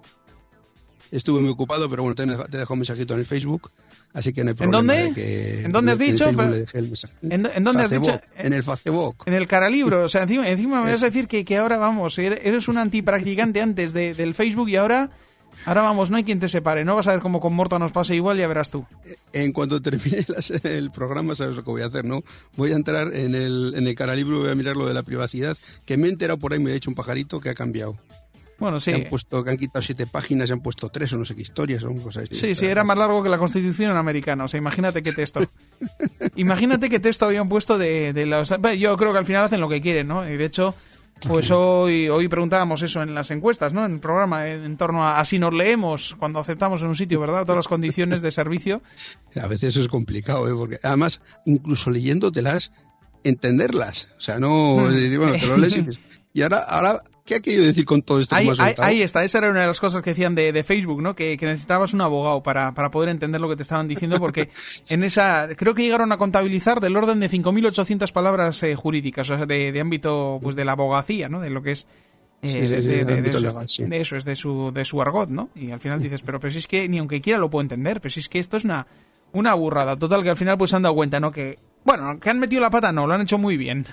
[SPEAKER 6] Estuve muy ocupado, pero bueno, te, te dejo un mensajito en el Facebook, así que no hay problema.
[SPEAKER 3] ¿En dónde?
[SPEAKER 6] De que
[SPEAKER 3] ¿En dónde has dicho?
[SPEAKER 6] En,
[SPEAKER 3] pero...
[SPEAKER 6] ¿En,
[SPEAKER 3] ¿En dónde has dicho?
[SPEAKER 6] En el Facebook.
[SPEAKER 3] En el Caralibro. O sea, encima, encima me vas a decir que, que ahora, vamos, eres un antipracticante antes de, del Facebook y ahora, ahora vamos, no hay quien te separe. No vas a ver cómo con Morta nos pase igual, ya verás tú.
[SPEAKER 6] En cuanto termine las, el programa, sabes lo que voy a hacer, ¿no? Voy a entrar en el, en el Caralibro y voy a mirar lo de la privacidad, que me he enterado por ahí, me ha dicho un pajarito que ha cambiado.
[SPEAKER 3] Bueno, sí.
[SPEAKER 6] Que han, puesto, que han quitado siete páginas, se han puesto tres o no sé qué historias, son cosas así.
[SPEAKER 3] Sí, sí, era más largo que la Constitución americana. O sea, imagínate qué texto. Imagínate qué texto habían puesto de, de los... Yo creo que al final hacen lo que quieren, ¿no? Y de hecho, pues hoy, hoy preguntábamos eso en las encuestas, ¿no? En el programa, en, en torno a, a si nos leemos cuando aceptamos en un sitio, ¿verdad? Todas las condiciones de servicio.
[SPEAKER 6] A veces eso es complicado, ¿eh? Porque además, incluso leyéndotelas, entenderlas. O sea, no... Bueno, te lo lees y dices... Y ahora, ahora, ¿qué ha querido decir con todo esto?
[SPEAKER 3] Ahí,
[SPEAKER 6] que me has
[SPEAKER 3] ahí, ahí está, esa era una de las cosas que decían de, de Facebook, ¿no? Que, que necesitabas un abogado para, para poder entender lo que te estaban diciendo, porque en esa, creo que llegaron a contabilizar del orden de cinco mil ochocientas palabras eh, jurídicas, o sea, de, de ámbito, pues de la abogacía, ¿no? De lo que es... Eh,
[SPEAKER 6] sí,
[SPEAKER 3] de,
[SPEAKER 6] sí,
[SPEAKER 3] de, de,
[SPEAKER 6] de,
[SPEAKER 3] de,
[SPEAKER 6] legal, sí.
[SPEAKER 3] de eso, es de su, de su argot, ¿no? Y al final dices, pero, pero si es que ni aunque quiera lo puedo entender, pero si es que esto es una, una burrada. Total, que al final pues se han dado cuenta, ¿no? Que... Bueno, que han metido la pata, no, lo han hecho muy bien.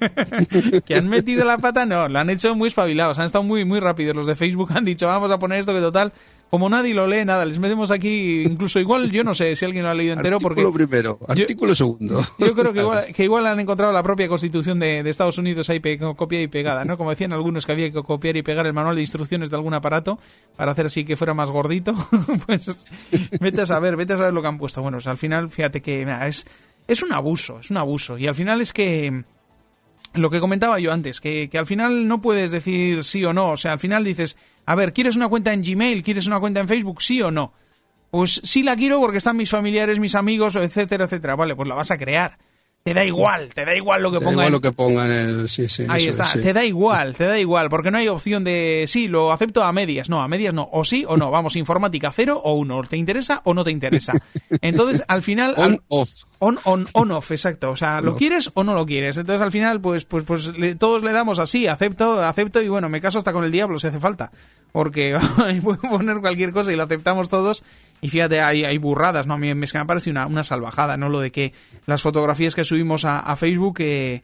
[SPEAKER 3] Que han metido la pata, no, lo han hecho muy espabilados, han estado muy muy rápidos. Los de Facebook han dicho, vamos a poner esto que total, como nadie lo lee, nada, les metemos aquí, incluso igual, yo no sé si alguien lo ha leído entero, porque...
[SPEAKER 6] Artículo primero, artículo
[SPEAKER 3] yo,
[SPEAKER 6] segundo.
[SPEAKER 3] Yo creo que igual, que igual han encontrado la propia Constitución de, de Estados Unidos ahí pe, copiada y pegada, ¿no? Como decían algunos que había que copiar y pegar el manual de instrucciones de algún aparato para hacer así que fuera más gordito. Pues vete a saber, vete a saber lo que han puesto. Bueno, o sea, al final, fíjate que nada, es... Es un abuso, es un abuso. Y al final es que, lo que comentaba yo antes, que, que al final no puedes decir sí o no. O sea, al final dices, a ver, ¿quieres una cuenta en Gmail? ¿Quieres una cuenta en Facebook? ¿Sí o no? Pues sí la quiero porque están mis familiares, mis amigos, etcétera, etcétera. Vale, pues la vas a crear. Te da igual, te da igual lo que pongan.
[SPEAKER 6] Te da igual lo que pongan en el... Sí, sí,
[SPEAKER 3] ahí
[SPEAKER 6] eso
[SPEAKER 3] está,
[SPEAKER 6] es, sí.
[SPEAKER 3] Te da igual, te da igual, porque no hay opción de sí, lo acepto a medias. No, a medias no, o sí o no. Vamos, informática cero o uno. ¿Te interesa o no te interesa? Entonces, al final...
[SPEAKER 6] On,
[SPEAKER 3] al...
[SPEAKER 6] off.
[SPEAKER 3] On, on, on, off, exacto. O sea, ¿lo
[SPEAKER 6] no.
[SPEAKER 3] quieres o no lo quieres? Entonces, al final, pues pues pues le, todos le damos así, acepto, acepto y bueno, me caso hasta con el diablo si hace falta. Porque puedo poner cualquier cosa y lo aceptamos todos. Y fíjate, hay, hay burradas, ¿no? A mí me, me parece una, una salvajada, ¿no? Lo de que las fotografías que subimos a, a Facebook, eh,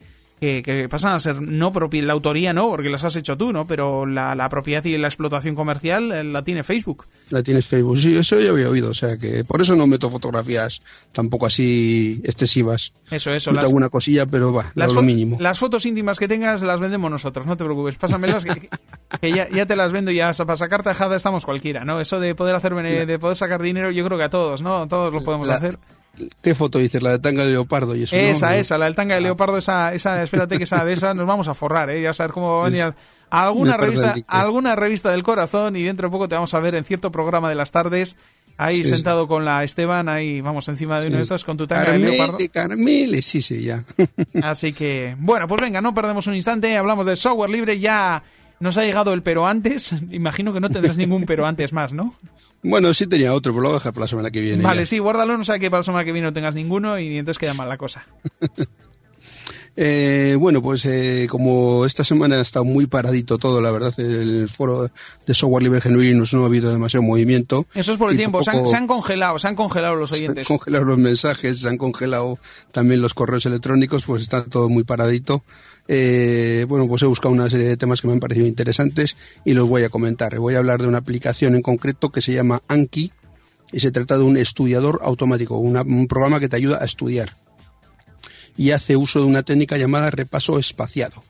[SPEAKER 3] que, que pasan a ser no propiedad, la autoría no, porque las has hecho tú, ¿no? Pero la, la propiedad y la explotación comercial eh, la tiene Facebook.
[SPEAKER 6] La tiene Facebook, sí, eso ya había oído, o sea que por eso no meto fotografías tampoco así excesivas.
[SPEAKER 3] Eso, eso.
[SPEAKER 6] Meto
[SPEAKER 3] las,
[SPEAKER 6] alguna cosilla, pero va,
[SPEAKER 3] las
[SPEAKER 6] lo
[SPEAKER 3] fo-
[SPEAKER 6] mínimo.
[SPEAKER 3] Las fotos íntimas que tengas las vendemos nosotros, no te preocupes, pásamelas que, que ya, ya te las vendo y ya para sacar tajada estamos cualquiera, ¿no? Eso de poder hacer de poder sacar dinero yo creo que a todos, ¿no? Todos lo podemos
[SPEAKER 6] la,
[SPEAKER 3] hacer.
[SPEAKER 6] ¿Qué foto dices? La de tanga de leopardo y eso,
[SPEAKER 3] Esa,
[SPEAKER 6] ¿no?
[SPEAKER 3] esa, la del tanga de leopardo, esa, esa, espérate que esa de esa nos vamos a forrar, ¿eh? Ya sabes cómo va a venir a, a alguna revista, a alguna revista del corazón y dentro de poco te vamos a ver en cierto programa de las tardes, ahí sí, sentado sí. con la Esteban, ahí vamos encima de uno sí. de estos con tu tanga
[SPEAKER 6] Carmele,
[SPEAKER 3] de leopardo.
[SPEAKER 6] Carmele, sí, sí, ya.
[SPEAKER 3] Así que, bueno, pues venga, no perdemos un instante, hablamos del software libre, ya nos ha llegado el pero antes, imagino que no tendrás ningún pero antes más, ¿no?
[SPEAKER 6] Bueno, sí tenía otro, pero lo voy a dejar para la semana que viene.
[SPEAKER 3] Vale,
[SPEAKER 6] ya.
[SPEAKER 3] sí, guárdalo, no sea que para la semana que viene no tengas ninguno y entonces queda mal la cosa.
[SPEAKER 6] eh, bueno, pues eh, como esta semana ha estado muy paradito todo, la verdad, el foro de software libre genuino no ha habido demasiado movimiento.
[SPEAKER 3] Eso es por el tiempo, se han, se han congelado, se han congelado los oyentes.
[SPEAKER 6] Se han congelado los mensajes, se han congelado también los correos electrónicos, pues está todo muy paradito. Eh, bueno, pues he buscado una serie de temas que me han parecido interesantes y los voy a comentar. Voy a hablar de una aplicación en concreto que se llama Anki y se trata de un estudiador automático, una, un programa que te ayuda a estudiar y hace uso de una técnica llamada repaso espaciado,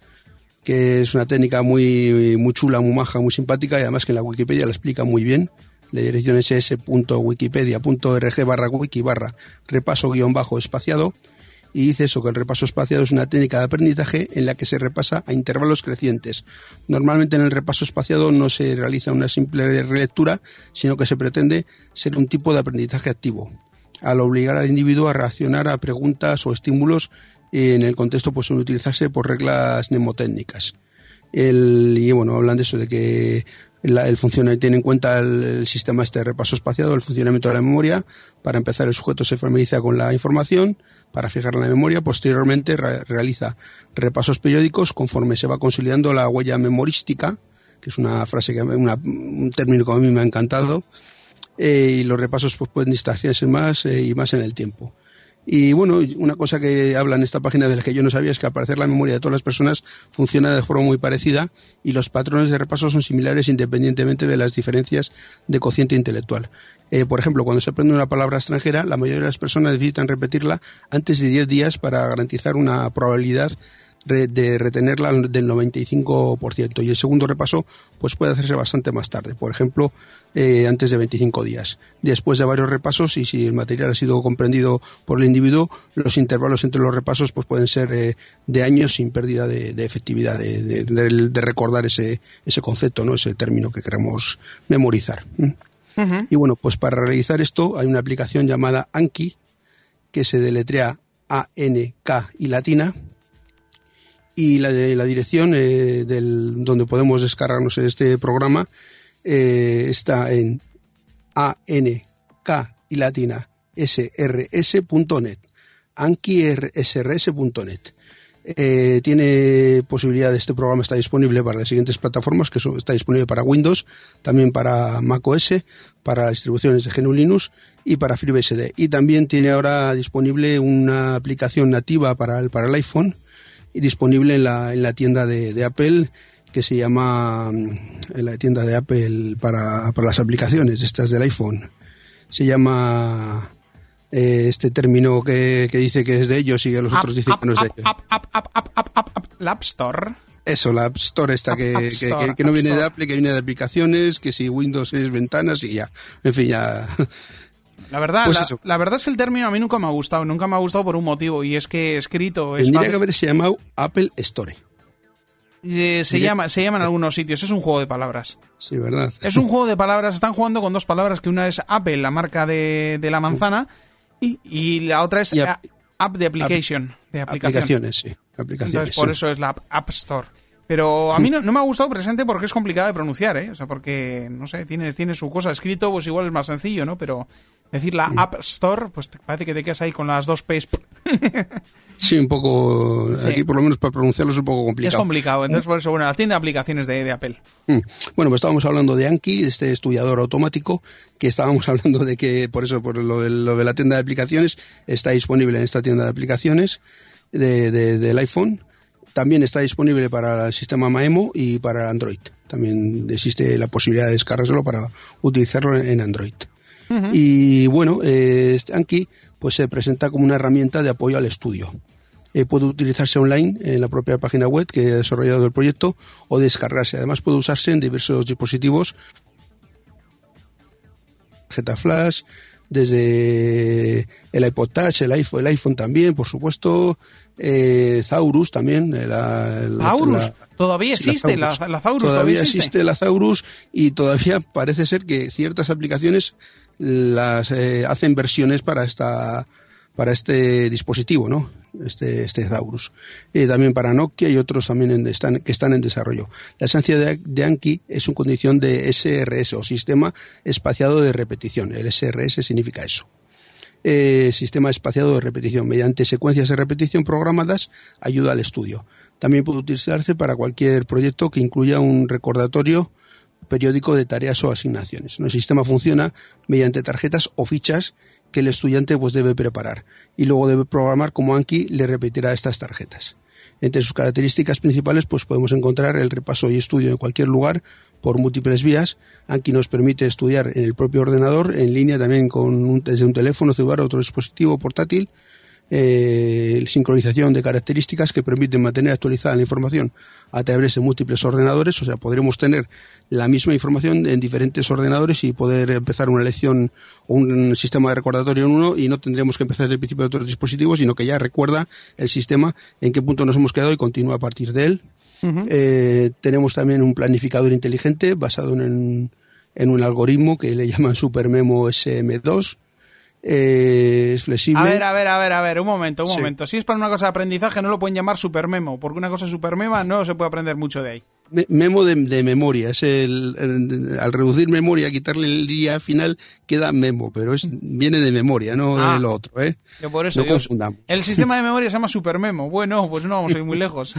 [SPEAKER 6] que es una técnica muy, muy chula, muy maja, muy simpática y además que en la Wikipedia la explica muy bien. La dirección es s.wikipedia.org barra wiki barra repaso guión bajo espaciado. Y dice eso, que el repaso espaciado es una técnica de aprendizaje en la que se repasa a intervalos crecientes. Normalmente en el repaso espaciado no se realiza una simple relectura, sino que se pretende ser un tipo de aprendizaje activo, al obligar al individuo a reaccionar a preguntas o estímulos en el contexto pues suelen utilizarse por reglas mnemotécnicas. El, y bueno, hablan de eso, de que la, el funcionamiento tiene en cuenta el, el sistema este de repaso espaciado, el funcionamiento de la memoria. Para empezar, el sujeto se familiariza con la información para fijarla en la memoria. Posteriormente re, realiza repasos periódicos conforme se va consolidando la huella memorística, que es una frase que una, un término que a mí me ha encantado. Eh, y los repasos pues pueden distanciarse más eh, y más en el tiempo. Y bueno, una cosa que habla en esta página de la que yo no sabía es que al parecer la memoria de todas las personas funciona de forma muy parecida y los patrones de repaso son similares independientemente de las diferencias de cociente intelectual. Eh, por ejemplo, cuando se aprende una palabra extranjera, la mayoría de las personas necesitan repetirla antes de diez días para garantizar una probabilidad de retenerla del noventa y cinco por ciento y el segundo repaso pues puede hacerse bastante más tarde, por ejemplo eh, antes de veinticinco días, después de varios repasos y si el material ha sido comprendido por el individuo, los intervalos entre los repasos pues pueden ser eh, de años sin pérdida de, de efectividad de, de, de, de recordar ese, ese concepto, ¿no? Ese término que queremos memorizar. ¿Mm? Uh-huh. Y bueno, pues para realizar esto hay una aplicación llamada Anki que se deletrea A N K y latina. Y la de la dirección eh, del donde podemos descargarnos este programa eh, está en A N K y latina S R S punto net, anki S R S punto net. Eh, tiene posibilidad, este programa está disponible para las siguientes plataformas, que son, está disponible para Windows, también para macOS, para distribuciones de G N U Linux y para FreeBSD. Y también tiene ahora disponible una aplicación nativa para el, para el iPhone, y disponible en la, en la tienda de, de Apple, que se llama, en la tienda de Apple para, para las aplicaciones estas del iPhone. Se llama eh, este término que, que dice que es de ellos y que los
[SPEAKER 3] up,
[SPEAKER 6] otros dicen
[SPEAKER 3] up,
[SPEAKER 6] que no es de
[SPEAKER 3] up,
[SPEAKER 6] ellos.
[SPEAKER 3] Up, up, up, up, up, up, up, la App Store.
[SPEAKER 6] Eso, la App Store esta que,
[SPEAKER 3] App
[SPEAKER 6] que,
[SPEAKER 3] Store,
[SPEAKER 6] que, que no
[SPEAKER 3] App
[SPEAKER 6] viene
[SPEAKER 3] Store.
[SPEAKER 6] de Apple, que viene de aplicaciones, que si Windows es ventanas y ya. En fin, ya...
[SPEAKER 3] La verdad,
[SPEAKER 6] Pues
[SPEAKER 3] la,
[SPEAKER 6] eso.
[SPEAKER 3] la verdad es que el término a mí nunca me ha gustado, nunca me ha gustado por un motivo, y es que escrito es
[SPEAKER 6] Tendría
[SPEAKER 3] fácil.
[SPEAKER 6] que haberse llamado Apple Store.
[SPEAKER 3] Eh, se
[SPEAKER 6] Diré-
[SPEAKER 3] llama, se llama en algunos sitios, es un juego de palabras.
[SPEAKER 6] Sí, ¿verdad?
[SPEAKER 3] Es un juego de palabras, están jugando con dos palabras, que una es Apple, la marca de, de la manzana, y, y la otra es
[SPEAKER 6] Y app-
[SPEAKER 3] a- App de Application, de aplicación.
[SPEAKER 6] Aplicaciones, sí. Aplicaciones,
[SPEAKER 3] Entonces por
[SPEAKER 6] sí.
[SPEAKER 3] eso es la App, App Store. Pero a mí no, no me ha gustado precisamente porque es complicado de pronunciar, ¿eh? O sea, porque, no sé, tiene, tiene su cosa escrito, pues igual es más sencillo, ¿no? Pero decir la App Store, pues te- parece que te quedas ahí con las dos P's.
[SPEAKER 6] Sí, un poco...
[SPEAKER 3] Sí.
[SPEAKER 6] Aquí por lo menos para pronunciarlo es un poco complicado.
[SPEAKER 3] Es complicado, entonces por eso, bueno, la tienda de aplicaciones de, de Apple.
[SPEAKER 6] Mm. Bueno, pues estábamos hablando de Anki, este estudiador automático, que estábamos hablando de que, por eso, por lo de, lo de la tienda de aplicaciones, está disponible en esta tienda de aplicaciones. de, de, del iPhone. También está disponible para el sistema Maemo y para Android. También existe la posibilidad de descargárselo para utilizarlo en Android. Uh-huh. Y bueno, eh, este Anki pues se presenta como una herramienta de apoyo al estudio. Eh, puede utilizarse online en la propia página web que ha desarrollado el proyecto o descargarse. Además puede usarse en diversos dispositivos, tarjeta flash, desde el iPod Touch, el iPhone, el iPhone también, por supuesto, eh, Zaurus también. La, la,
[SPEAKER 3] Zaurus,
[SPEAKER 6] la,
[SPEAKER 3] todavía existe la,
[SPEAKER 6] la,
[SPEAKER 3] la Zaurus.
[SPEAKER 6] Todavía,
[SPEAKER 3] todavía
[SPEAKER 6] existe?
[SPEAKER 3] existe
[SPEAKER 6] la Zaurus y todavía parece ser que ciertas aplicaciones las eh, hacen versiones para esta para este dispositivo, ¿no? Este, este Zaurus. Eh, también para Nokia y otros también en, están, que están en desarrollo. La esencia de, de Anki es una condición de S R S o Sistema Espaciado de Repetición. El S R S significa eso. Eh, sistema espaciado de repetición. Mediante secuencias de repetición programadas ayuda al estudio. También puede utilizarse para cualquier proyecto que incluya un recordatorio periódico de tareas o asignaciones. El sistema funciona mediante tarjetas o fichas que el estudiante pues debe preparar y luego debe programar cómo Anki le repetirá estas tarjetas. Entre sus características principales pues podemos encontrar el repaso y estudio en cualquier lugar por múltiples vías. Anki nos permite estudiar en el propio ordenador, en línea también con un, desde un teléfono celular o otro dispositivo portátil. Eh, sincronización de características que permiten mantener actualizada la información a través de múltiples ordenadores, o sea, podremos tener la misma información en diferentes ordenadores y poder empezar una lección o un sistema de recordatorio en uno y no tendremos que empezar desde el principio de otros dispositivos, sino que ya recuerda el sistema en qué punto nos hemos quedado y continúa a partir de él. Uh-huh. Eh, tenemos también un planificador inteligente basado en, en un algoritmo que le llaman SuperMemo S M dos. Eh, es flexible.
[SPEAKER 3] A ver, a ver, a ver, a ver, un momento, un
[SPEAKER 6] sí.
[SPEAKER 3] momento. Si es para una cosa de aprendizaje no lo pueden llamar supermemo, porque una cosa supermema no se puede aprender mucho de ahí.
[SPEAKER 6] Me, memo de, de memoria, es el, el, al reducir memoria, quitarle el día final, queda memo, pero es viene de memoria, no ah, de lo otro, ¿eh?
[SPEAKER 3] Yo por eso,
[SPEAKER 6] no
[SPEAKER 3] Dios,
[SPEAKER 6] confundamos.
[SPEAKER 3] El sistema de memoria se llama supermemo. Bueno, pues no vamos a ir muy lejos.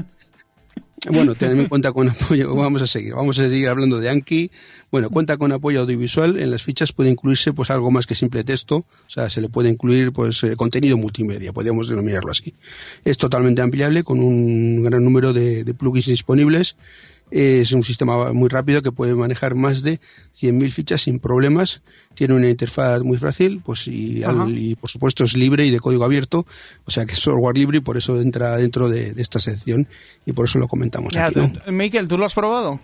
[SPEAKER 6] Bueno, ten en cuenta con apoyo, vamos a seguir, vamos a seguir hablando de Anki. Bueno, cuenta con apoyo audiovisual, en las fichas puede incluirse pues algo más que simple texto, o sea, se le puede incluir pues eh, contenido multimedia, podríamos denominarlo así. Es totalmente ampliable con un gran número de, de plugins disponibles. Es un sistema muy rápido que puede manejar más de cien mil fichas sin problemas. Tiene una interfaz muy fácil, pues y, al, y por supuesto es libre y de código abierto, o sea que es software libre y por eso entra dentro de, de esta sección y por eso lo comentamos
[SPEAKER 3] ya,
[SPEAKER 6] aquí, ¿no?
[SPEAKER 3] Miquel, ¿tú lo has probado?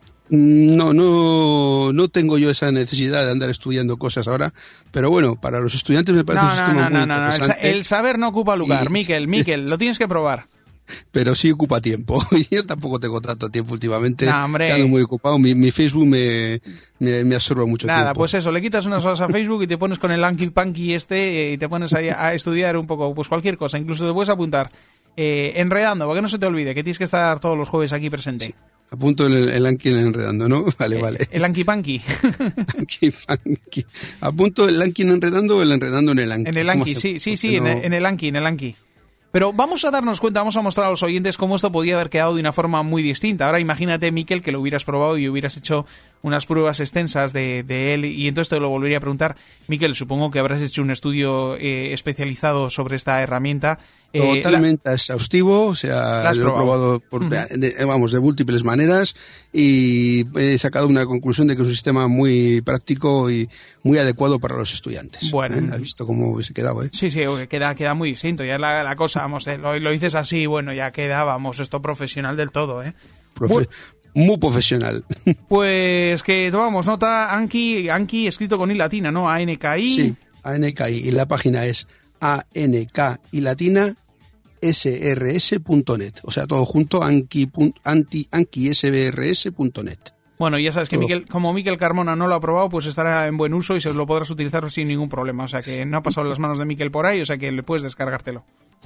[SPEAKER 6] No, no, no tengo yo esa necesidad de andar estudiando cosas ahora, pero bueno, para los estudiantes me parece
[SPEAKER 3] no,
[SPEAKER 6] un sistema
[SPEAKER 3] no, no,
[SPEAKER 6] muy
[SPEAKER 3] no,
[SPEAKER 6] interesante.
[SPEAKER 3] No, el saber no ocupa lugar, y... Miquel, Miquel, lo tienes que probar.
[SPEAKER 6] Pero sí ocupa tiempo. Y yo tampoco tengo tanto tiempo últimamente.
[SPEAKER 3] Nah, hombre.
[SPEAKER 6] Quedo muy ocupado. Mi, mi Facebook me, me, me absorbe mucho
[SPEAKER 3] Nada,
[SPEAKER 6] tiempo.
[SPEAKER 3] Nada, pues eso, le quitas unas horas a Facebook y te pones con el Anki Panky este y te pones ahí a estudiar un poco, pues cualquier cosa. Incluso te puedes apuntar eh, enredando, para que no se te olvide, que tienes que estar todos los jueves aquí presente.
[SPEAKER 6] Sí. Apunto el, el Anki enredando, ¿no? Vale,
[SPEAKER 3] eh,
[SPEAKER 6] vale.
[SPEAKER 3] El Anki Panky.
[SPEAKER 6] Anki Panky. Apunto el Anki enredando o el enredando en el Anki.
[SPEAKER 3] En el Anki, sí, sí, sí, no... en, el, en el Anki, en el Anki. Pero vamos a darnos cuenta, vamos a mostrar a los oyentes cómo esto podía haber quedado de una forma muy distinta. Ahora imagínate, Miquel, que lo hubieras probado y hubieras hecho unas pruebas extensas de, de él y entonces te lo volvería a preguntar. Miquel, supongo que habrás hecho un estudio eh, especializado sobre esta herramienta.
[SPEAKER 6] Eh, Totalmente la... exhaustivo, o sea, lo he probado por, uh-huh. de, vamos, de múltiples maneras y he sacado una conclusión de que es un sistema muy práctico y muy adecuado para los estudiantes.
[SPEAKER 3] Bueno.
[SPEAKER 6] ¿Eh? ¿Has visto cómo hubiese quedado? ¿Eh?
[SPEAKER 3] Sí, sí, queda, queda muy distinto, ya es la, la cosa, vamos, eh, lo, lo dices así, bueno, ya queda, vamos, esto profesional del todo, ¿eh?
[SPEAKER 6] Profe- muy... muy profesional.
[SPEAKER 3] Pues que tomamos nota, Anki, Anki escrito con I latina, ¿no? A N K I.
[SPEAKER 6] Sí, A N K I, y la página es A N K I latina S R S punto net, o sea, todo junto, anki, anti, anki S R S punto net.
[SPEAKER 3] Bueno, ya sabes que Miquel, como Miquel Carmona no lo ha probado, pues estará en buen uso y se lo podrás utilizar sin ningún problema. O sea, que no ha pasado en las manos de Miquel por ahí, o sea, que le puedes descargártelo.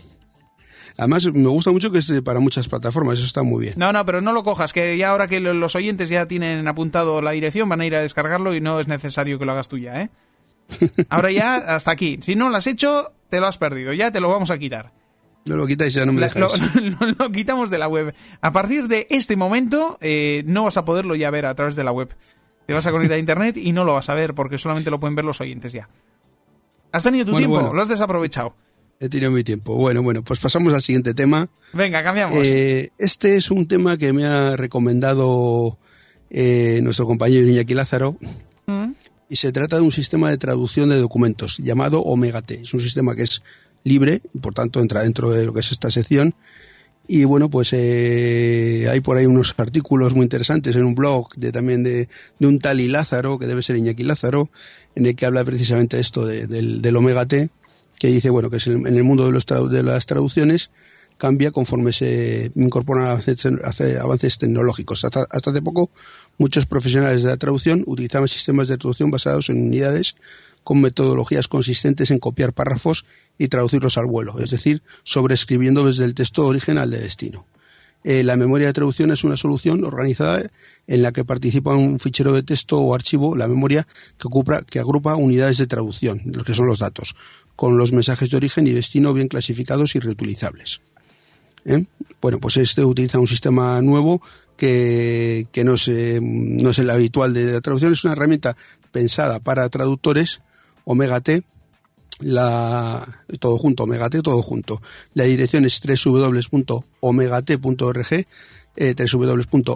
[SPEAKER 6] Además, me gusta mucho que es para muchas plataformas, eso está muy bien.
[SPEAKER 3] No, no, pero no lo cojas, que ya ahora que los oyentes ya tienen apuntado la dirección, van a ir a descargarlo y no es necesario que lo hagas tú ya, ¿eh? Ahora ya, hasta aquí. Si no lo has hecho, te lo has perdido, ya te lo vamos a quitar.
[SPEAKER 6] No lo quitáis, ya no me dejáis.
[SPEAKER 3] Lo, lo, lo quitamos de la web. A partir de este momento eh, no vas a poderlo ya ver a través de la web. Te vas a conectar a internet y no lo vas a ver porque solamente lo pueden ver los oyentes ya. Has tenido tu
[SPEAKER 6] bueno,
[SPEAKER 3] tiempo,
[SPEAKER 6] bueno.
[SPEAKER 3] lo has desaprovechado.
[SPEAKER 6] He tenido mi tiempo. Bueno, bueno, pues pasamos al siguiente tema.
[SPEAKER 3] Venga, cambiamos.
[SPEAKER 6] Eh, este es un tema que me ha recomendado eh, nuestro compañero Iñaki Lázaro. ¿Mm? Y se trata de un sistema de traducción de documentos llamado Omega T. Es un sistema que es libre y por tanto entra dentro de lo que es esta sección. Y bueno, pues eh, hay por ahí unos artículos muy interesantes en un blog de también de, de un tal y Lázaro, que debe ser Iñaki Lázaro, en el que habla precisamente esto de, del, del Omega T, que dice, bueno, que es en el mundo de, los tradu- de las traducciones cambia conforme se incorporan avances, avances tecnológicos. Hasta, hasta hace poco, muchos profesionales de la traducción utilizaban sistemas de traducción basados en unidades con metodologías consistentes en copiar párrafos y traducirlos al vuelo, es decir, sobreescribiendo desde el texto original de destino. Eh, la memoria de traducción es una solución organizada en la que participa un fichero de texto o archivo, la memoria que, ocupa, que agrupa unidades de traducción, los que son los datos, con los mensajes de origen y destino bien clasificados y reutilizables. ¿Eh? Bueno, pues este utiliza un sistema nuevo que, que no, es, eh, no es el habitual de la traducción, es una herramienta pensada para traductores, Omega T, la, todo junto, Omega T, todo junto. La dirección es doble u doble u doble u punto omegat punto org, eh, doble u doble u doble u punto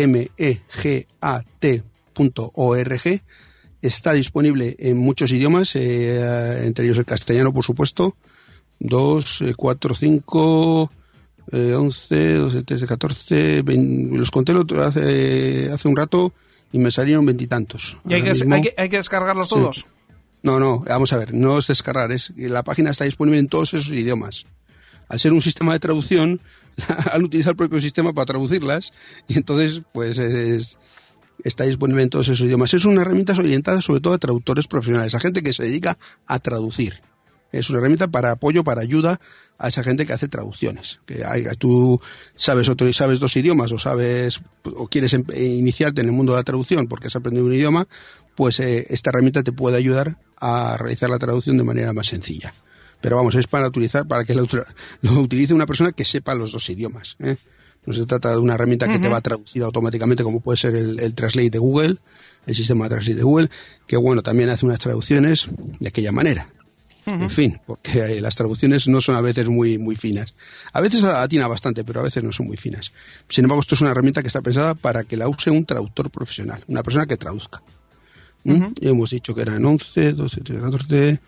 [SPEAKER 6] omegat punto org. Está disponible en muchos idiomas, eh, entre ellos el castellano, por supuesto, dos, cuatro, cinco... Eh, once, doce, trece, catorce, veinte, los conté hace, hace un rato y me salieron veintitantos.
[SPEAKER 3] ¿Y hay que, mismo, hay, que, hay que descargarlos sí. todos?
[SPEAKER 6] No, no, vamos a ver, no es descargar, es que la página está disponible en todos esos idiomas. Al ser un sistema de traducción, han utilizado el propio sistema para traducirlas y entonces pues es, está disponible en todos esos idiomas. Es una herramienta orientada sobre todo a traductores profesionales, a gente que se dedica a traducir. Es una herramienta para apoyo, para ayuda a esa gente que hace traducciones. Que hay, tú sabes otro, sabes dos idiomas o sabes o quieres em, iniciarte en el mundo de la traducción porque has aprendido un idioma, pues eh, esta herramienta te puede ayudar a realizar la traducción de manera más sencilla. Pero vamos, es para utilizar para que lo, lo utilice una persona que sepa los dos idiomas, ¿eh? No se trata de una herramienta que uh-huh. te va a traducir automáticamente como puede ser el, el Translate de Google, el sistema de Translate de Google, que bueno, también hace unas traducciones de aquella manera. Uh-huh. En fin, porque las traducciones no son a veces muy muy finas. A veces atina bastante, pero a veces no son muy finas. Sin embargo, esto es una herramienta que está pensada para que la use un traductor profesional, una persona que traduzca. ¿Mm? Uh-huh. Y hemos dicho que eran once, doce, trece, catorce,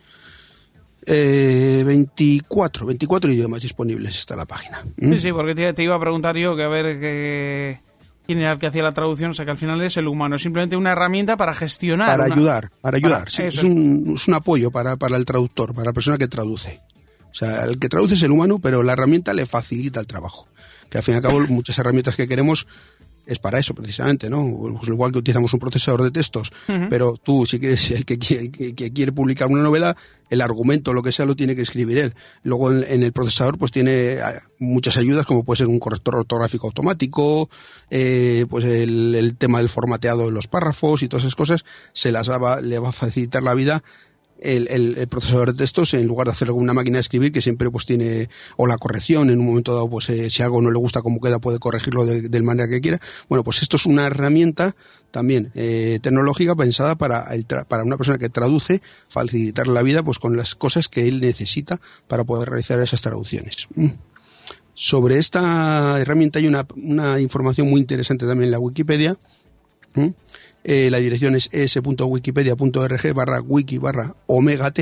[SPEAKER 6] eh, veinticuatro, veinticuatro idiomas disponibles está la página. ¿Mm?
[SPEAKER 3] Sí, sí, porque te, te iba a preguntar yo que a ver que... quién era el que hacía la traducción, o sea que al final es el humano, es simplemente una herramienta para gestionar.
[SPEAKER 6] Para
[SPEAKER 3] una...
[SPEAKER 6] ayudar, para ayudar,
[SPEAKER 3] para,
[SPEAKER 6] sí, es, un, es un apoyo para, para el traductor, para la persona que traduce. O sea, el que traduce es el humano, pero la herramienta le facilita el trabajo. Que al fin y al cabo muchas herramientas que queremos es para eso precisamente, ¿no? Pues igual que utilizamos un procesador de textos, uh-huh. pero tú, si quieres, el que, el que, que quiere publicar una novela, el argumento, lo que sea, lo tiene que escribir él. Luego en, en el procesador pues tiene muchas ayudas, como puede ser un corrector ortográfico automático, eh, pues el, el tema del formateado de los párrafos y todas esas cosas, se las va, le va a facilitar la vida El, el, el procesador de textos, en lugar de hacerlo con una máquina de escribir que siempre pues tiene, o la corrección en un momento dado, pues eh, si algo no le gusta como queda puede corregirlo de, de manera que quiera. Bueno, pues esto es una herramienta también eh, tecnológica pensada para el tra- para una persona que traduce, facilitar la vida pues con las cosas que él necesita para poder realizar esas traducciones. Mm. Sobre esta herramienta hay una, una información muy interesante también en la Wikipedia. ¿Mm? Eh, la dirección es es punto wikipedia punto org barra wiki barra omegat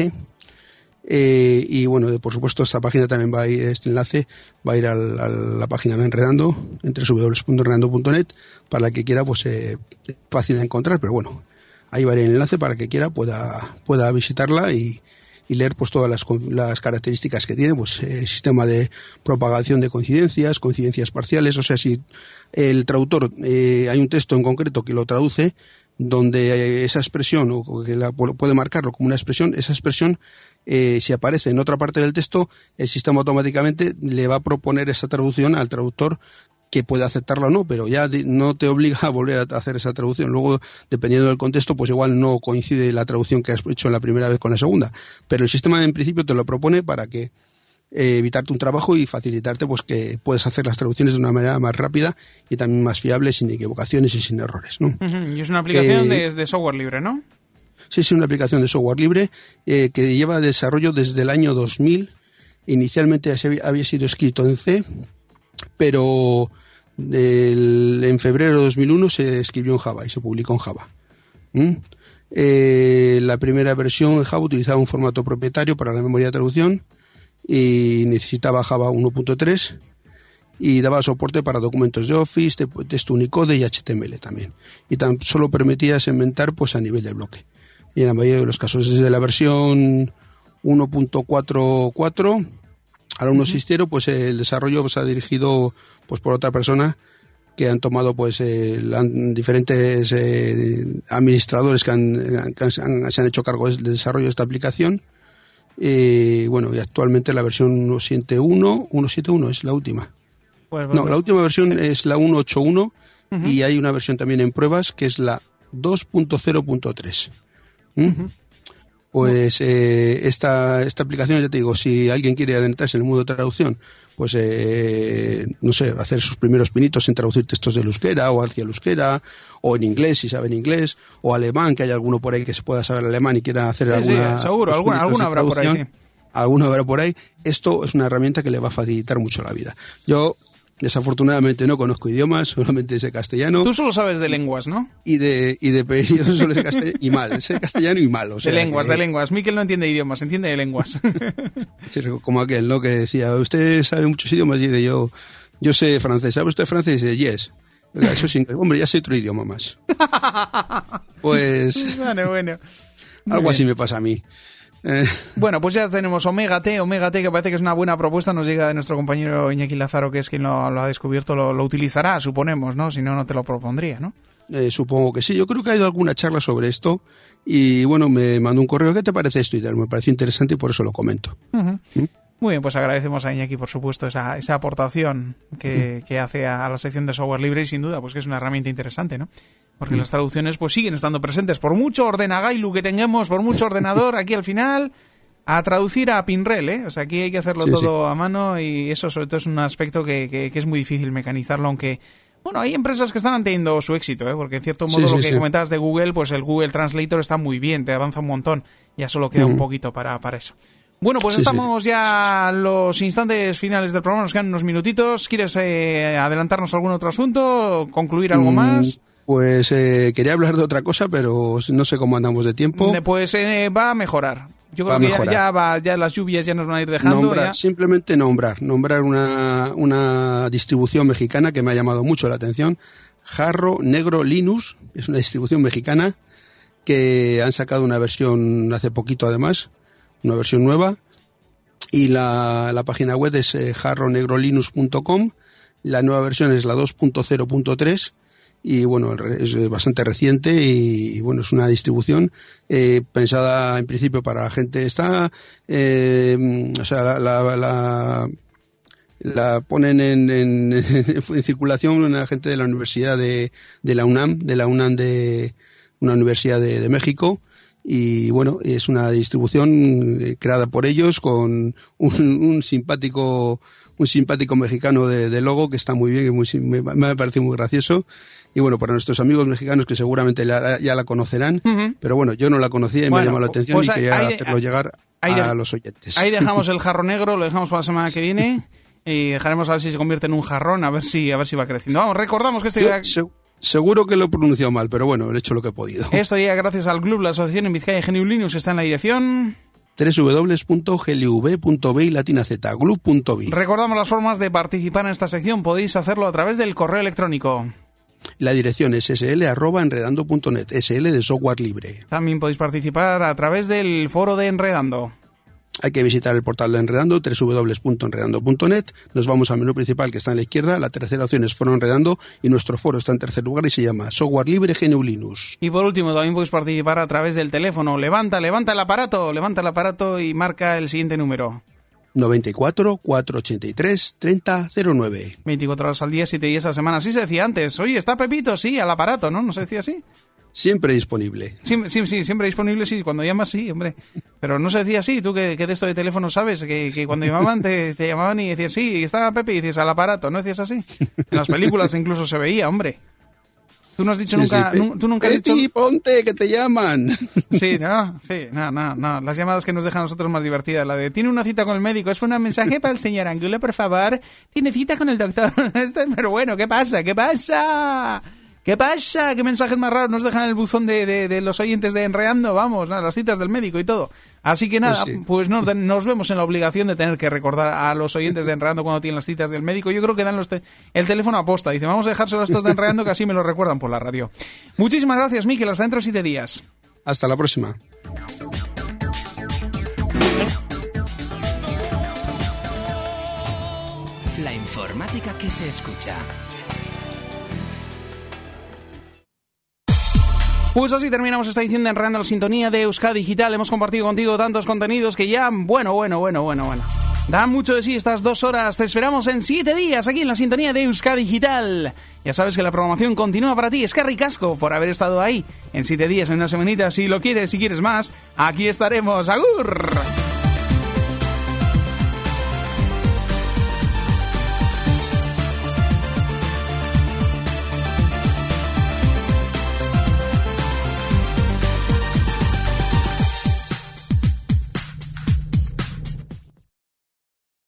[SPEAKER 6] eh, y bueno, por supuesto esta página también va a ir, este enlace va a ir al, a la página de Enredando en doble u doble u doble u punto enredando punto net para la que quiera, pues eh, fácil de encontrar, pero bueno, ahí va a ir el enlace para que quiera pueda pueda visitarla y, y leer pues todas las, las características que tiene, pues eh, sistema de propagación de coincidencias, coincidencias parciales, o sea, si el traductor, eh, hay un texto en concreto que lo traduce, donde esa expresión, o que la, puede marcarlo como una expresión, esa expresión, eh, si aparece en otra parte del texto, el sistema automáticamente le va a proponer esa traducción al traductor, que puede aceptarla o no, pero ya de, no te obliga a volver a hacer esa traducción. Luego, dependiendo del contexto, pues igual no coincide la traducción que has hecho la primera vez con la segunda. Pero el sistema en principio te lo propone para que eh, evitarte un trabajo y facilitarte pues que puedes hacer las traducciones de una manera más rápida y también más fiable, sin equivocaciones y sin errores, ¿no?
[SPEAKER 3] Uh-huh. Y es una aplicación eh, de, de software libre, ¿no?
[SPEAKER 6] Sí, es una aplicación de software libre eh, que lleva desarrollo desde el año dos mil Inicialmente había sido escrito en C, pero el, en febrero de dos mil uno se escribió en Java y se publicó en Java. ¿Mm? Eh, la primera versión en Java utilizaba un formato propietario para la memoria de traducción y necesitaba Java uno punto tres y daba soporte para documentos de Office, de texto Unicode y H T M L también. Y tan solo permitía segmentar pues a nivel de bloque. Y en la mayoría de los casos, desde la versión uno punto cuatro punto cuatro a la uno punto seis punto cero, pues el desarrollo se ha dirigido pues por otra persona que han tomado pues eh, han, diferentes eh, administradores que, han, que han, se han hecho cargo del desarrollo de esta aplicación. Y bueno, y actualmente la versión uno punto siete punto uno, uno punto siete punto uno es la última. Pues, bueno, no, la última versión sí. es la uno punto ocho punto uno uh-huh. y hay una versión también en pruebas que es la dos punto cero punto tres. ¿Mm? Uh-huh. Pues eh, esta, esta aplicación, ya te digo, si alguien quiere adentrarse en el mundo de traducción, pues eh, no sé, hacer sus primeros pinitos en traducir textos del euskera o hacia el euskera, o en inglés si saben inglés, o alemán, que hay alguno por ahí que se pueda saber alemán y quiera hacer sí, alguna...
[SPEAKER 3] Sí, seguro, alguna, alguna habrá por ahí, sí.
[SPEAKER 6] Alguna habrá por ahí. Esto es una herramienta que le va a facilitar mucho la vida. Yo... Desafortunadamente no conozco idiomas, solamente sé castellano.
[SPEAKER 3] Tú solo sabes de lenguas, ¿no?
[SPEAKER 6] Y de y de yo solo sé castellano y mal, sé castellano y mal. O sea,
[SPEAKER 3] de lenguas,
[SPEAKER 6] que,
[SPEAKER 3] de lenguas. Miquel no entiende idiomas, entiende de lenguas.
[SPEAKER 6] Sí, como aquel, ¿no? Que decía, usted sabe muchos idiomas y de yo, yo sé francés. ¿Sabe usted francés? Y dice, yes. Oiga, eso es inglés. Hombre, ya sé otro idioma más. Pues...
[SPEAKER 3] Bueno, bueno.
[SPEAKER 6] Muy algo bien. Así me pasa a mí. Eh.
[SPEAKER 3] Bueno, pues ya tenemos Omega T, Omega T, que parece que es una buena propuesta, nos llega de nuestro compañero Iñaki Lázaro, que es quien lo, lo ha descubierto, lo, lo utilizará, suponemos, ¿no? Si no, no te lo propondría, ¿no?
[SPEAKER 6] Eh, supongo que sí, yo creo que ha ido alguna charla sobre esto y bueno, me mandó un correo, ¿qué te parece esto? Y tal, me pareció interesante y por eso lo comento.
[SPEAKER 3] Uh-huh. ¿Mm? Muy bien, pues agradecemos a Iñaki, por supuesto, esa, esa aportación que, que hace a, a la sección de software libre y sin duda, pues que es una herramienta interesante, ¿no? Porque las traducciones pues siguen estando presentes. Por mucho ordenagailu que tengamos, por mucho ordenador, aquí al final, a traducir a Pinrel, ¿eh? O sea, aquí hay que hacerlo sí, todo sí. a mano y eso sobre todo es un aspecto que, que, que es muy difícil mecanizarlo, aunque... Bueno, hay empresas que están teniendo su éxito, ¿eh? Porque en cierto modo sí, lo sí, que sí. comentabas de Google, pues el Google Translator está muy bien, te avanza un montón. Ya solo queda uh-huh. un poquito para, para eso. Bueno, pues sí, estamos sí. ya en los instantes finales del programa, nos quedan unos minutitos. ¿Quieres eh, adelantarnos algún otro asunto? ¿Concluir algo mm. más?
[SPEAKER 6] Pues eh, quería hablar de otra cosa, pero no sé cómo andamos de tiempo.
[SPEAKER 3] Pues eh, va a mejorar. Yo creo que ya, ya, va, ya las lluvias ya nos van a ir dejando.
[SPEAKER 6] Nombrar,
[SPEAKER 3] ya.
[SPEAKER 6] Simplemente nombrar. Nombrar una, una distribución mexicana que me ha llamado mucho la atención. Jarro Negro Linux. Es una distribución mexicana que han sacado una versión hace poquito además. Una versión nueva. Y la, la página web es eh, jarro negro linux punto com. La nueva versión es la dos punto cero punto tres. Y bueno, es bastante reciente y, y bueno, es una distribución eh, pensada en principio para la gente. Está, eh, o sea, la, la, la, la ponen en, en, en circulación una gente de la Universidad de, de la UNAM, de la UNAM de una Universidad de, de México. Y bueno, es una distribución creada por ellos con un, un simpático, un simpático mexicano de, de logo que está muy bien, que muy, me, me ha parecido muy gracioso. Y bueno, para nuestros amigos mexicanos que seguramente la, ya la conocerán, uh-huh. pero bueno, yo no la conocía y bueno, me llamó la atención pues y quería hay, hacerlo hay, llegar hay, a hay, los oyentes.
[SPEAKER 3] Ahí dejamos el jarro negro, lo dejamos para la semana que viene y dejaremos a ver si se convierte en un jarrón, a ver si a ver si va creciendo. Vamos, recordamos que este día...
[SPEAKER 6] Se, seguro que lo he pronunciado mal, pero bueno, he hecho lo que he podido.
[SPEAKER 3] Esto ya gracias al club, la asociación en Vizcaya G N U Linux está en la dirección...
[SPEAKER 6] doble u doble u doble u punto g l v punto b y latina z, glub punto b.
[SPEAKER 3] Recordamos las formas de participar en esta sección, podéis hacerlo a través del correo electrónico.
[SPEAKER 6] La dirección es sl arroba enredando punto net, sl de software libre.
[SPEAKER 3] También podéis participar a través del foro de Enredando.
[SPEAKER 6] Hay que visitar el portal de Enredando, doble u doble u doble u punto enredando punto net. Nos vamos al menú principal que está en la izquierda. La tercera opción es Foro Enredando y nuestro foro está en tercer lugar y se llama Software Libre G N U Linux.
[SPEAKER 3] Y por último, también podéis participar a través del teléfono. Levanta, levanta el aparato, levanta el aparato y marca el siguiente número.
[SPEAKER 6] noventa y cuatro, cuatrocientos ochenta y tres, treinta cero nueve.
[SPEAKER 3] veinticuatro horas al día, siete días a la semana. Así se decía antes. Oye, está Pepito, sí, al aparato, ¿no? ¿No se decía así?
[SPEAKER 6] Siempre disponible.
[SPEAKER 3] Sí, sí, sí, siempre disponible, sí. Cuando llamas, sí, hombre. Pero no se decía así. Tú que, que de esto de teléfono sabes, que, que cuando llamaban te, te llamaban y decías, sí, está Pepe, y dices, al aparato, ¿no decías así? En las películas incluso se veía, hombre. Tú no has dicho
[SPEAKER 6] Sí,
[SPEAKER 3] nunca...
[SPEAKER 6] sí.
[SPEAKER 3] nu- tú nunca has
[SPEAKER 6] Peti,
[SPEAKER 3] dicho...
[SPEAKER 6] ponte, que te llaman.
[SPEAKER 3] Sí, ¿no? Sí, no, no, no. Las llamadas que nos dejan a nosotros más divertidas. La de, tiene una cita con el médico. Es un mensaje para el señor Angulo, por favor. Tiene cita con el doctor. Pero bueno, ¿qué pasa? ¿Qué pasa? ¿Qué pasa? ¿Qué mensajes más raros nos dejan en el buzón de, de, de los oyentes de Enreando? Vamos, nada, las citas del médico y todo. Así que nada,
[SPEAKER 6] Pues sí.
[SPEAKER 3] pues nos, nos vemos en la obligación de tener que recordar a los oyentes de Enreando cuando tienen las citas del médico. Yo creo que dan los te- el teléfono a posta. Dicen, vamos a dejárselo a estos de Enreando que así me lo recuerdan por la radio. Muchísimas gracias, Miquel. Hasta dentro de siete días.
[SPEAKER 6] Hasta la próxima.
[SPEAKER 2] La informática que se escucha.
[SPEAKER 3] Pues así terminamos esta edición de Enredando la Sintonía de Euskadi Digital. Hemos compartido contigo tantos contenidos que ya, bueno, bueno, bueno, bueno, bueno. Dan mucho de sí estas dos horas. Te esperamos en siete días aquí en la Sintonía de Euskadi Digital. Ya sabes que la programación continúa para ti. Es que ricasco por haber estado ahí en siete días, en una semanita. Si lo quieres, si quieres más, aquí estaremos. ¡Agur!